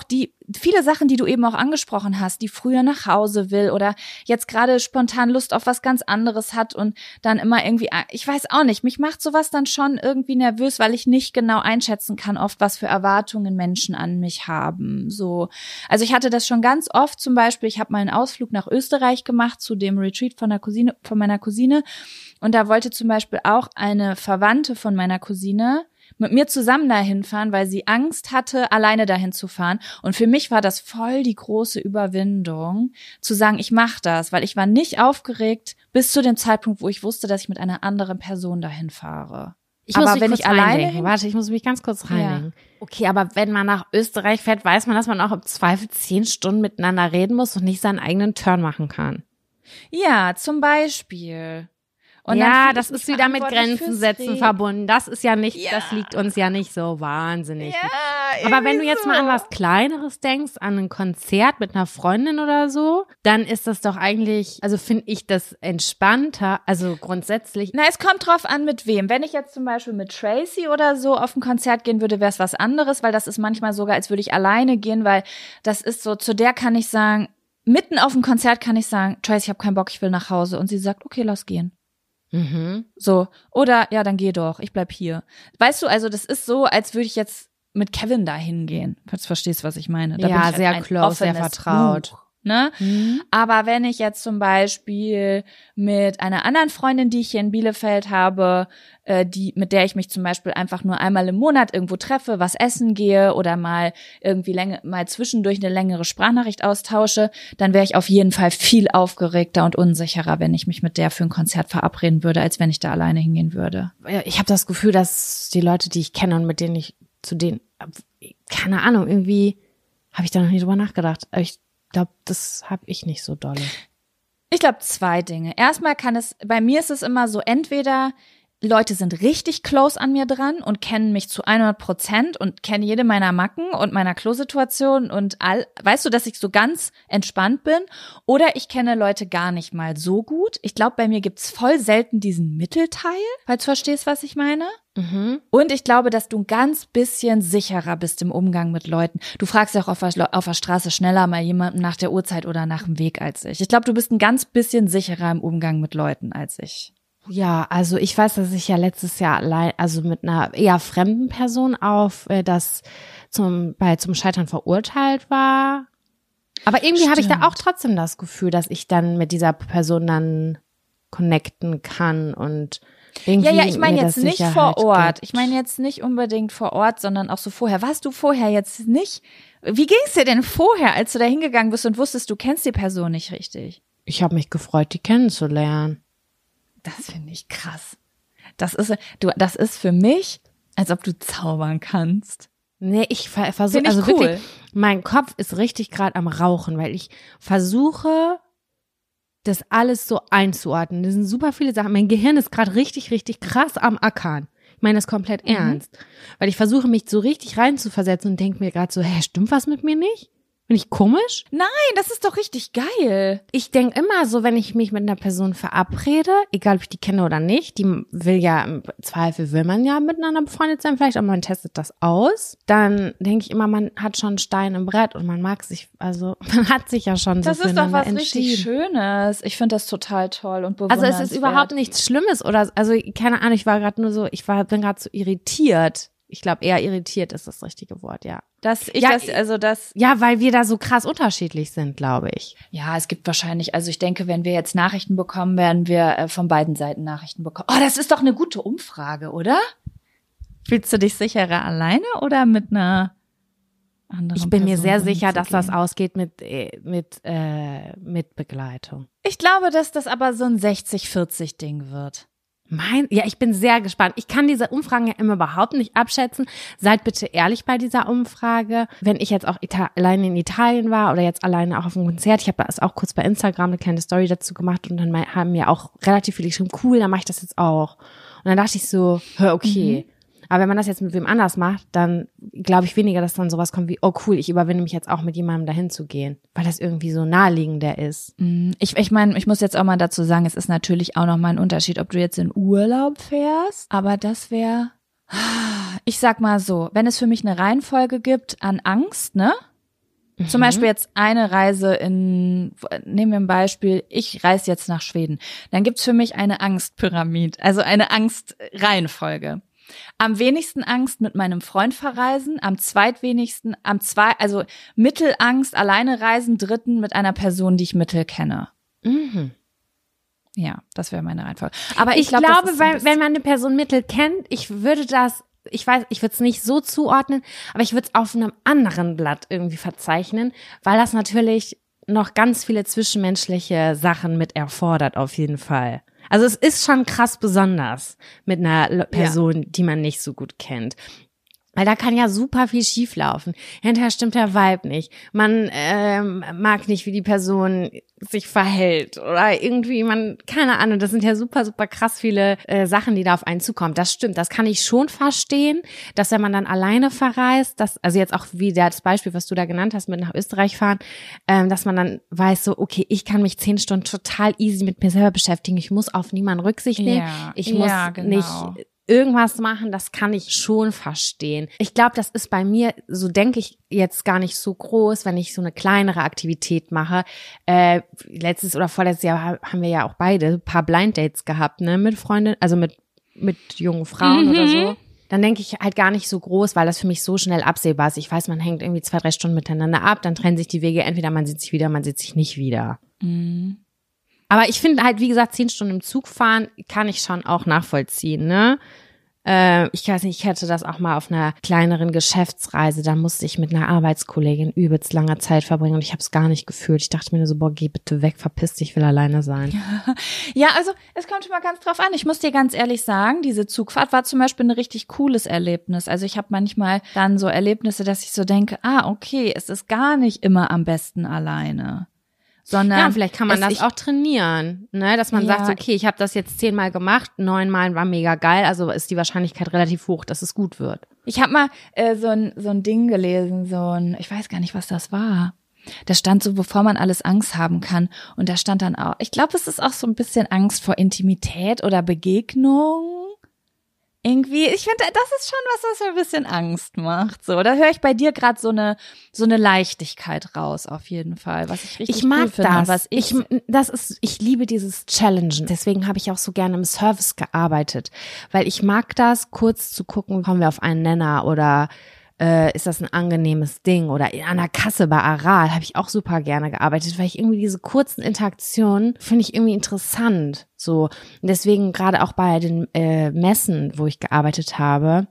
viele Sachen, die du eben auch angesprochen hast, die früher nach Hause will oder jetzt gerade spontan Lust auf was ganz anderes hat und dann immer irgendwie, ich weiß auch nicht, mich macht sowas dann schon irgendwie nervös, weil ich nicht genau einschätzen kann, oft was für Erwartungen Menschen an mich haben. So, also ich hatte das schon ganz oft, zum Beispiel, ich habe mal einen Ausflug nach Österreich gemacht zu dem Retreat von meiner Cousine und da wollte zum Beispiel auch eine Verwandte von meiner Cousine mit mir zusammen dahin fahren, weil sie Angst hatte, alleine dahin zu fahren. Und für mich war das voll die große Überwindung, zu sagen, ich mache das, weil ich war nicht aufgeregt bis zu dem Zeitpunkt, wo ich wusste, dass ich mit einer anderen Person dahin fahre. Aber wenn ich alleine warte, ich muss mich ganz kurz reinlegen. Ja. Okay, aber wenn man nach Österreich fährt, weiß man, dass man auch im Zweifel 10 Stunden miteinander reden muss und nicht seinen eigenen Turn machen kann. Ja, zum Beispiel. Und ja, das ist wieder mit Grenzen setzen verbunden. Das ist ja nicht, das liegt uns ja nicht so wahnsinnig. Ja, aber wenn du jetzt mal an was Kleineres denkst, an ein Konzert mit einer Freundin oder so, dann ist das doch eigentlich, also finde ich das entspannter, also grundsätzlich. Na, es kommt drauf an, mit wem. Wenn ich jetzt zum Beispiel mit Tracy oder so auf ein Konzert gehen würde, wäre es was anderes, weil das ist manchmal sogar, als würde ich alleine gehen, weil das ist so, zu der kann ich sagen, mitten auf dem Konzert kann ich sagen, Tracy, ich habe keinen Bock, ich will nach Hause. Und sie sagt, okay, lass gehen. Mhm. So, oder ja, dann geh doch, ich bleib hier. Weißt du, also das ist so, als würde ich jetzt mit Kevin da hingehen. Du verstehst, was ich meine. Da ja, bin ich sehr halt close, sehr vertraut. Buch, ne? Mhm. Aber wenn ich jetzt zum Beispiel mit einer anderen Freundin, die ich hier in Bielefeld habe, mit der ich mich zum Beispiel einfach nur einmal im Monat irgendwo treffe, was essen gehe oder mal irgendwie mal zwischendurch eine längere Sprachnachricht austausche, dann wäre ich auf jeden Fall viel aufgeregter und unsicherer, wenn ich mich mit der für ein Konzert verabreden würde, als wenn ich da alleine hingehen würde. Ich habe das Gefühl, dass die Leute, die ich kenne und mit denen ich keine Ahnung, irgendwie habe ich da noch nie drüber nachgedacht. Aber ich glaube, das habe ich nicht so dolle. Ich glaube 2 Dinge. Erstmal bei mir ist es immer so, entweder Leute sind richtig close an mir dran und kennen mich zu 100% und kennen jede meiner Macken und meiner Klosituation und weißt du, dass ich so ganz entspannt bin, oder ich kenne Leute gar nicht mal so gut. Ich glaube, bei mir gibt's voll selten diesen Mittelteil, falls du verstehst, was ich meine. Mhm. Und ich glaube, dass du ein ganz bisschen sicherer bist im Umgang mit Leuten. Du fragst ja auch auf der Straße schneller mal jemanden nach der Uhrzeit oder nach dem Weg als ich. Ich glaube, du bist ein ganz bisschen sicherer im Umgang mit Leuten als ich. Ja, also ich weiß, dass ich ja letztes Jahr mit einer eher fremden Person zum Scheitern verurteilt war. Aber irgendwie habe ich da auch trotzdem das Gefühl, dass ich dann mit dieser Person dann connecten kann und irgendwie. Ja, ich meine jetzt nicht vor Ort. Ich meine jetzt nicht unbedingt vor Ort, sondern auch so vorher. Warst du vorher jetzt nicht? Wie ging es dir denn vorher, als du da hingegangen bist und wusstest, du kennst die Person nicht richtig? Ich habe mich gefreut, die kennenzulernen. Das finde ich krass. Das ist für mich, als ob du zaubern kannst. Nee, ich versuche, also cool. Wirklich, mein Kopf ist richtig gerade am Rauchen, weil ich versuche, das alles so einzuordnen. Das sind super viele Sachen. Mein Gehirn ist gerade richtig, richtig krass am Ackern. Ich meine das komplett ernst. Weil ich versuche, mich so richtig reinzuversetzen und denke mir gerade so, stimmt was mit mir nicht? Bin ich komisch? Nein, das ist doch richtig geil. Ich denke immer so, wenn ich mich mit einer Person verabrede, egal ob ich die kenne oder nicht, die will ja, im Zweifel will man ja miteinander befreundet sein, vielleicht, aber man testet das aus. Dann denke ich immer, man hat schon einen Stein im Brett und man mag sich, also man hat sich ja schon so füreinander entschieden. Das ist doch was richtig Schönes. Ich finde das total toll und bewundernswert. Also es ist überhaupt nichts Schlimmes oder, also keine Ahnung, ich war gerade nur so, bin gerade so irritiert. Ich glaube, eher irritiert ist das richtige Wort, ja. Ja, weil wir da so krass unterschiedlich sind, glaube ich. Ja, es gibt wahrscheinlich, also ich denke, wenn wir jetzt Nachrichten bekommen, werden wir von beiden Seiten Nachrichten bekommen. Oh, das ist doch eine gute Umfrage, oder? Fühlst du dich sicherer alleine oder mit einer anderen Ich bin Person mir sehr sicher, dass das ausgeht mit Begleitung. Ich glaube, dass das aber so ein 60-40-Ding wird. Ich bin sehr gespannt. Ich kann diese Umfragen ja immer überhaupt nicht abschätzen. Seid bitte ehrlich bei dieser Umfrage. Wenn ich jetzt auch alleine in Italien war oder jetzt alleine auch auf einem Konzert, ich habe das auch kurz bei Instagram eine kleine Story dazu gemacht und dann haben mir auch relativ viele geschrieben, cool, dann mache ich das jetzt auch. Und dann dachte ich so, okay. Aber wenn man das jetzt mit wem anders macht, dann glaube ich weniger, dass dann sowas kommt wie, oh cool, ich überwinde mich jetzt auch mit jemandem dahin zu gehen, weil das irgendwie so naheliegender ist. Ich meine, ich muss jetzt auch mal dazu sagen, es ist natürlich auch noch mal ein Unterschied, ob du jetzt in Urlaub fährst, aber das wäre, ich sag mal so, wenn es für mich eine Reihenfolge gibt an Angst, ne? Zum Beispiel jetzt eine Reise nehmen wir ein Beispiel, ich reise jetzt nach Schweden. Dann gibt's für mich eine Angstpyramide, also eine Angstreihenfolge. Am wenigsten Angst mit meinem Freund verreisen, am zweitwenigsten, also Mittelangst, alleine reisen, dritten mit einer Person, die ich mittel kenne. Mhm. Ja, das wäre meine Reihenfolge. Aber ich glaube, wenn man eine Person mittel kennt, ich würde es nicht so zuordnen, aber ich würde es auf einem anderen Blatt irgendwie verzeichnen, weil das natürlich noch ganz viele zwischenmenschliche Sachen mit erfordert, auf jeden Fall. Also es ist schon krass besonders mit einer Person, die man nicht so gut kennt. Weil da kann ja super viel schieflaufen. Hinterher stimmt der Vibe nicht. Man mag nicht, wie die Person sich verhält oder irgendwie, keine Ahnung, das sind ja super, super krass viele Sachen, die da auf einen zukommen. Das stimmt, das kann ich schon verstehen, dass wenn man dann alleine verreist, also jetzt auch wie das Beispiel, was du da genannt hast, mit nach Österreich fahren, dass man dann weiß so, okay, ich kann mich 10 Stunden total easy mit mir selber beschäftigen. Ich muss auf niemanden Rücksicht nehmen. Ich muss nicht irgendwas machen, das kann ich schon verstehen. Ich glaube, das ist bei mir, so denke ich jetzt gar nicht so groß, wenn ich so eine kleinere Aktivität mache. Letztes oder vorletztes Jahr haben wir ja auch beide ein paar Blind Dates gehabt, ne, mit Freundinnen, also mit jungen Frauen oder so. Dann denke ich halt gar nicht so groß, weil das für mich so schnell absehbar ist. Ich weiß, man hängt irgendwie 2-3 Stunden miteinander ab, dann trennen sich die Wege, entweder man sieht sich wieder, man sieht sich nicht wieder. Mhm. Aber ich finde halt, wie gesagt, 10 Stunden im Zug fahren kann ich schon auch nachvollziehen, ne? Ich weiß nicht, ich hätte das auch mal auf einer kleineren Geschäftsreise, da musste ich mit einer Arbeitskollegin übelst langer Zeit verbringen und ich habe es gar nicht gefühlt. Ich dachte mir nur so, boah, geh bitte weg, verpiss dich, ich will alleine sein. Ja, also es kommt schon mal ganz drauf an. Ich muss dir ganz ehrlich sagen, diese Zugfahrt war zum Beispiel ein richtig cooles Erlebnis. Also ich habe manchmal dann so Erlebnisse, dass ich so denke, okay, es ist gar nicht immer am besten alleine. Sondern ja, vielleicht kann man das auch trainieren, ne, dass man sagt, okay, ich habe das jetzt 10 Mal gemacht, 9 Mal war mega geil, also ist die Wahrscheinlichkeit relativ hoch, dass es gut wird. Ich habe mal so ein Ding gelesen, ich weiß gar nicht, was das war. Da stand so, bevor man alles Angst haben kann, und da stand dann auch, ich glaube, es ist auch so ein bisschen Angst vor Intimität oder Begegnung. Irgendwie, ich finde, das ist schon was mir ein bisschen Angst macht. So, da höre ich bei dir gerade so eine Leichtigkeit raus, auf jeden Fall, was ich richtig mag cool finde. Ich liebe dieses Challengen. Deswegen habe ich auch so gerne im Service gearbeitet, weil ich mag das, kurz zu gucken, kommen wir auf einen Nenner oder ist das ein angenehmes Ding, oder an der Kasse bei Aral habe ich auch super gerne gearbeitet, weil ich irgendwie diese kurzen Interaktionen finde ich irgendwie interessant. So, und deswegen gerade auch bei den Messen, wo ich gearbeitet habe,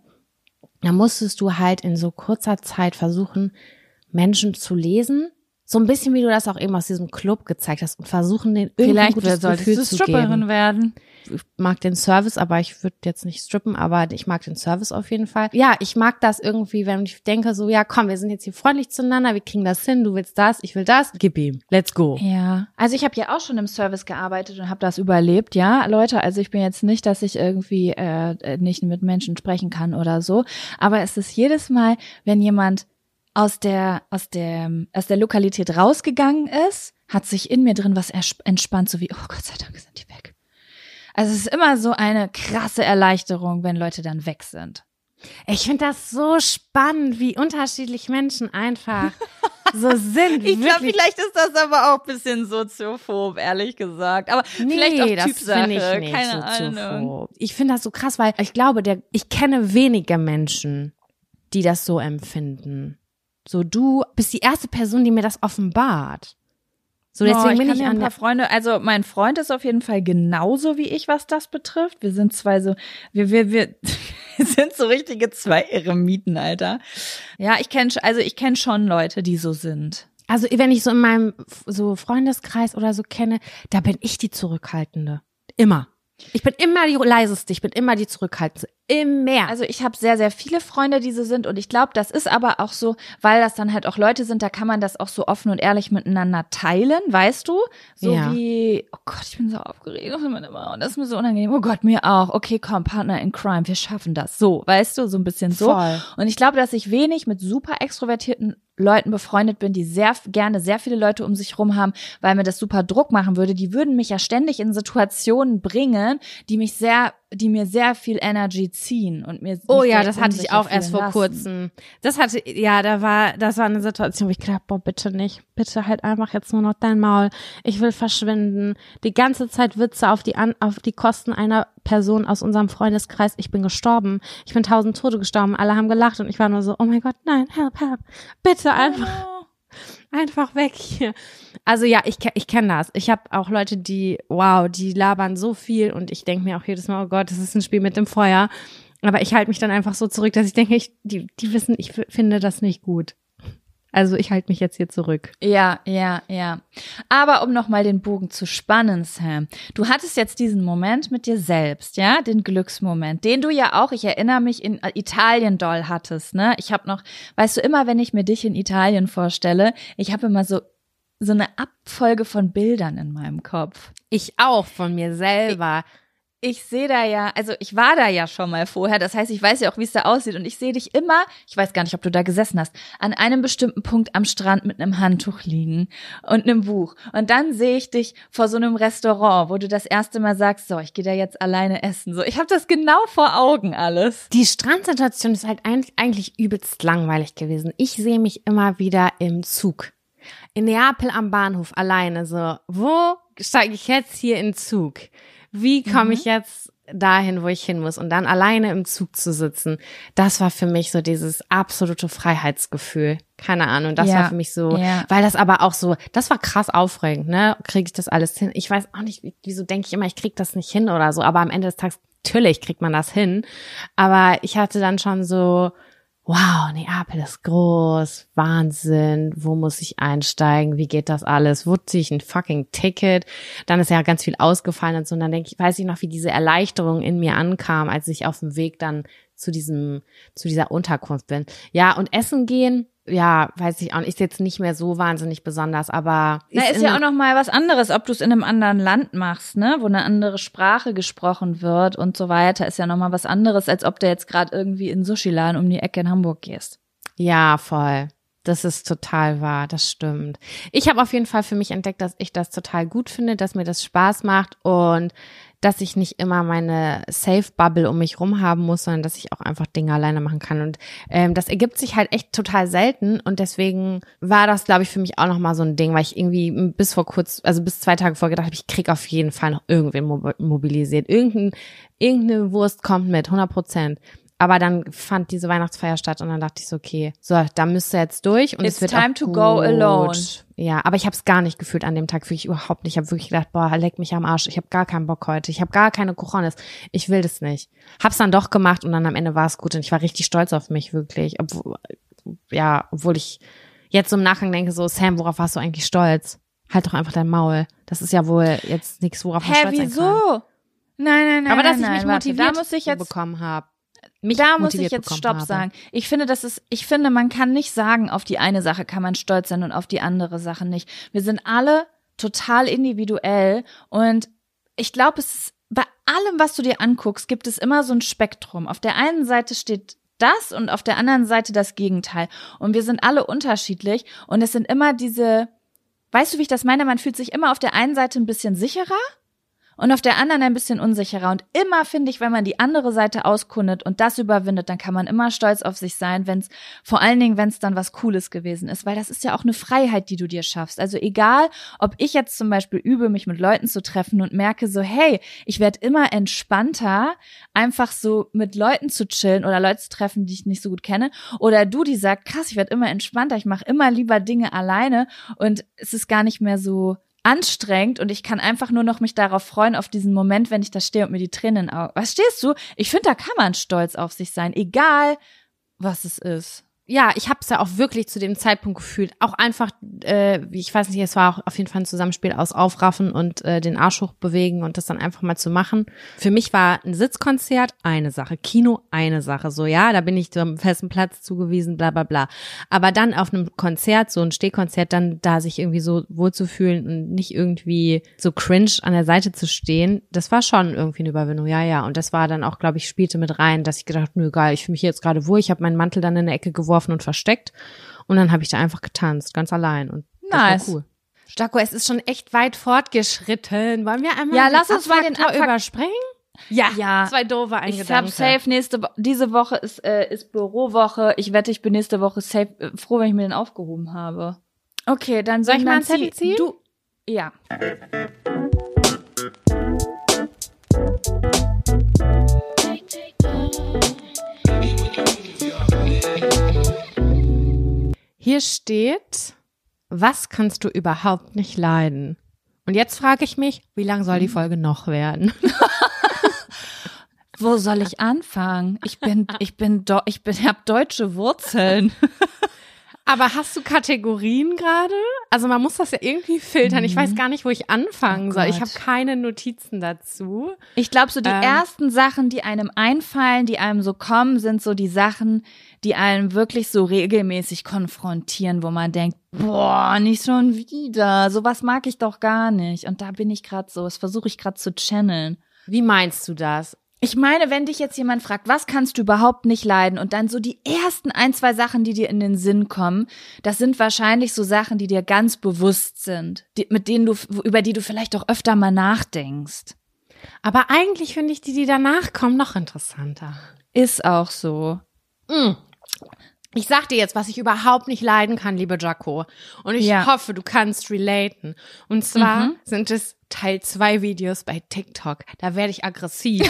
da musstest du halt in so kurzer Zeit versuchen, Menschen zu lesen. So ein bisschen, wie du das auch eben aus diesem Club gezeigt hast, und versuchen, den irgendwie ein gutes Gefühl zu geben. Stripperin werden. Ich mag den Service, aber ich würde jetzt nicht strippen, aber ich mag den Service auf jeden Fall. Ja, ich mag das irgendwie, wenn ich denke so, ja komm, wir sind jetzt hier freundlich zueinander, wir kriegen das hin, du willst das, ich will das, gib ihm, let's go. Ja, also ich habe ja auch schon im Service gearbeitet und habe das überlebt, ja, Leute, also ich bin jetzt nicht, dass ich irgendwie nicht mit Menschen sprechen kann oder so, aber es ist jedes Mal, wenn jemand aus der Lokalität rausgegangen ist, hat sich in mir drin was entspannt, so wie, oh Gott sei Dank sind die weg. Also es ist immer so eine krasse Erleichterung, wenn Leute dann weg sind. Ich finde das so spannend, wie unterschiedlich Menschen einfach so sind. Ich glaube, vielleicht ist das aber auch ein bisschen soziophob, ehrlich gesagt. Aber vielleicht auch Typsache, das ich nicht keine soziophob. Ahnung. Ich finde das so krass, weil ich glaube, ich kenne wenige Menschen, die das so empfinden. So, du bist die erste Person, die mir das offenbart. So, deswegen bin ich an ein paar Freunde, also mein Freund ist auf jeden Fall genauso wie ich, was das betrifft. Wir sind zwei so, wir sind so richtige zwei Eremiten, Alter. Ja, ich kenne schon Leute, die so sind. Also, wenn ich so in meinem so Freundeskreis oder so kenne, da bin ich die Zurückhaltende. Immer. Ich bin immer die leiseste, ich bin immer die Zurückhaltende. Immer. Also ich habe sehr, sehr viele Freunde, die so sind, und ich glaube, das ist aber auch so, weil das dann halt auch Leute sind, da kann man das auch so offen und ehrlich miteinander teilen, weißt du? So ja. Wie, oh Gott, ich bin so aufgeregt und das ist mir so unangenehm. Oh Gott, mir auch. Okay, komm, Partner in Crime, wir schaffen das. So, weißt du, so ein bisschen so. Voll. Und ich glaube, dass ich wenig mit super extrovertierten Leuten befreundet bin, die sehr gerne sehr viele Leute um sich rum haben, weil mir das super Druck machen würde. Die würden mich ja ständig in Situationen bringen, die mich sehr die mir sehr viel Energy ziehen und mir. Oh ja, das hatte ich auch erst vor kurzem. Das war eine Situation, wo ich gedacht, boah, bitte nicht. Bitte halt einfach jetzt nur noch dein Maul. Ich will verschwinden. Die ganze Zeit Witze auf die Kosten einer Person aus unserem Freundeskreis. Ich bin gestorben. Ich bin 1000 Tote gestorben. Alle haben gelacht und ich war nur so, oh mein Gott, nein, help. Bitte einfach weg hier. Also ja, ich kenne das. Ich habe auch Leute, die labern so viel und ich denke mir auch jedes Mal, oh Gott, das ist ein Spiel mit dem Feuer. Aber ich halte mich dann einfach so zurück, dass ich denke, die wissen, ich finde das nicht gut. Also ich halte mich jetzt hier zurück. Ja. Aber um nochmal den Bogen zu spannen, Sam, du hattest jetzt diesen Moment mit dir selbst, ja, den Glücksmoment, den du ja auch, ich erinnere mich, in Italien doll hattest, ne? Ich habe noch, weißt du, immer wenn ich mir dich in Italien vorstelle, ich habe immer so eine Abfolge von Bildern in meinem Kopf. Ich auch von mir selber. Ich sehe da ja, also ich war da ja schon mal vorher, das heißt, ich weiß ja auch, wie es da aussieht und ich sehe dich immer, ich weiß gar nicht, ob du da gesessen hast, an einem bestimmten Punkt am Strand mit einem Handtuch liegen und einem Buch und dann sehe ich dich vor so einem Restaurant, wo du das erste Mal sagst, so, ich gehe da jetzt alleine essen, so, ich habe das genau vor Augen alles. Die Strandsituation ist halt eigentlich übelst langweilig gewesen. Ich sehe mich immer wieder im Zug. In Neapel am Bahnhof alleine, so, wo steige ich jetzt hier in den Zug? Wie komme ich jetzt dahin, wo ich hin muss? Und dann alleine im Zug zu sitzen, das war für mich so dieses absolute Freiheitsgefühl. Keine Ahnung, das war für mich so, weil das aber auch so, das war krass aufregend, ne? Kriege ich das alles hin? Ich weiß auch nicht, wieso denke ich immer, ich kriege das nicht hin oder so, aber am Ende des Tages, natürlich kriegt man das hin. Aber ich hatte dann schon so, wow, Neapel ist groß, Wahnsinn, wo muss ich einsteigen, wie geht das alles, wo ziehe ich ein fucking Ticket, dann ist ja ganz viel ausgefallen und so, und dann weiß ich noch, wie diese Erleichterung in mir ankam, als ich auf dem Weg dann zu dieser Unterkunft bin. Ja, und essen gehen, ja, weiß ich auch nicht, ist jetzt nicht mehr so wahnsinnig besonders, aber ist ja auch noch mal was anderes, ob du es in einem anderen Land machst, ne, wo eine andere Sprache gesprochen wird und so weiter, ist ja noch mal was anderes, als ob du jetzt gerade irgendwie in Sushi-Laden um die Ecke in Hamburg gehst. Ja, voll. Das ist total wahr, das stimmt. Ich habe auf jeden Fall für mich entdeckt, dass ich das total gut finde, dass mir das Spaß macht und dass ich nicht immer meine Safe-Bubble um mich rum haben muss, sondern dass ich auch einfach Dinge alleine machen kann. Und das ergibt sich halt echt total selten und deswegen war das, glaube ich, für mich auch nochmal so ein Ding, weil ich irgendwie bis 2 Tage vorher gedacht habe, ich krieg auf jeden Fall noch irgendwen mobilisiert. Irgendeine Wurst kommt mit, 100%. Aber dann fand diese Weihnachtsfeier statt und dann dachte ich so, okay, so, da müsst ihr jetzt durch und es wird time auch to gut. go alone. Ja, aber ich habe es gar nicht gefühlt an dem Tag, wirklich überhaupt nicht. Ich habe wirklich gedacht, boah, leck mich am Arsch, ich habe gar keinen Bock heute, ich habe gar keine Cojones, ich will das nicht. Hab's dann doch gemacht und dann am Ende war es gut und ich war richtig stolz auf mich, wirklich. Obwohl ich jetzt im Nachgang denke so, Sam, worauf warst du eigentlich stolz? Halt doch einfach dein Maul. Das ist ja wohl jetzt nichts, worauf man stolz sein kann. Wieso? Nein. Aber dass ich mich motiviert da muss ich jetzt bekommen habe. Da muss ich jetzt Stopp sagen. Ich finde, man kann nicht sagen, auf die eine Sache kann man stolz sein und auf die andere Sache nicht. Wir sind alle total individuell und ich glaube, es ist bei allem, was du dir anguckst, gibt es immer so ein Spektrum. Auf der einen Seite steht das und auf der anderen Seite das Gegenteil. Und wir sind alle unterschiedlich und es sind immer weißt du, wie ich das meine? Man fühlt sich immer auf der einen Seite ein bisschen sicherer und auf der anderen ein bisschen unsicherer. Und immer finde ich, wenn man die andere Seite auskundet und das überwindet, dann kann man immer stolz auf sich sein, vor allen Dingen, wenn es dann was Cooles gewesen ist. Weil das ist ja auch eine Freiheit, die du dir schaffst. Also egal, ob ich jetzt zum Beispiel übe, mich mit Leuten zu treffen und merke so, hey, ich werde immer entspannter, einfach so mit Leuten zu chillen oder Leute zu treffen, die ich nicht so gut kenne. Oder du, die sagt, krass, ich werde immer entspannter, ich mache immer lieber Dinge alleine und es ist gar nicht mehr so anstrengend und ich kann einfach nur noch mich darauf freuen, auf diesen Moment, wenn ich da stehe und mir die Tränen in den Augen. Was stehst du? Ich finde, da kann man stolz auf sich sein, egal was es ist. Ja, ich habe es ja auch wirklich zu dem Zeitpunkt gefühlt. Auch einfach, ich weiß nicht, es war auch auf jeden Fall ein Zusammenspiel aus Aufraffen und den Arsch hochbewegen und das dann einfach mal zu machen. Für mich war ein Sitzkonzert eine Sache, Kino eine Sache. So, ja, da bin ich zum festen Platz zugewiesen, bla bla bla. Aber dann auf einem Konzert, so ein Stehkonzert, dann da sich irgendwie so wohlzufühlen und nicht irgendwie so cringe an der Seite zu stehen, das war schon irgendwie eine Überwindung, ja. Und das war dann auch, glaube ich, spielte mit rein, dass ich gedacht, nö, egal, ich fühle mich jetzt gerade wohl. Ich habe meinen Mantel dann in der Ecke geworfen und versteckt und dann habe ich da einfach getanzt, ganz allein und das war cool. Stacko, es ist schon echt weit fortgeschritten. Wollen wir einmal lass uns mal den Abfuck-Faktor überspringen? Ja. 2 doofe ein Ich Gedanke. hab safe diese Woche ist Bürowoche. Ich wette, ich bin nächste Woche safe froh, wenn ich mir den aufgehoben habe. Okay, dann Soll ich mal einen Zettel ziehen? Du, ja. Hier steht, was kannst du überhaupt nicht leiden? Und jetzt frage ich mich, wie lang soll die Folge noch werden? Wo soll ich anfangen? Ich habe deutsche Wurzeln. Aber hast du Kategorien gerade? Also man muss das ja irgendwie filtern. Ich weiß gar nicht, wo ich anfangen soll. Ich habe keine Notizen dazu. Ich glaube, so die ersten Sachen, die einem einfallen, die einem so kommen, sind so die Sachen, die einem wirklich so regelmäßig konfrontieren, wo man denkt, boah, nicht schon wieder. Sowas mag ich doch gar nicht. Und da bin ich gerade so, das versuche ich gerade zu channeln. Wie meinst du das? Ich meine, wenn dich jetzt jemand fragt, was kannst du überhaupt nicht leiden und dann so die ersten 1, 2 Sachen, die dir in den Sinn kommen, das sind wahrscheinlich so Sachen, die dir ganz bewusst sind, über die du vielleicht auch öfter mal nachdenkst. Aber eigentlich finde ich die danach kommen, noch interessanter. Ist auch so. Ich sag dir jetzt, was ich überhaupt nicht leiden kann, liebe Jaco. Und ich hoffe, du kannst relaten. Und zwar sind es Teil 2 Videos bei TikTok. Da werde ich aggressiv.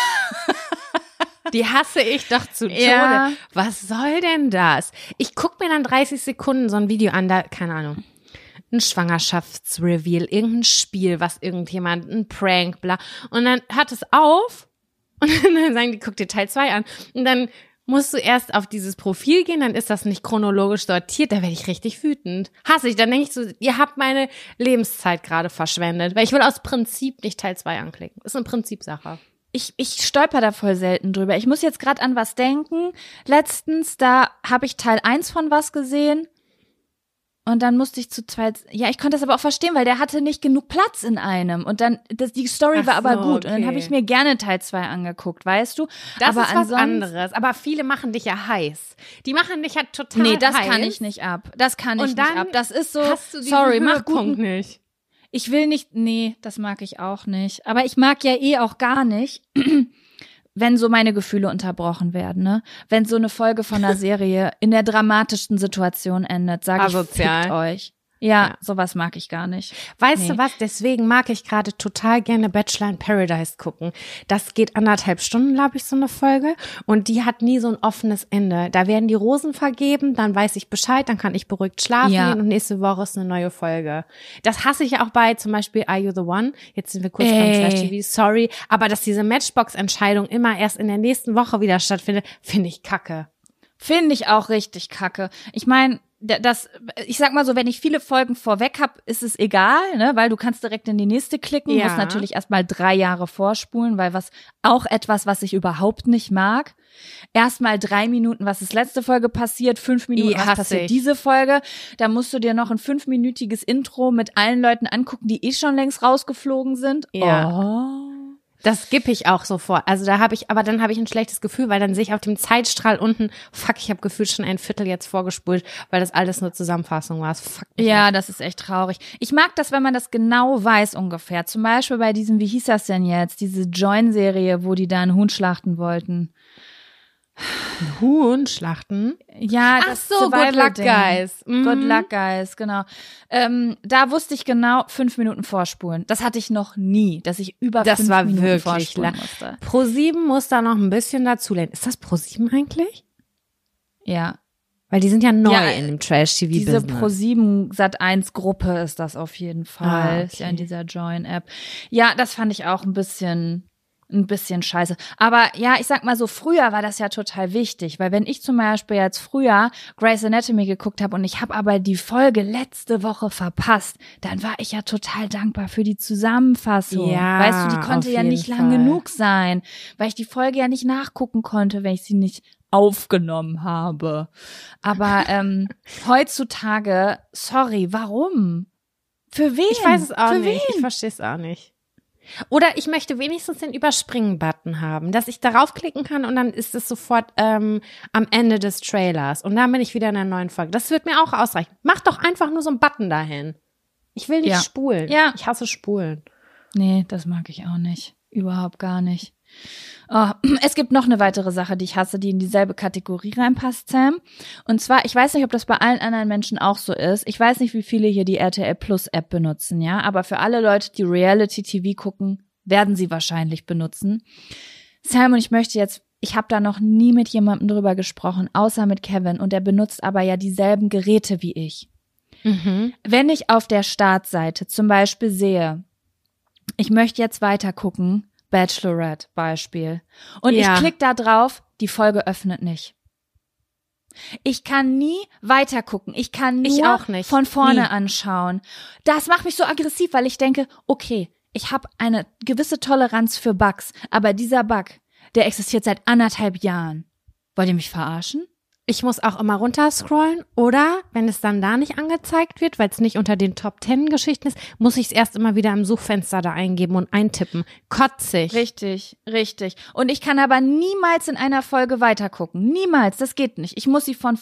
Die hasse ich doch zu Tode. Ja. Was soll denn das? Ich guck mir dann 30 Sekunden so ein Video an, da, keine Ahnung, ein Schwangerschaftsreveal, irgendein Spiel, was irgendjemand, ein Prank, bla. Und dann hört es auf und dann sagen die, guck dir Teil 2 an. Und dann musst du erst auf dieses Profil gehen, dann ist das nicht chronologisch sortiert, da werde ich richtig wütend. Hasse ich, dann denke ich so, ihr habt meine Lebenszeit gerade verschwendet, weil ich will aus Prinzip nicht Teil 2 anklicken. Ist eine Prinzipsache. Ich stolper da voll selten drüber. Ich muss jetzt gerade an was denken. Letztens, da habe ich Teil 1 von was gesehen und dann musste ich zu zweit, ja, ich konnte das aber auch verstehen, weil der hatte nicht genug Platz in einem und dann, die Story war aber gut und dann habe ich mir gerne Teil 2 angeguckt, weißt du? Das aber ist was anderes, aber viele machen dich ja heiß. Die machen dich ja total heiß. Nee, das kann ich nicht ab. Das kann ich nicht ab. Das ist so, hast du diesen sorry, mach Höhepunkt nicht. Ich will nicht, nee, das mag ich auch nicht. Aber ich mag ja auch gar nicht, wenn so meine Gefühle unterbrochen werden, ne? Wenn so eine Folge von einer Serie in der dramatischsten Situation endet, sage ich, fickt euch. Ja, sowas mag ich gar nicht. Weißt du was, deswegen mag ich gerade total gerne Bachelor in Paradise gucken. Das geht 1,5 Stunden, glaube ich, so eine Folge. Und die hat nie so ein offenes Ende. Da werden die Rosen vergeben, dann weiß ich Bescheid, dann kann ich beruhigt schlafen gehen und nächste Woche ist eine neue Folge. Das hasse ich auch bei zum Beispiel Are You the One? Jetzt sind wir kurz beim Trash-TV, sorry. Aber dass diese Matchbox-Entscheidung immer erst in der nächsten Woche wieder stattfindet, finde ich kacke. Finde ich auch richtig kacke. Ich meine, ich sag mal so, wenn ich viele Folgen vorweg habe, ist es egal, ne, weil du kannst direkt in die nächste klicken, musst natürlich erstmal 3 Jahre vorspulen, weil was ich überhaupt nicht mag. Erstmal 3 Minuten, was ist letzte Folge passiert, 5 Minuten, was passiert diese Folge. Da musst du dir noch ein 5-minütiges Intro mit allen Leuten angucken, die schon längst rausgeflogen sind. Ja. Oh. Das skippe ich auch sofort. Also dann habe ich ein schlechtes Gefühl, weil dann sehe ich auf dem Zeitstrahl unten, fuck, ich habe gefühlt schon ein Viertel jetzt vorgespult, weil das alles nur Zusammenfassung war. Das ist echt traurig. Ich mag das, wenn man das genau weiß ungefähr. Zum Beispiel bei diesem, wie hieß das denn jetzt, diese Join-Serie, wo die da einen Huhn schlachten wollten. Huhn schlachten? Ja, das Good Luck Guys. Good Luck Guys, genau. Da wusste ich genau 5 Minuten vorspulen. Das hatte ich noch nie, dass ich über 5 Minuten vorspulen musste. Pro7 muss da noch ein bisschen dazulernen. Ist das Pro7 eigentlich? Ja. Weil die sind ja neu in dem Trash-TV-Business. Diese Pro7 Sat1-Gruppe ist das auf jeden Fall. Ist ja in dieser Join-App. Ja, das fand ich auch ein bisschen scheiße. Aber ja, ich sag mal so, früher war das ja total wichtig, weil wenn ich zum Beispiel jetzt früher Grey's Anatomy geguckt habe und ich habe aber die Folge letzte Woche verpasst, dann war ich ja total dankbar für die Zusammenfassung. Ja, weißt du, die konnte ja nicht lang genug sein, weil ich die Folge ja nicht nachgucken konnte, wenn ich sie nicht aufgenommen habe. Aber heutzutage, sorry, warum? Für wen? Ich weiß es auch nicht. Ich verstehe es auch nicht. Oder ich möchte wenigstens den Überspringen-Button haben, dass ich darauf klicken kann und dann ist es sofort am Ende des Trailers. Und dann bin ich wieder in einer neuen Folge. Das wird mir auch ausreichen. Mach doch einfach nur so einen Button dahin. Ich will nicht spulen. Ja. Ich hasse Spulen. Nee, das mag ich auch nicht. überhaupt gar nicht. Oh, es gibt noch eine weitere Sache, die ich hasse, die in dieselbe Kategorie reinpasst, Sam. Und zwar, ich weiß nicht, ob das bei allen anderen Menschen auch so ist. Ich weiß nicht, wie viele hier die RTL Plus App benutzen, ja. Aber für alle Leute, die Reality TV gucken, werden sie wahrscheinlich benutzen. Sam, und ich habe da noch nie mit jemandem drüber gesprochen, außer mit Kevin. Und er benutzt aber ja dieselben Geräte wie ich. Mhm. Wenn ich auf der Startseite zum Beispiel sehe, ich möchte jetzt weiter gucken, Bachelorette Beispiel. Und ich klicke da drauf, die Folge öffnet nicht. Ich kann nie weiter gucken. Ich kann nur von vorne anschauen. Das macht mich so aggressiv, weil ich denke, okay, ich habe eine gewisse Toleranz für Bugs, aber dieser Bug, der existiert seit 1,5 Jahren. Wollt ihr mich verarschen? Ich muss auch immer runterscrollen oder, wenn es dann da nicht angezeigt wird, weil es nicht unter den Top 10 Geschichten ist, muss ich es erst immer wieder im Suchfenster da eingeben und eintippen. Kotzig. Richtig. Und ich kann aber niemals in einer Folge weitergucken. Niemals, das geht nicht. Ich muss immer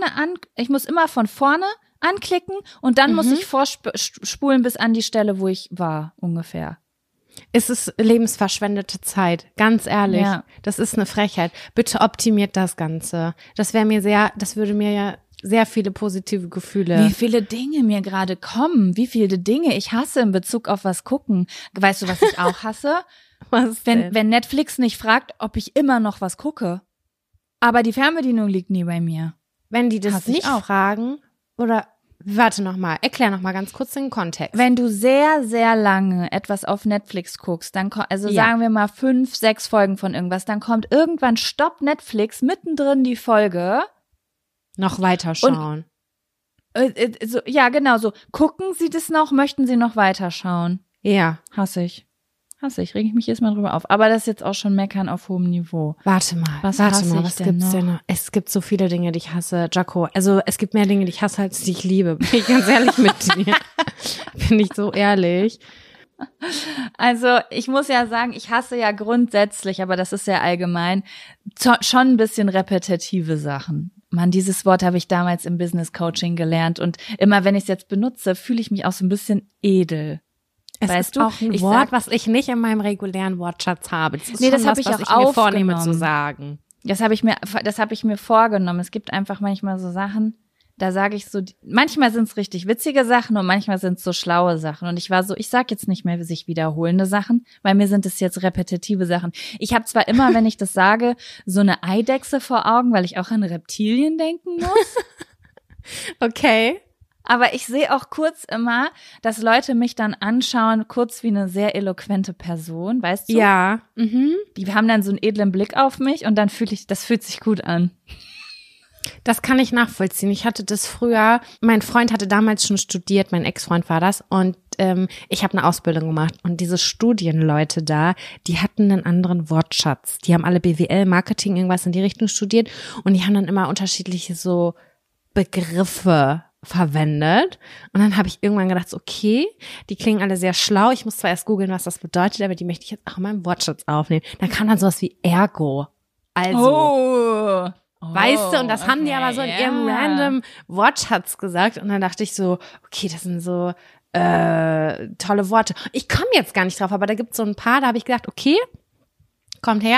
von vorne anklicken und dann muss ich vorspulen bis an die Stelle, wo ich war, ungefähr. Es ist lebensverschwendete Zeit, ganz ehrlich. Ja. Das ist eine Frechheit. Bitte optimiert das Ganze. Das würde mir ja sehr viele positive Gefühle. Wie viele Dinge mir gerade kommen, wie viele Dinge ich hasse in Bezug auf was gucken. Weißt du, was ich auch hasse? Was denn? Wenn Netflix nicht fragt, ob ich immer noch was gucke. Aber die Fernbedienung liegt nie bei mir. Wenn die das nicht fragen oder warte nochmal, erklär nochmal ganz kurz den Kontext. Wenn du sehr, sehr lange etwas auf Netflix guckst, dann sagen wir mal 5, 6 Folgen von irgendwas, dann kommt irgendwann Stopp Netflix, mittendrin die Folge. Noch weiterschauen. Ja, genau so. Gucken Sie das noch? Möchten Sie noch weiterschauen? Ja. Hasse ich, reg ich mich jedes Mal drüber auf. Aber das ist jetzt auch schon Meckern auf hohem Niveau. Warte mal, was gibt's denn noch? Es gibt so viele Dinge, die ich hasse, Jaco. Also es gibt mehr Dinge, die ich hasse, als die ich liebe. Bin ich ganz ehrlich mit dir. Bin ich so ehrlich. Also ich muss ja sagen, ich hasse ja grundsätzlich, aber das ist ja allgemein, schon ein bisschen repetitive Sachen. Mann, dieses Wort habe ich damals im Business Coaching gelernt und immer wenn ich es jetzt benutze, fühle ich mich auch so ein bisschen edel. Es ist auch ein Wort, was ich nicht in meinem regulären Wortschatz habe. Das ist schon das habe ich was auch ich mir vornehme zu sagen. Das habe ich mir vorgenommen. Es gibt einfach manchmal so Sachen, da sage ich so, manchmal sind es richtig witzige Sachen und manchmal sind es so schlaue Sachen. Und ich war so, ich sage jetzt nicht mehr sich wiederholende Sachen, weil mir sind es jetzt repetitive Sachen. Ich habe zwar immer, wenn ich das sage, so eine Eidechse vor Augen, weil ich auch an Reptilien denken muss. Okay. Aber ich sehe auch kurz immer, dass Leute mich dann anschauen, kurz wie eine sehr eloquente Person, weißt du? Ja. Mhm. Die haben dann so einen edlen Blick auf mich und dann das fühlt sich gut an. Das kann ich nachvollziehen. Ich hatte das früher, mein Freund hatte damals schon studiert, mein Ex-Freund war das und ich habe eine Ausbildung gemacht und diese Studienleute da, die hatten einen anderen Wortschatz. Die haben alle BWL, Marketing, irgendwas in die Richtung studiert und die haben dann immer unterschiedliche so Begriffe verwendet und dann habe ich irgendwann gedacht, okay, die klingen alle sehr schlau, ich muss zwar erst googeln, was das bedeutet, aber die möchte ich jetzt auch in meinem Wortschatz aufnehmen. Dann kam dann sowas wie Ergo, also weißt du, und das haben die aber so in ihrem random Wortschatz gesagt und dann dachte ich so, okay, das sind so tolle Worte. Ich komme jetzt gar nicht drauf, aber da gibt es so ein paar, da habe ich gedacht, okay, kommt her,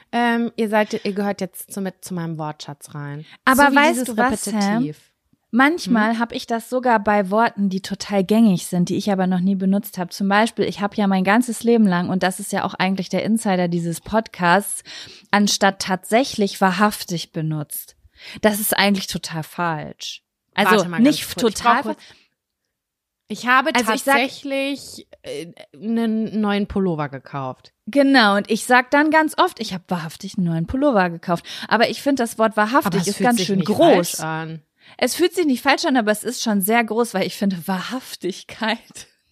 ihr gehört jetzt zu meinem Wortschatz rein. Aber so weißt du was, Sam? Manchmal habe ich das sogar bei Worten, die total gängig sind, die ich aber noch nie benutzt habe. Zum Beispiel, ich habe ja mein ganzes Leben lang, und das ist ja auch eigentlich der Insider dieses Podcasts, anstatt tatsächlich wahrhaftig benutzt. Das ist eigentlich total falsch. Also nicht total falsch. Ich habe tatsächlich einen neuen Pullover gekauft. Genau, und ich sag dann ganz oft, ich habe wahrhaftig einen neuen Pullover gekauft. Aber ich finde, das Wort wahrhaftig ist ganz schön groß. An. Es fühlt sich nicht falsch an, aber es ist schon sehr groß, weil ich finde, Wahrhaftigkeit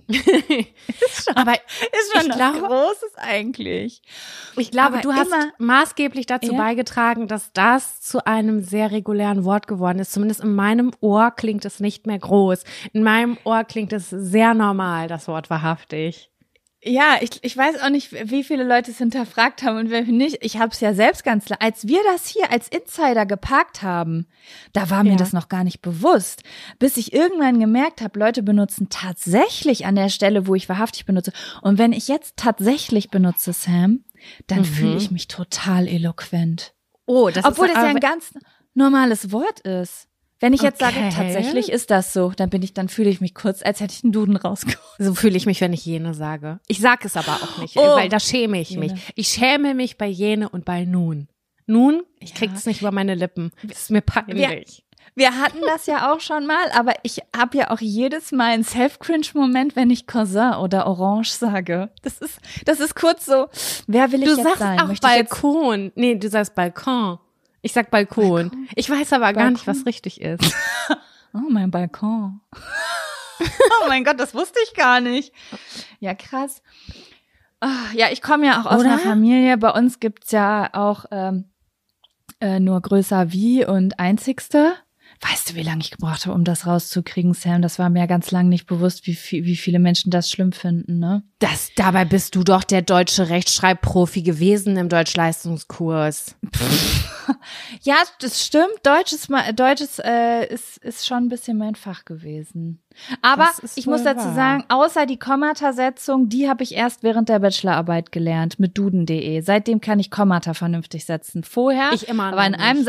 ist schon was Großes eigentlich. Ich glaube, du hast maßgeblich dazu beigetragen, dass das zu einem sehr regulären Wort geworden ist. Zumindest in meinem Ohr klingt es nicht mehr groß. In meinem Ohr klingt es sehr normal, das Wort wahrhaftig. Ja, ich weiß auch nicht, wie viele Leute es hinterfragt haben und wer nicht. Ich habe es ja selbst ganz klar. Als wir das hier als Insider geparkt haben, da war mir das noch gar nicht bewusst. Bis ich irgendwann gemerkt habe, Leute benutzen tatsächlich an der Stelle, wo ich wahrhaftig benutze. Und wenn ich jetzt tatsächlich benutze, Sam, dann fühle ich mich total eloquent. Oh, das Obwohl ist das ja ein ganz normales Wort ist. Wenn ich jetzt sage, Okay. tatsächlich ist das so, dann fühle ich mich kurz, als hätte ich einen Duden rausgeholt. So fühle ich mich, wenn ich Jene sage. Ich sage es aber auch nicht, weil da schäme ich mich. Ich schäme mich bei Jene und bei Nun. Nun, ich krieg's nicht über meine Lippen. Das ist mir peinlich. Wir hatten das ja auch schon mal, aber ich habe ja auch jedes Mal einen Self-Cringe-Moment, wenn ich Cousin oder Orange sage. Das ist kurz so, wer will ich jetzt sein? Du sagst auch Balkon. Nee, du sagst Balkon. Ich sag Balkon. Ich weiß aber gar nicht, was richtig ist. Oh, mein Balkon. Oh mein Gott, das wusste ich gar nicht. Ja, krass. Ja, ich komme ja auch aus einer Familie. Bei uns gibt's ja auch nur größer wie und einzigste. Weißt du, wie lange ich gebraucht habe, um das rauszukriegen, Sam? Das war mir ja ganz lange nicht bewusst, wie viele Menschen das schlimm finden, ne? Dabei bist du doch der deutsche Rechtschreibprofi gewesen im Deutschleistungskurs. Ja, das stimmt. Deutsch ist schon ein bisschen mein Fach gewesen. Aber ich muss dazu sagen, außer die Kommatasetzung, die habe ich erst während der Bachelorarbeit gelernt mit duden.de. Seitdem kann ich Kommata vernünftig setzen. Vorher war in einem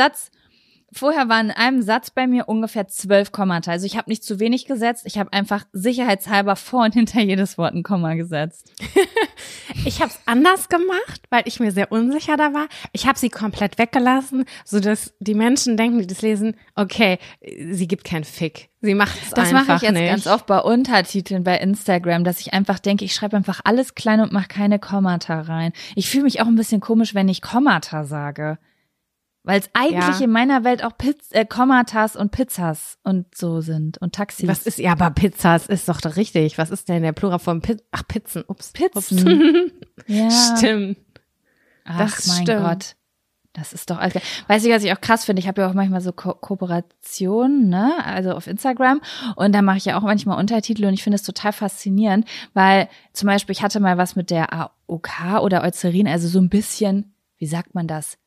Satz bei mir ungefähr 12 Kommata. Also ich habe nicht zu wenig gesetzt, ich habe einfach sicherheitshalber vor und hinter jedes Wort ein Komma gesetzt. Ich habe es anders gemacht, weil ich mir sehr unsicher da war. Ich habe sie komplett weggelassen, sodass die Menschen denken, die das lesen, okay, sie gibt keinen Fick. Sie macht es einfach nicht. Das mache ich jetzt ganz oft bei Untertiteln bei Instagram, dass ich einfach denke, ich schreibe einfach alles klein und mache keine Kommata rein. Ich fühle mich auch ein bisschen komisch, wenn ich Kommata sage. Weil es eigentlich in meiner Welt auch Kommatas und Pizzas und so sind und Taxis. Aber Pizzas ist doch richtig. Was ist denn der Plural von Pizzen? Pizzen. Ja. Stimmt. Ach, mein Gott. Das ist doch alles. Weißt du, was ich auch krass finde? Ich habe ja auch manchmal so Kooperationen, ne? Also auf Instagram. Und da mache ich ja auch manchmal Untertitel und ich finde es total faszinierend, weil zum Beispiel ich hatte mal was mit der AOK oder Eucerin, also so ein bisschen, wie sagt man das?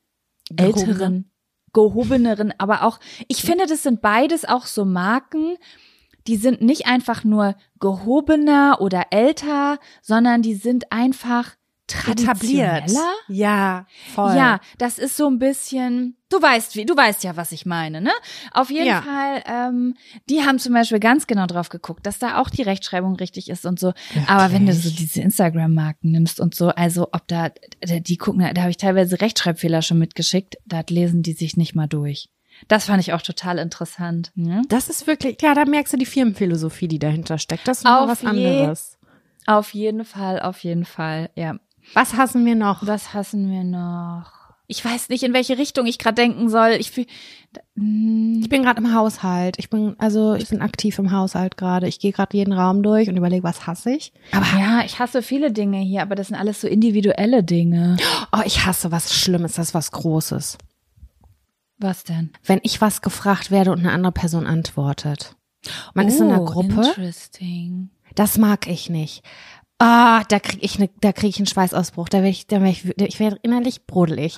Gehobeneren, aber auch, ich finde, das sind beides auch so Marken, die sind nicht einfach nur gehobener oder älter, sondern die sind einfach traditioneller. Ja, voll. Ja, das ist so ein bisschen, du weißt ja, was ich meine, ne? Auf jeden Fall, die haben zum Beispiel ganz genau drauf geguckt, dass da auch die Rechtschreibung richtig ist und so. Wirklich? Aber wenn du so diese Instagram-Marken nimmst und so, also ob die gucken, da habe ich teilweise Rechtschreibfehler schon mitgeschickt, da lesen die sich nicht mal durch. Das fand ich auch total interessant. Ne? Das ist wirklich, da merkst du die Firmenphilosophie, die dahinter steckt. Das ist noch was anderes. Auf jeden Fall, ja. Was hassen wir noch? Ich weiß nicht, in welche Richtung ich gerade denken soll. Ich bin gerade im Haushalt. Ich bin aktiv im Haushalt gerade. Ich gehe gerade jeden Raum durch und überlege, was hasse ich. Aber ja, ich hasse viele Dinge hier, aber das sind alles so individuelle Dinge. Oh, ich hasse was Schlimmes, das ist was Großes. Was denn? Wenn ich was gefragt werde und eine andere Person antwortet. Man ist in einer Gruppe. Interesting. Das mag ich nicht. Da krieg ich einen Schweißausbruch. Ich werde innerlich brodelig.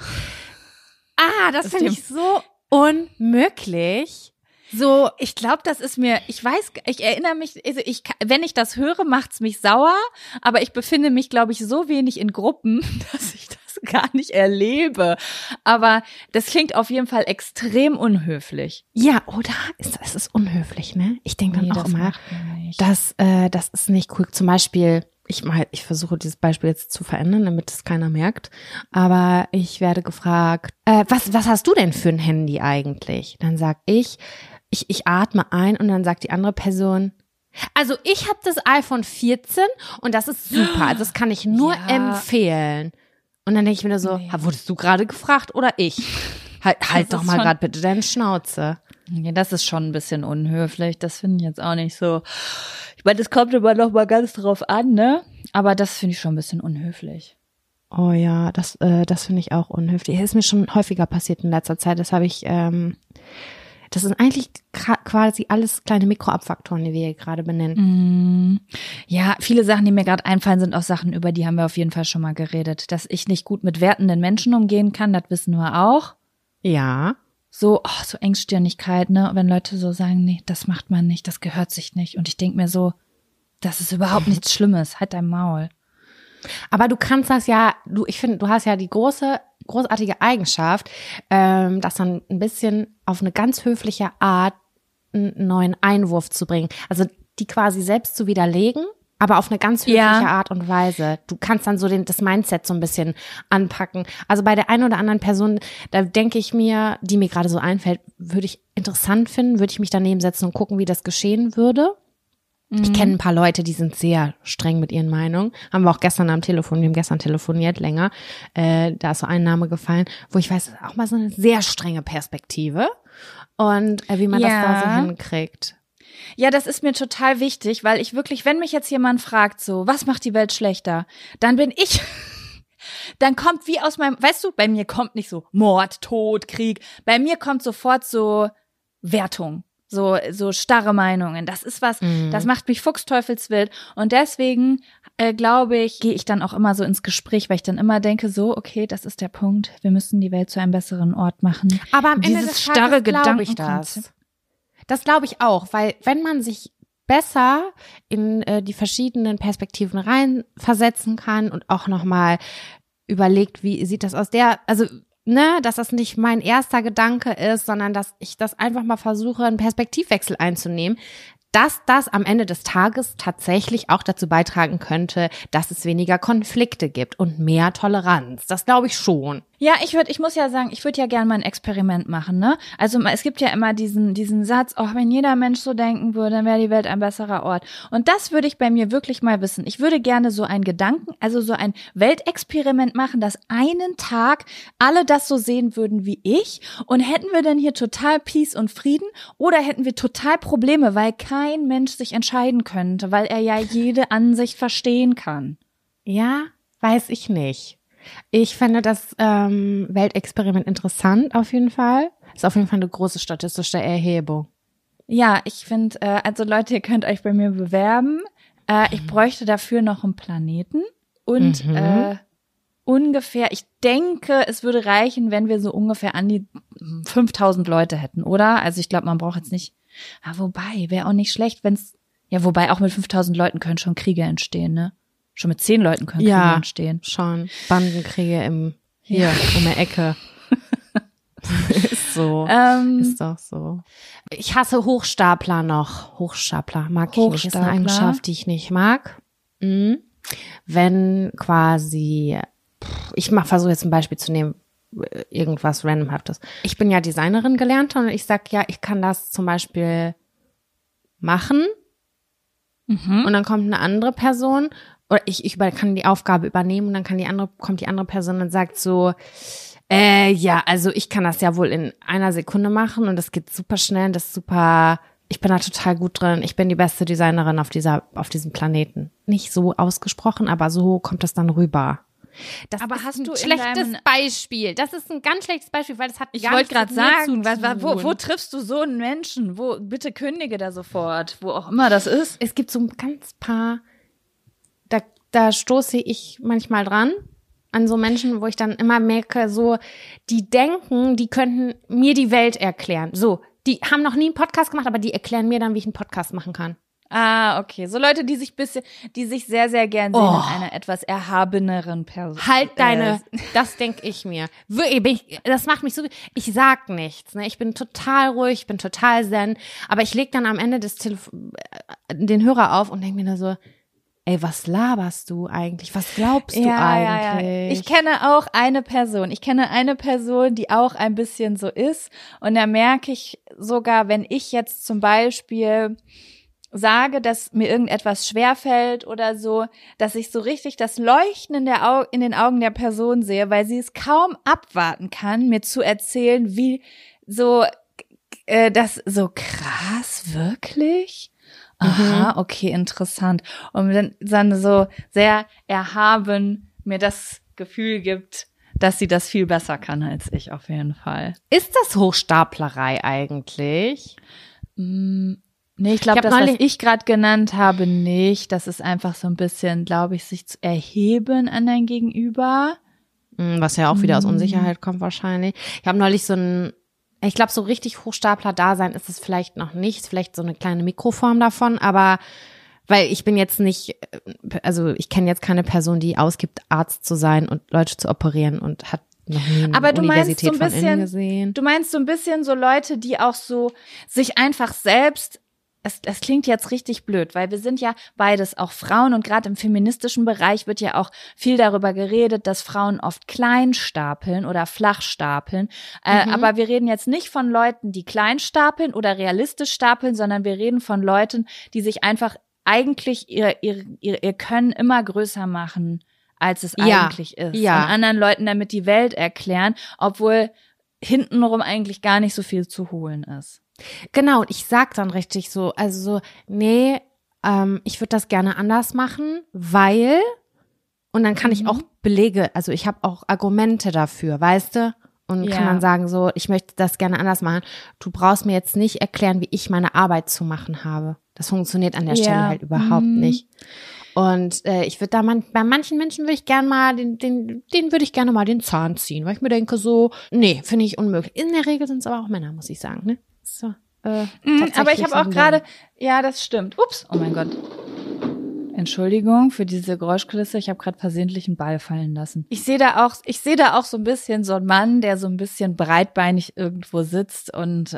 Das finde ich so unmöglich. So, ich glaube, das ist mir, ich erinnere mich, also wenn ich das höre, macht's mich sauer, aber ich befinde mich, glaube ich, so wenig in Gruppen, dass ich das gar nicht erlebe. Aber das klingt auf jeden Fall extrem unhöflich. Ja, oder? Es ist unhöflich, ne? Ich denke dann auch immer, das ist nicht cool. Zum Beispiel, ich versuche dieses Beispiel jetzt zu verändern, damit es keiner merkt. Aber ich werde gefragt, was hast du denn für ein Handy eigentlich? Dann sag ich atme ein und dann sagt die andere Person, also ich habe das iPhone 14 und das ist super. Also das kann ich nur empfehlen. Und dann denke ich mir so, wurdest du gerade gefragt oder ich? Halt doch mal gerade bitte deine Schnauze. Ja, das ist schon ein bisschen unhöflich. Das finde ich jetzt auch nicht so. Ich meine, das kommt immer noch mal ganz drauf an, ne? Aber das finde ich schon ein bisschen unhöflich. Oh ja, das finde ich auch unhöflich. Das ist mir schon häufiger passiert in letzter Zeit. Das habe ich Das sind eigentlich quasi alles kleine Mikroabfaktoren, die wir hier gerade benennen. Ja, viele Sachen, die mir gerade einfallen, sind auch Sachen, über die haben wir auf jeden Fall schon mal geredet. Dass ich nicht gut mit wertenden Menschen umgehen kann, das wissen wir auch. Ja. So Engstirnigkeit, ne? Wenn Leute so sagen, nee, das macht man nicht, das gehört sich nicht. Und ich denke mir so, das ist überhaupt nichts Schlimmes, halt dein Maul. Aber du kannst das ja, ich finde, du hast ja die großartige Eigenschaft, das dann ein bisschen auf eine ganz höfliche Art einen neuen Einwurf zu bringen. Also die quasi selbst zu widerlegen, aber auf eine ganz höfliche Art und Weise. Du kannst dann so das Mindset so ein bisschen anpacken. Also bei der einen oder anderen Person, da denke ich mir, die mir gerade so einfällt, würde ich interessant finden, würde ich mich daneben setzen und gucken, wie das geschehen würde. Ich kenne ein paar Leute, die sind sehr streng mit ihren Meinungen. Haben wir auch gestern am Telefon, wir haben gestern telefoniert länger. Da ist so ein Name gefallen, wo ich weiß, auch mal so eine sehr strenge Perspektive. Und wie man das da so hinkriegt. Ja, das ist mir total wichtig, weil ich wirklich, wenn mich jetzt jemand fragt, so, was macht die Welt schlechter, dann bin ich, dann kommt wie aus meinem, weißt du, bei mir kommt nicht so Mord, Tod, Krieg, bei mir kommt sofort so Wertung. So starre Meinungen. Das ist was, das macht mich fuchsteufelswild. Und deswegen, glaube ich, gehe ich dann auch immer so ins Gespräch, weil ich dann immer denke, so, okay, das ist der Punkt. Wir müssen die Welt zu einem besseren Ort machen. Aber am Ende des Tages glaube ich das. Das glaube ich auch, weil wenn man sich besser in die verschiedenen Perspektiven reinversetzen kann und auch nochmal überlegt, wie sieht das aus dass das nicht mein erster Gedanke ist, sondern dass ich das einfach mal versuche, einen Perspektivwechsel einzunehmen, dass das am Ende des Tages tatsächlich auch dazu beitragen könnte, dass es weniger Konflikte gibt und mehr Toleranz. Das glaube ich schon. Ja, ich muss ja sagen, ich würde ja gerne mal ein Experiment machen, ne? Also es gibt ja immer diesen Satz, wenn jeder Mensch so denken würde, dann wäre die Welt ein besserer Ort. Und das würde ich bei mir wirklich mal wissen. Ich würde gerne so einen Gedanken, also so ein Weltexperiment machen, dass einen Tag alle das so sehen würden wie ich. Und hätten wir denn hier total Peace und Frieden oder hätten wir total Probleme, weil kein Mensch sich entscheiden könnte, weil er ja jede Ansicht verstehen kann? Ja, weiß ich nicht. Ich fände das Weltexperiment interessant auf jeden Fall. Ist auf jeden Fall eine große statistische Erhebung. Ja, ich finde, also Leute, ihr könnt euch bei mir bewerben. Ich bräuchte dafür noch einen Planeten und ungefähr, ich denke, es würde reichen, wenn wir so ungefähr an die 5000 Leute hätten, oder? Also ich glaube, man braucht jetzt nicht, wobei, wäre auch nicht schlecht, wobei auch mit 5000 Leuten können schon Kriege entstehen, ne? Schon mit 10 Leuten können Kriege entstehen. Schon. Bandenkriege um der Ecke. Ist so. Ist doch so. Ich hasse Hochstapler noch. Hochstapler mag ich nicht. Ist eine Eigenschaft, die ich nicht mag. Wenn quasi, ich versuche jetzt ein Beispiel zu nehmen, irgendwas randomhaftes. Ich bin ja Designerin gelernt und ich sag ja, ich kann das zum Beispiel machen. Und dann kommt eine andere Person oder ich kann die Aufgabe übernehmen und dann kommt die andere Person und sagt so, also ich kann das ja wohl in einer Sekunde machen und das geht super schnell, ich bin da total gut drin, ich bin die beste Designerin auf diesem Planeten. Nicht so ausgesprochen, aber so kommt das dann rüber. Das aber ist hast ein du schlechtes Beispiel. Das ist ein ganz schlechtes Beispiel, weil das hat ich gar nichts wollte gerade mit mir sagen, zu tun. wo triffst du so einen Menschen? Bitte kündige da sofort, wo auch immer das ist. Es gibt so ein ganz paar, da stoße ich manchmal dran an so Menschen, wo ich dann immer merke, so, die denken, die könnten mir die Welt erklären. So, die haben noch nie einen Podcast gemacht, aber die erklären mir dann, wie ich einen Podcast machen kann. Ah, okay. So Leute, die sich sehr, sehr gern sehen in einer etwas erhabeneren Person. Halt das denke ich mir. Das macht mich so, ich sag nichts, ne? Ich bin total ruhig, ich bin total zen, aber ich leg dann am Ende den Hörer auf und denke mir nur so, ey, was laberst du eigentlich? Was glaubst du eigentlich? Ja. Ich kenne auch eine Person. Die auch ein bisschen so ist. Und da merke ich sogar, wenn ich jetzt zum Beispiel sage, dass mir irgendetwas schwerfällt oder so, dass ich so richtig das Leuchten in den Augen der Person sehe, weil sie es kaum abwarten kann, mir zu erzählen, wie so, das so krass, wirklich? Aha, okay, interessant. Und dann so sehr erhaben mir das Gefühl gibt, dass sie das viel besser kann als ich, auf jeden Fall. Ist das Hochstaplerei eigentlich? Nee, ich glaube, das, was ich gerade genannt habe, nicht. Das ist einfach so ein bisschen, glaube ich, sich zu erheben an dein Gegenüber. Was ja auch wieder aus Unsicherheit kommt wahrscheinlich. Ich habe neulich ich glaube, so richtig Hochstapler-Dasein ist es vielleicht noch nicht. Vielleicht so eine kleine Mikroform davon, aber weil ich bin jetzt nicht, also ich kenne jetzt keine Person, die ausgibt, Arzt zu sein und Leute zu operieren und hat noch nie eine Universität von innen gesehen. Du meinst so ein bisschen so Leute, die auch so sich einfach selbst, es klingt jetzt richtig blöd, weil wir sind ja beides auch Frauen und gerade im feministischen Bereich wird ja auch viel darüber geredet, dass Frauen oft klein stapeln oder flach stapeln. Aber wir reden jetzt nicht von Leuten, die klein stapeln oder realistisch stapeln, sondern wir reden von Leuten, die sich einfach eigentlich ihr Können immer größer machen, als es eigentlich ist. Und anderen Leuten damit die Welt erklären, obwohl hintenrum eigentlich gar nicht so viel zu holen ist. Genau, und ich sag dann richtig so, also so, nee, ich würde das gerne anders machen, weil, und dann kann ich auch Belege, also ich habe auch Argumente dafür, weißt du? Und kann dann sagen so, ich möchte das gerne anders machen. Du brauchst mir jetzt nicht erklären, wie ich meine Arbeit zu machen habe. Das funktioniert an der Stelle halt überhaupt nicht. Und ich würde da bei manchen Menschen würde ich gerne mal den würde ich gerne mal den Zahn ziehen, weil ich mir denke so, nee, finde ich unmöglich. In der Regel sind es aber auch Männer, muss ich sagen, ne? So, aber ich habe auch gerade, ja, das stimmt. Ups, oh mein Gott. Entschuldigung für diese Geräuschkulisse, ich habe gerade versehentlich einen Ball fallen lassen. Ich sehe da auch so ein bisschen so einen Mann, der so ein bisschen breitbeinig irgendwo sitzt und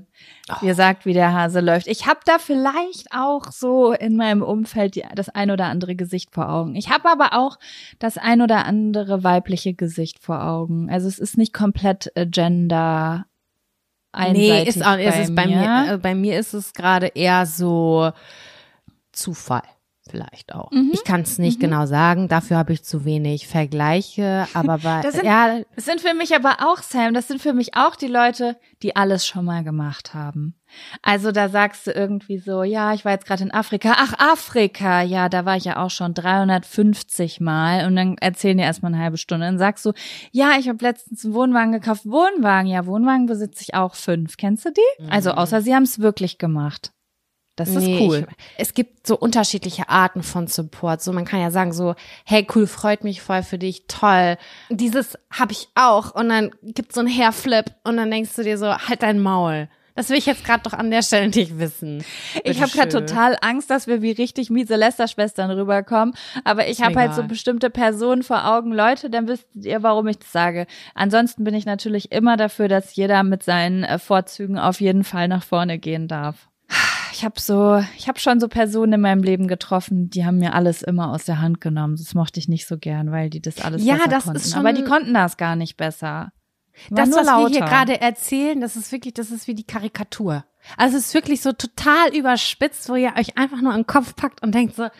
dir sagt, wie der Hase läuft. Ich habe da vielleicht auch so in meinem Umfeld das ein oder andere Gesicht vor Augen. Ich habe aber auch das ein oder andere weibliche Gesicht vor Augen. Also es ist nicht komplett gender einseitig. Nee, bei mir ist es gerade eher so Zufall. Vielleicht auch. Ich kann es nicht genau sagen, dafür habe ich zu wenig Vergleiche, aber das sind für mich aber auch, Sam, das sind für mich auch die Leute, die alles schon mal gemacht haben. Also da sagst du irgendwie so, ja, ich war jetzt gerade in Afrika. Ach, Afrika, ja, da war ich ja auch schon 350 Mal und dann erzählen die erstmal eine halbe Stunde. Dann sagst du, ja, ich habe letztens einen Wohnwagen gekauft. Wohnwagen besitze ich auch 5. Kennst du die? Also außer sie haben es wirklich gemacht. Das ist cool. Es gibt so unterschiedliche Arten von Support. So, man kann ja sagen so, hey, cool, freut mich voll für dich, toll. Dieses habe ich auch. Und dann gibt's so einen Hairflip und dann denkst du dir so, halt dein Maul. Das will ich jetzt gerade doch an der Stelle nicht wissen. Ich habe gerade total Angst, dass wir wie richtig miese Lästerschwestern rüberkommen. Aber ich habe halt so bestimmte Personen vor Augen. Leute, dann wisst ihr, warum ich das sage. Ansonsten bin ich natürlich immer dafür, dass jeder mit seinen Vorzügen auf jeden Fall nach vorne gehen darf. Ich habe schon so Personen in meinem Leben getroffen, die haben mir alles immer aus der Hand genommen. Das mochte ich nicht so gern, weil die das alles besser konnten. Ist schon, aber die konnten das gar nicht besser. Das, was wir hier gerade erzählen, das ist wie die Karikatur. Also es ist wirklich so total überspitzt, wo ihr euch einfach nur an den Kopf packt und denkt so,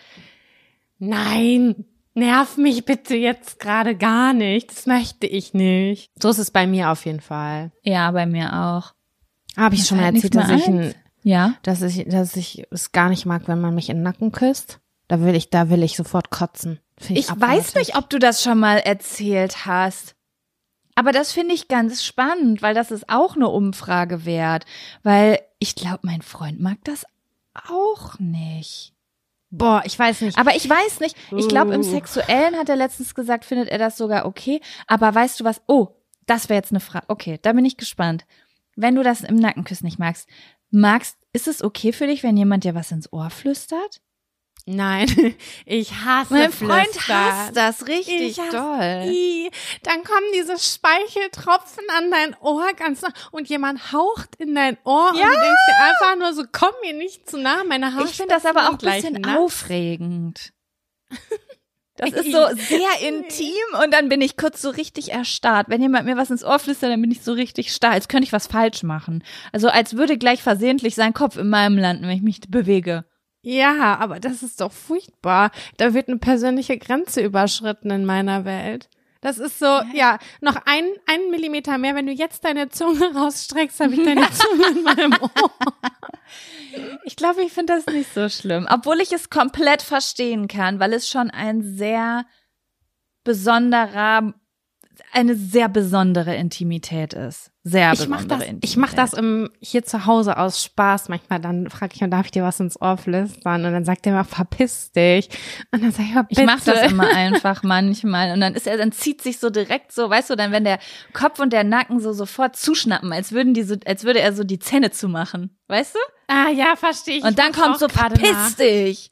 nein, nerv mich bitte jetzt gerade gar nicht. Das möchte ich nicht. So ist es bei mir auf jeden Fall. Ja, bei mir auch. Habe ich schon mal erzählt, dass ich es gar nicht mag, wenn man mich in den Nacken küsst. Da will ich sofort kotzen. Ich weiß nicht, ob du das schon mal erzählt hast. Aber das finde ich ganz spannend, weil das ist auch eine Umfrage wert. Weil ich glaube, mein Freund mag das auch nicht. Boah, ich weiß nicht. Aber ich weiß nicht. Ich glaube, im Sexuellen hat er letztens gesagt, findet er das sogar okay. Aber weißt du was? Oh, das wäre jetzt eine Frage. Okay, da bin ich gespannt. Wenn du das im Nackenküssen nicht magst, ist es okay für dich, wenn jemand dir was ins Ohr flüstert? Nein, ich hasse Mein Freund hasst das richtig doll. Dann kommen diese Speicheltropfen an dein Ohr ganz nah und jemand haucht in dein Ohr und du denkst dir einfach nur so, komm mir nicht zu nah, meine Haare. Ich finde das aber auch ein bisschen aufregend. Das ist so sehr intim und dann bin ich kurz so richtig erstarrt. Wenn jemand mir was ins Ohr flüstert, dann bin ich so richtig starr, als könnte ich was falsch machen. Also als würde gleich versehentlich sein Kopf in meinem landen, wenn ich mich bewege. Ja, aber das ist doch furchtbar. Da wird eine persönliche Grenze überschritten in meiner Welt. Das ist so, noch ein Millimeter mehr. Wenn du jetzt deine Zunge rausstreckst, habe ich deine Zunge in meinem Ohr. Ich glaube, ich finde das nicht so schlimm. Obwohl ich es komplett verstehen kann, weil es schon ein sehr besonderer eine sehr besondere Intimität ist. Sehr besondere Intimität. Ich mach das hier zu Hause aus Spaß. Manchmal dann frage ich, darf ich dir was ins Ohr flüstern? Und dann sagt er immer, verpiss dich. Und dann sag ich, bitte. Ich mach das immer einfach manchmal. Und dann zieht sich so direkt so, weißt du, dann wenn der Kopf und der Nacken so sofort zuschnappen, als würde er so die Zähne zumachen. Weißt du? Ah ja, verstehe ich. Und dann kommt so, verpiss dich.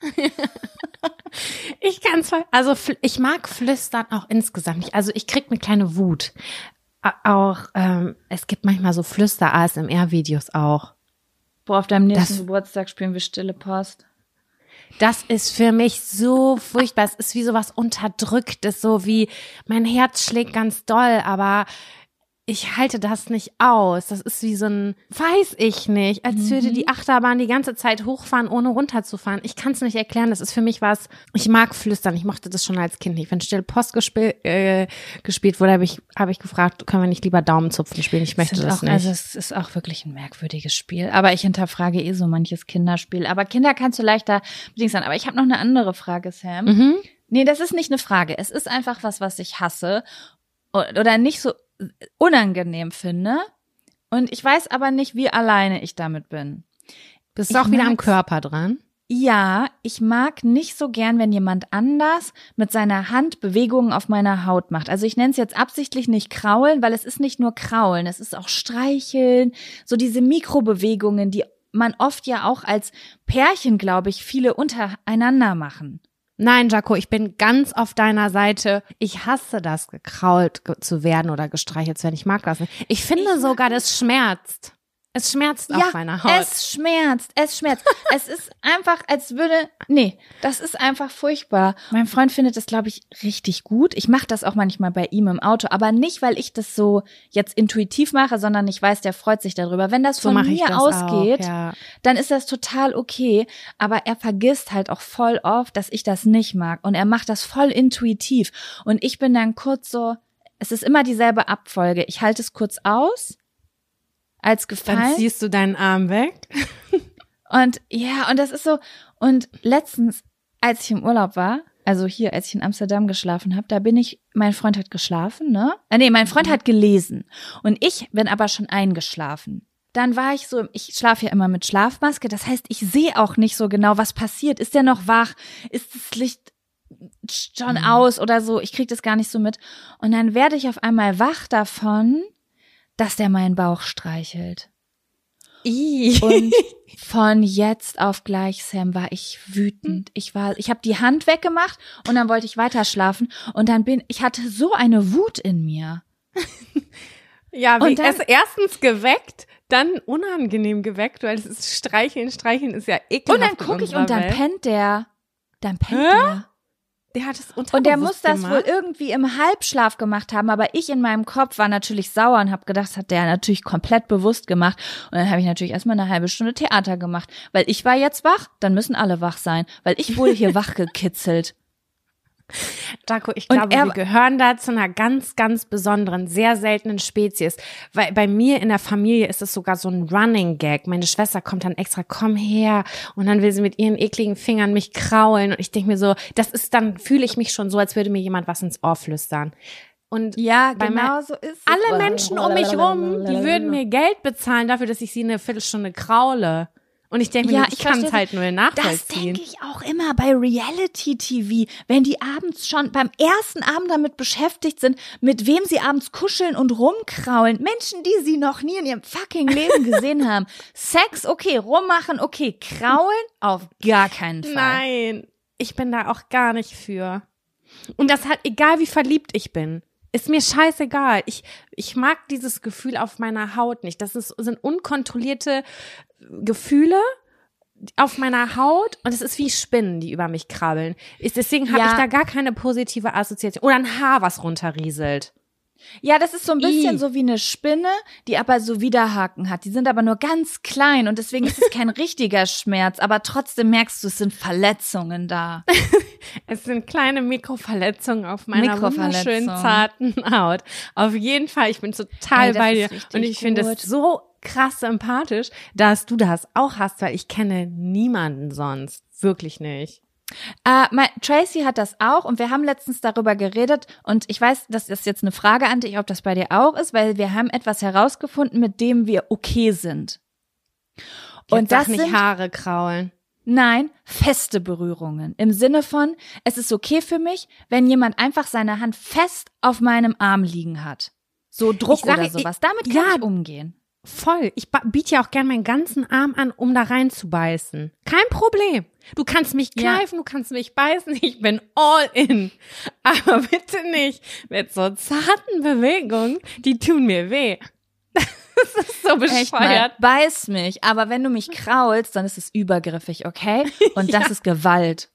Ich mag Flüstern auch insgesamt nicht. Also ich krieg eine kleine Wut. Auch, es gibt manchmal so Flüster-ASMR-Videos auch. Boah, auf deinem nächsten Geburtstag spielen wir Stille Post. Das ist für mich so furchtbar. Es ist wie sowas Unterdrücktes, so wie mein Herz schlägt ganz doll, aber ich halte das nicht aus. Das ist wie so ein, weiß ich nicht, als würde die Achterbahn die ganze Zeit hochfahren, ohne runterzufahren. Ich kann es nicht erklären. Das ist für mich was, ich mag Flüstern. Ich mochte das schon als Kind nicht. Wenn Stille Post gespielt wurde, habe ich gefragt, können wir nicht lieber Daumenzupfen spielen? Ich möchte das nicht. Also es ist auch wirklich ein merkwürdiges Spiel. Aber ich hinterfrage so manches Kinderspiel. Aber Kinder kannst du leichter bedingt sein. Aber ich habe noch eine andere Frage, Sam. Nee, das ist nicht eine Frage. Es ist einfach was ich hasse oder nicht so unangenehm finde. Und ich weiß aber nicht, wie alleine ich damit bin. Bist du auch wieder am Körper dran? Ja, ich mag nicht so gern, wenn jemand anders mit seiner Hand Bewegungen auf meiner Haut macht. Also ich nenne es jetzt absichtlich nicht kraulen, weil es ist nicht nur kraulen, es ist auch streicheln, so diese Mikrobewegungen, die man oft ja auch als Pärchen, glaube ich, viele untereinander machen. Nein, Jaco, ich bin ganz auf deiner Seite. Ich hasse das, gekrault zu werden oder gestreichelt zu werden. Ich mag das nicht. Ich finde sogar, das schmerzt. Es schmerzt auf meiner Haut. Es schmerzt. Es ist einfach, das ist einfach furchtbar. Mein Freund findet das, glaube ich, richtig gut. Ich mache das auch manchmal bei ihm im Auto, aber nicht, weil ich das so jetzt intuitiv mache, sondern ich weiß, der freut sich darüber. Wenn das von mir ausgeht, dann ist das total okay. Aber er vergisst halt auch voll oft, dass ich das nicht mag. Und er macht das voll intuitiv. Und ich bin dann kurz so, es ist immer dieselbe Abfolge. Ich halte es kurz aus. Als Gefallen. Dann ziehst du deinen Arm weg. Und das ist so, und letztens, als ich im Urlaub war, also hier, als ich in Amsterdam geschlafen habe, mein Freund hat geschlafen, ne? Mein Freund hat gelesen und ich bin aber schon eingeschlafen. Dann war ich so, ich schlafe ja immer mit Schlafmaske, das heißt, ich sehe auch nicht so genau, was passiert. Ist der noch wach? Ist das Licht schon aus oder so? Ich krieg das gar nicht so mit. Und dann werde ich auf einmal wach davon, dass der meinen Bauch streichelt. Und von jetzt auf gleich, Sam, war ich wütend. Ich habe die Hand weggemacht und dann wollte ich weiter schlafen und ich hatte so eine Wut in mir. Ja, wie es erstens geweckt, dann unangenehm geweckt, weil es ist Streicheln ist ja ekelhaft. Und dann gucke ich und dann pennt der. Der hat es unterbewusst und der muss das gemacht. wohl irgendwie im Halbschlaf gemacht haben, aber ich in meinem Kopf war natürlich sauer und habe gedacht, das hat der natürlich komplett bewusst gemacht. Und dann habe ich natürlich erstmal eine halbe Stunde Theater gemacht, weil ich war jetzt wach, dann müssen alle wach sein, weil ich wurde hier wach gekitzelt. Jaco, ich glaube, wir gehören da zu einer ganz, ganz besonderen, sehr seltenen Spezies. Weil bei mir in der Familie ist es sogar so ein Running Gag. Meine Schwester kommt dann extra, komm her. Und dann will sie mit ihren ekligen Fingern mich kraulen. Und ich denke mir so, dann fühle ich mich schon so, als würde mir jemand was ins Ohr flüstern. Und ja, genau so ist es. Alle Menschen um mich rum, die würden mir Geld bezahlen dafür, dass ich sie eine Viertelstunde kraule. Und ich denke mir, ich kann es halt nur nachvollziehen. Das denke ich auch immer bei Reality-TV, wenn die abends schon beim ersten Abend damit beschäftigt sind, mit wem sie abends kuscheln und rumkraulen. Menschen, die sie noch nie in ihrem fucking Leben gesehen haben. Sex, okay, rummachen, okay, kraulen, auf gar keinen Fall. Nein, ich bin da auch gar nicht für. Und das hat, egal wie verliebt ich bin. Ist mir scheißegal. Ich mag dieses Gefühl auf meiner Haut nicht. Sind unkontrollierte Gefühle auf meiner Haut und es ist wie Spinnen, die über mich krabbeln. Deswegen habe ich da gar keine positive Assoziation. Oder ein Haar, was runterrieselt. Ja, das ist so ein bisschen so wie eine Spinne, die aber so Widerhaken hat. Die sind aber nur ganz klein und deswegen ist es kein richtiger Schmerz, aber trotzdem merkst du, es sind Verletzungen da. Es sind kleine Mikroverletzungen auf meiner wunderschönen, zarten Haut. Auf jeden Fall, ich bin total bei dir und ich finde es so krass sympathisch, dass du das auch hast, weil ich kenne niemanden sonst. Wirklich nicht. Tracy hat das auch und wir haben letztens darüber geredet und ich weiß, das ist jetzt eine Frage an dich, ob das bei dir auch ist, weil wir haben etwas herausgefunden, mit dem wir okay sind. Und das nicht sind Haare kraulen. Nein, feste Berührungen. Im Sinne von, es ist okay für mich, wenn jemand einfach seine Hand fest auf meinem Arm liegen hat. So Druck oder sowas. Damit kann ich umgehen. Voll. Ich biete ja auch gern meinen ganzen Arm an, um da reinzubeißen. Kein Problem. Du kannst mich kneifen, du kannst mich beißen, ich bin all in. Aber bitte nicht mit so zarten Bewegungen, die tun mir weh. Das ist so bescheuert. Beiß mich, aber wenn du mich kraulst, dann ist es übergriffig, okay? Und das ist Gewalt.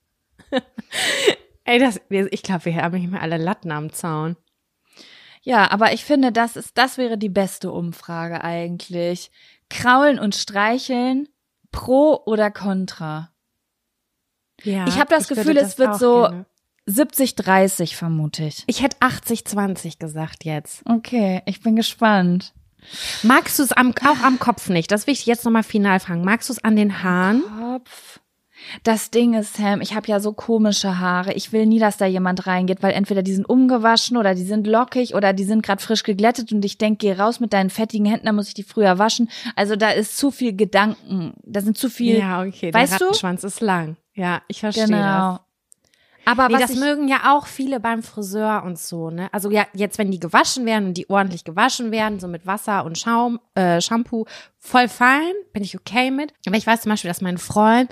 Ey, ich glaube, wir haben nicht mehr alle Latten am Zaun. Ja, aber ich finde, das wäre die beste Umfrage eigentlich. Kraulen und streicheln, pro oder contra? Ja, ich habe das Gefühl, es wird so gerne. 70-30 vermute ich. Ich hätte 80-20 gesagt jetzt. Okay, ich bin gespannt. Magst du es auch am Kopf nicht? Das will ich jetzt nochmal final fragen. Magst du es an den Haaren? Kopf. Das Ding ist, Sam, ich habe ja so komische Haare. Ich will nie, dass da jemand reingeht, weil entweder die sind umgewaschen oder die sind lockig oder die sind gerade frisch geglättet und ich denke, geh raus mit deinen fettigen Händen, dann muss ich die früher waschen. Also da ist zu viel Gedanken, da sind zu viel. Ja, okay, weißt der Rattenschwanz ist lang. Ja, ich verstehe das. Aber das mögen ja auch viele beim Friseur und so, ne? Also ja, jetzt, wenn die gewaschen werden und die ordentlich gewaschen werden, so mit Wasser und Shampoo, voll fein, bin ich okay mit. Aber ich weiß zum Beispiel, dass mein Freund,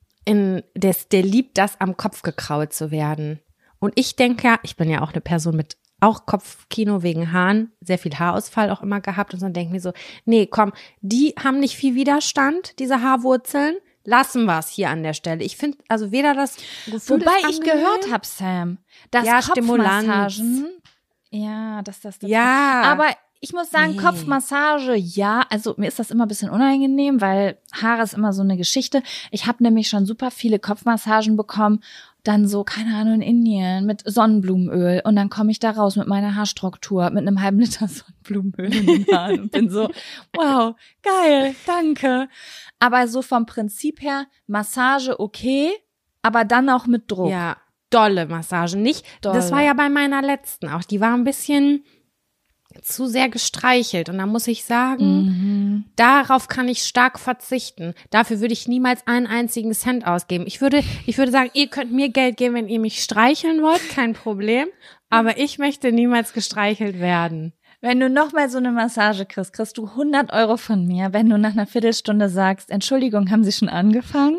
der liebt das, am Kopf gekrault zu werden. Und ich denke ja, ich bin ja auch eine Person mit auch Kopfkino wegen Haaren, sehr viel Haarausfall auch immer gehabt und so, denke mir so, nee, komm, die haben nicht viel Widerstand, diese Haarwurzeln. Lassen wir es hier an der Stelle. Ich finde, also weder das Gefühl Wobei ich gehört habe, Sam, dass Kopfmassagen, dass das ja, aber ich muss sagen, Kopfmassage, ja, also mir ist das immer ein bisschen unangenehm, weil Haare ist immer so eine Geschichte. Ich habe nämlich schon super viele Kopfmassagen bekommen, dann so, keine Ahnung, in Indien mit Sonnenblumenöl und dann komme ich da raus mit meiner Haarstruktur, mit einem halben Liter Sonnenblumenöl in den Haaren und bin so, wow, geil, danke. Aber so vom Prinzip her, Massage okay, aber dann auch mit Druck. Ja, dolle Massage, nicht? Dolle. Das war ja bei meiner letzten auch, die war ein bisschen zu sehr gestreichelt und da muss ich sagen, darauf kann ich stark verzichten. Dafür würde ich niemals einen einzigen Cent ausgeben. Ich würde sagen, ihr könnt mir Geld geben, wenn ihr mich streicheln wollt, kein Problem, aber ich möchte niemals gestreichelt werden. Wenn du nochmal so eine Massage kriegst du 100 € von mir, wenn du nach einer Viertelstunde sagst, Entschuldigung, haben Sie schon angefangen?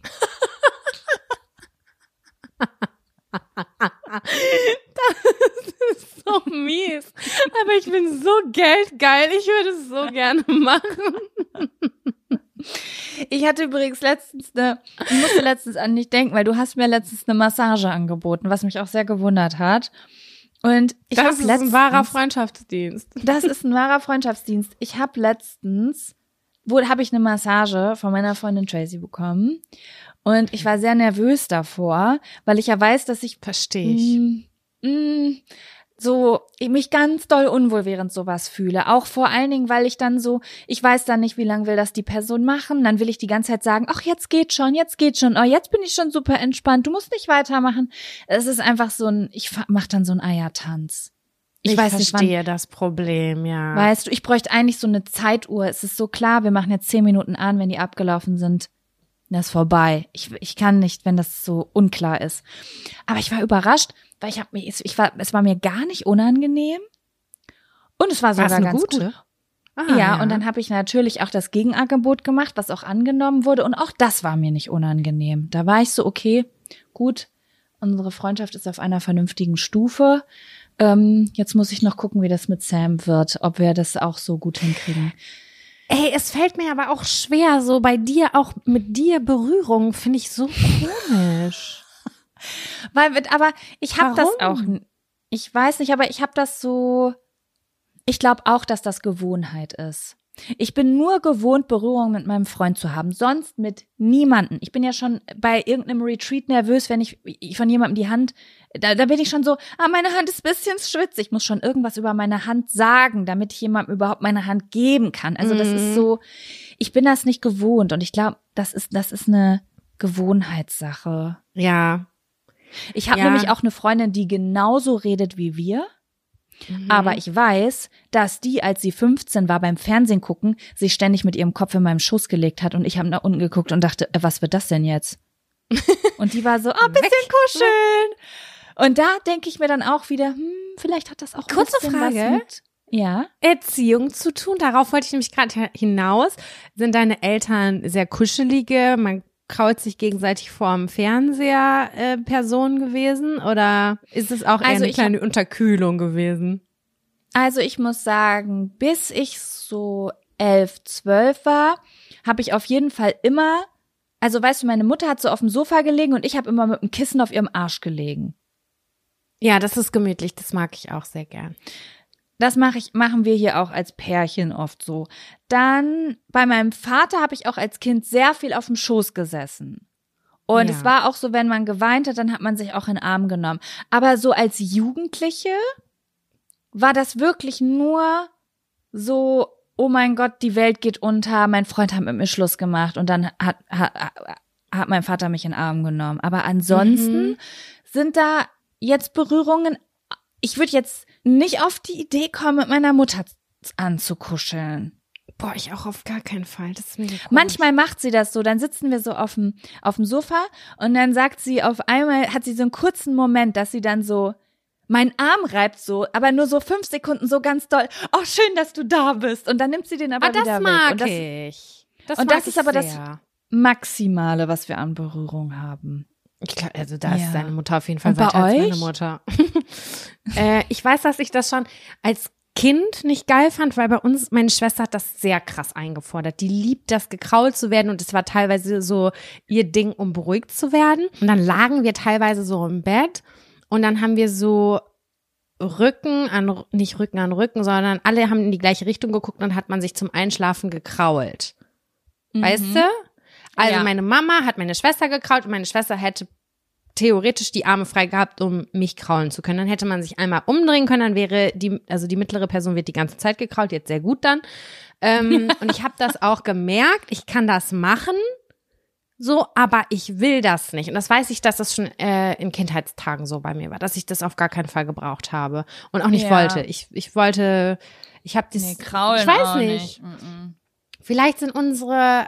Das ist so mies. Aber ich bin so geldgeil. Ich würde es so gerne machen. Ich hatte übrigens ich musste letztens an dich denken, weil du hast mir letztens eine Massage angeboten, was mich auch sehr gewundert hat. Und das ist ein wahrer Freundschaftsdienst. Das ist ein wahrer Freundschaftsdienst. Ich habe letztens, habe ich eine Massage von meiner Freundin Tracy bekommen. Und ich war sehr nervös davor, weil ich ja weiß, dass ich so mich ganz doll unwohl während sowas fühle. Auch vor allen Dingen, weil ich dann so, ich weiß dann nicht, wie lange will das die Person machen. Dann will ich die ganze Zeit sagen, ach, jetzt geht schon. Oh, jetzt bin ich schon super entspannt. Du musst nicht weitermachen. Es ist einfach ich mache dann so einen Eiertanz. Ich verstehe das Problem, ja. Weißt du, ich bräuchte eigentlich so eine Zeituhr. Es ist so klar, wir machen jetzt 10 Minuten an, wenn die abgelaufen sind. Das ist vorbei. Ich kann nicht, wenn das so unklar ist. Aber ich war überrascht, weil es war mir gar nicht unangenehm. Und es war sogar ganz gut. Ja, und dann habe ich natürlich auch das Gegenangebot gemacht, was auch angenommen wurde. Und auch das war mir nicht unangenehm. Da war ich so, okay, gut, unsere Freundschaft ist auf einer vernünftigen Stufe. Jetzt muss ich noch gucken, wie das mit Sam wird, ob wir das auch so gut hinkriegen. Ey, es fällt mir aber auch schwer, so bei dir, auch mit dir Berührung, finde ich so komisch. Aber ich habe das auch, ich weiß nicht, aber ich habe das so, ich glaube auch, dass das Gewohnheit ist. Ich bin nur gewohnt, Berührung mit meinem Freund zu haben, sonst mit niemanden. Ich bin ja schon bei irgendeinem Retreat nervös, wenn ich von jemandem die Hand, da bin ich schon so, meine Hand ist ein bisschen schwitzig. Ich muss schon irgendwas über meine Hand sagen, damit ich jemandem überhaupt meine Hand geben kann. Also das ist so, ich bin das nicht gewohnt und ich glaube, das ist eine Gewohnheitssache. Ja. Ich habe nämlich auch eine Freundin, die genauso redet wie wir. Aber ich weiß, dass die, als sie 15 war, beim Fernsehen gucken, sich ständig mit ihrem Kopf in meinem Schoß gelegt hat und ich habe nach unten geguckt und dachte, was wird das denn jetzt? Und die war so, ein bisschen kuscheln. Und da denke ich mir dann auch wieder, vielleicht hat das auch ein kurze bisschen Frage. was mit Erziehung zu tun. Darauf wollte ich nämlich gerade hinaus. Sind deine Eltern sehr kuschelige, man kraut sich gegenseitig vorm Fernseher Personen gewesen oder ist es auch eher eine kleine Unterkühlung gewesen? Also ich muss sagen, bis ich so 11, 12 war, habe ich auf jeden Fall immer, also weißt du, meine Mutter hat so auf dem Sofa gelegen und ich habe immer mit dem Kissen auf ihrem Arsch gelegen. Ja, das ist gemütlich, das mag ich auch sehr gern. Das machen wir hier auch als Pärchen oft so. Dann bei meinem Vater habe ich auch als Kind sehr viel auf dem Schoß gesessen. Und es war auch so, wenn man geweint hat, dann hat man sich auch in den Arm genommen. Aber so als Jugendliche war das wirklich nur so, oh mein Gott, die Welt geht unter, mein Freund hat mit mir Schluss gemacht und dann hat mein Vater mich in den Arm genommen. Aber ansonsten sind da jetzt Berührungen. Ich würde jetzt nicht auf die Idee kommen, mit meiner Mutter anzukuscheln. Boah, ich auch auf gar keinen Fall. Das ist mega komisch. Manchmal macht sie das so, dann sitzen wir so auf dem Sofa und dann sagt sie auf einmal, hat sie so einen kurzen Moment, dass sie dann so meinen Arm reibt so, aber nur so 5 Sekunden so ganz doll. Oh, schön, dass du da bist. Und dann nimmt sie den aber wieder weg. Das mag ich. Das ist aber das Maximale, was wir an Berührung haben. Ich glaube, also da ist seine Mutter auf jeden Fall und weiter als euch? Meine Mutter. Ich weiß, dass ich das schon als Kind nicht geil fand, weil bei uns, meine Schwester hat das sehr krass eingefordert. Die liebt das, gekrault zu werden und es war teilweise so ihr Ding, um beruhigt zu werden. Und dann lagen wir teilweise so im Bett und dann haben wir so nicht Rücken an Rücken, sondern alle haben in die gleiche Richtung geguckt und dann hat man sich zum Einschlafen gekrault. Weißt du? Also meine Mama hat meine Schwester gekrault und meine Schwester hätte theoretisch die Arme frei gehabt, um mich kraulen zu können. Dann hätte man sich einmal umdrehen können, dann wäre die mittlere Person wird die ganze Zeit gekrault, jetzt sehr gut dann. Und ich habe das auch gemerkt, ich kann das machen, so, aber ich will das nicht. Und das weiß ich, dass das schon in Kindheitstagen so bei mir war, dass ich das auf gar keinen Fall gebraucht habe und auch nicht wollte. Ich habe das, kraulen ich weiß auch nicht. Vielleicht sind unsere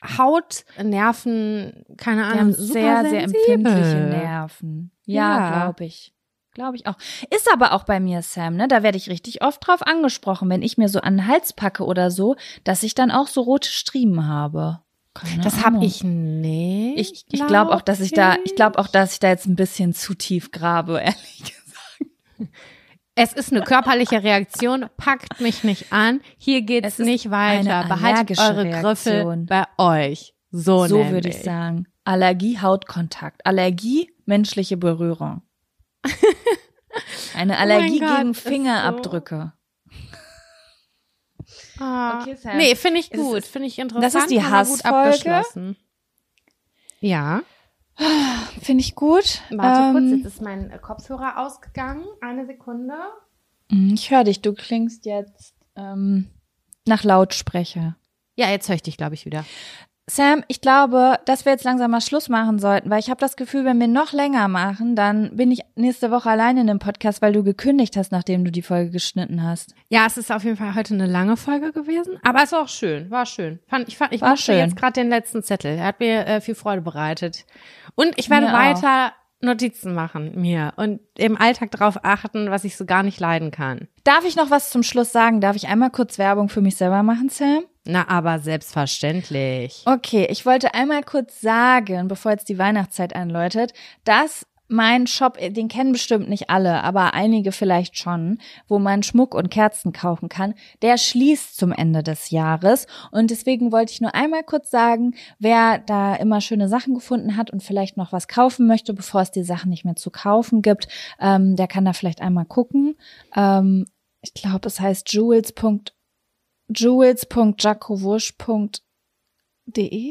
Hautnerven, keine Ahnung, sehr, sehr empfindliche Nerven. Ja, glaube ich. Glaube ich auch. Ist aber auch bei mir, Sam, ne? Da werde ich richtig oft drauf angesprochen, wenn ich mir so an den Hals packe oder so, dass ich dann auch so rote Striemen habe. Das habe ich nicht. Ich glaube auch, dass ich da jetzt ein bisschen zu tief grabe, ehrlich gesagt. Es ist eine körperliche Reaktion, packt mich nicht an, hier geht's nicht weiter, behaltet eure Griffel bei euch. So würde ich sagen. Allergie, Hautkontakt. Allergie, menschliche Berührung. Eine Allergie gegen Fingerabdrücke. Okay, Sam. Nee, finde ich gut, finde ich interessant. Das ist die Hassfolge. Ja. Finde ich gut. Warte kurz, jetzt ist mein Kopfhörer ausgegangen. Eine Sekunde. Ich höre dich, du klingst jetzt nach Lautsprecher. Ja, jetzt höre ich dich, glaube ich, wieder. Sam, ich glaube, dass wir jetzt langsam mal Schluss machen sollten, weil ich habe das Gefühl, wenn wir noch länger machen, dann bin ich nächste Woche alleine in dem Podcast, weil du gekündigt hast, nachdem du die Folge geschnitten hast. Ja, es ist auf jeden Fall heute eine lange Folge gewesen, aber es war auch schön, war schön. Ich mochte jetzt gerade den letzten Zettel, er hat mir viel Freude bereitet. Und ich werde weiter Notizen machen mir und im Alltag darauf achten, was ich so gar nicht leiden kann. Darf ich noch was zum Schluss sagen? Darf ich einmal kurz Werbung für mich selber machen, Sam? Na, aber selbstverständlich. Okay, ich wollte einmal kurz sagen, bevor jetzt die Weihnachtszeit einläutet, dass mein Shop, den kennen bestimmt nicht alle, aber einige vielleicht schon, wo man Schmuck und Kerzen kaufen kann, der schließt zum Ende des Jahres. Und deswegen wollte ich nur einmal kurz sagen, wer da immer schöne Sachen gefunden hat und vielleicht noch was kaufen möchte, bevor es die Sachen nicht mehr zu kaufen gibt, der kann da vielleicht einmal gucken. Ich glaube, es heißt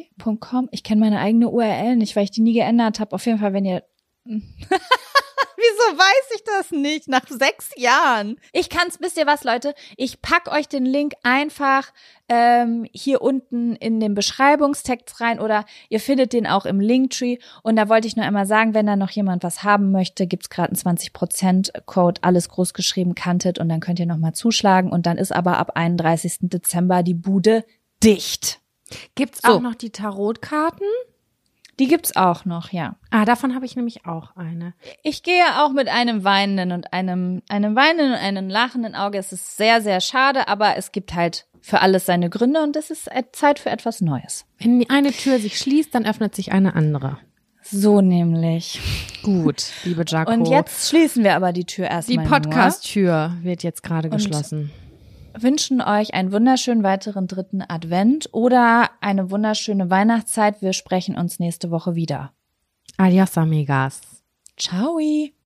jules.jacowusch.de.com. Ich kenne meine eigene URL nicht, weil ich die nie geändert habe. Auf jeden Fall, wenn ihr wieso Wieso weiß ich das nicht? Nach 6 Jahren. Wisst ihr was, Leute? Ich pack euch den Link einfach hier unten in den Beschreibungstext rein oder ihr findet den auch im Linktree. Und da wollte ich nur einmal sagen, wenn da noch jemand was haben möchte, gibt's gerade einen 20% Code, alles groß geschrieben, Canted, und dann könnt ihr nochmal zuschlagen. Und dann ist aber ab 31. Dezember die Bude dicht. Gibt's auch noch die Tarotkarten? Die gibt's auch noch, ja. Ah, davon habe ich nämlich auch eine. Ich gehe auch mit einem weinenden und einem weinenden und einem lachenden Auge. Es ist sehr, sehr schade, aber es gibt halt für alles seine Gründe und es ist Zeit für etwas Neues. Wenn die eine Tür sich schließt, dann öffnet sich eine andere. So nämlich. Gut, liebe Jaco. Und jetzt schließen wir aber die Tür erstmal. Die Podcast-Tür wird jetzt gerade geschlossen. Wünschen euch einen wunderschönen weiteren 3. Advent oder eine wunderschöne Weihnachtszeit. Wir sprechen uns nächste Woche wieder. Adios, amigas. Ciao.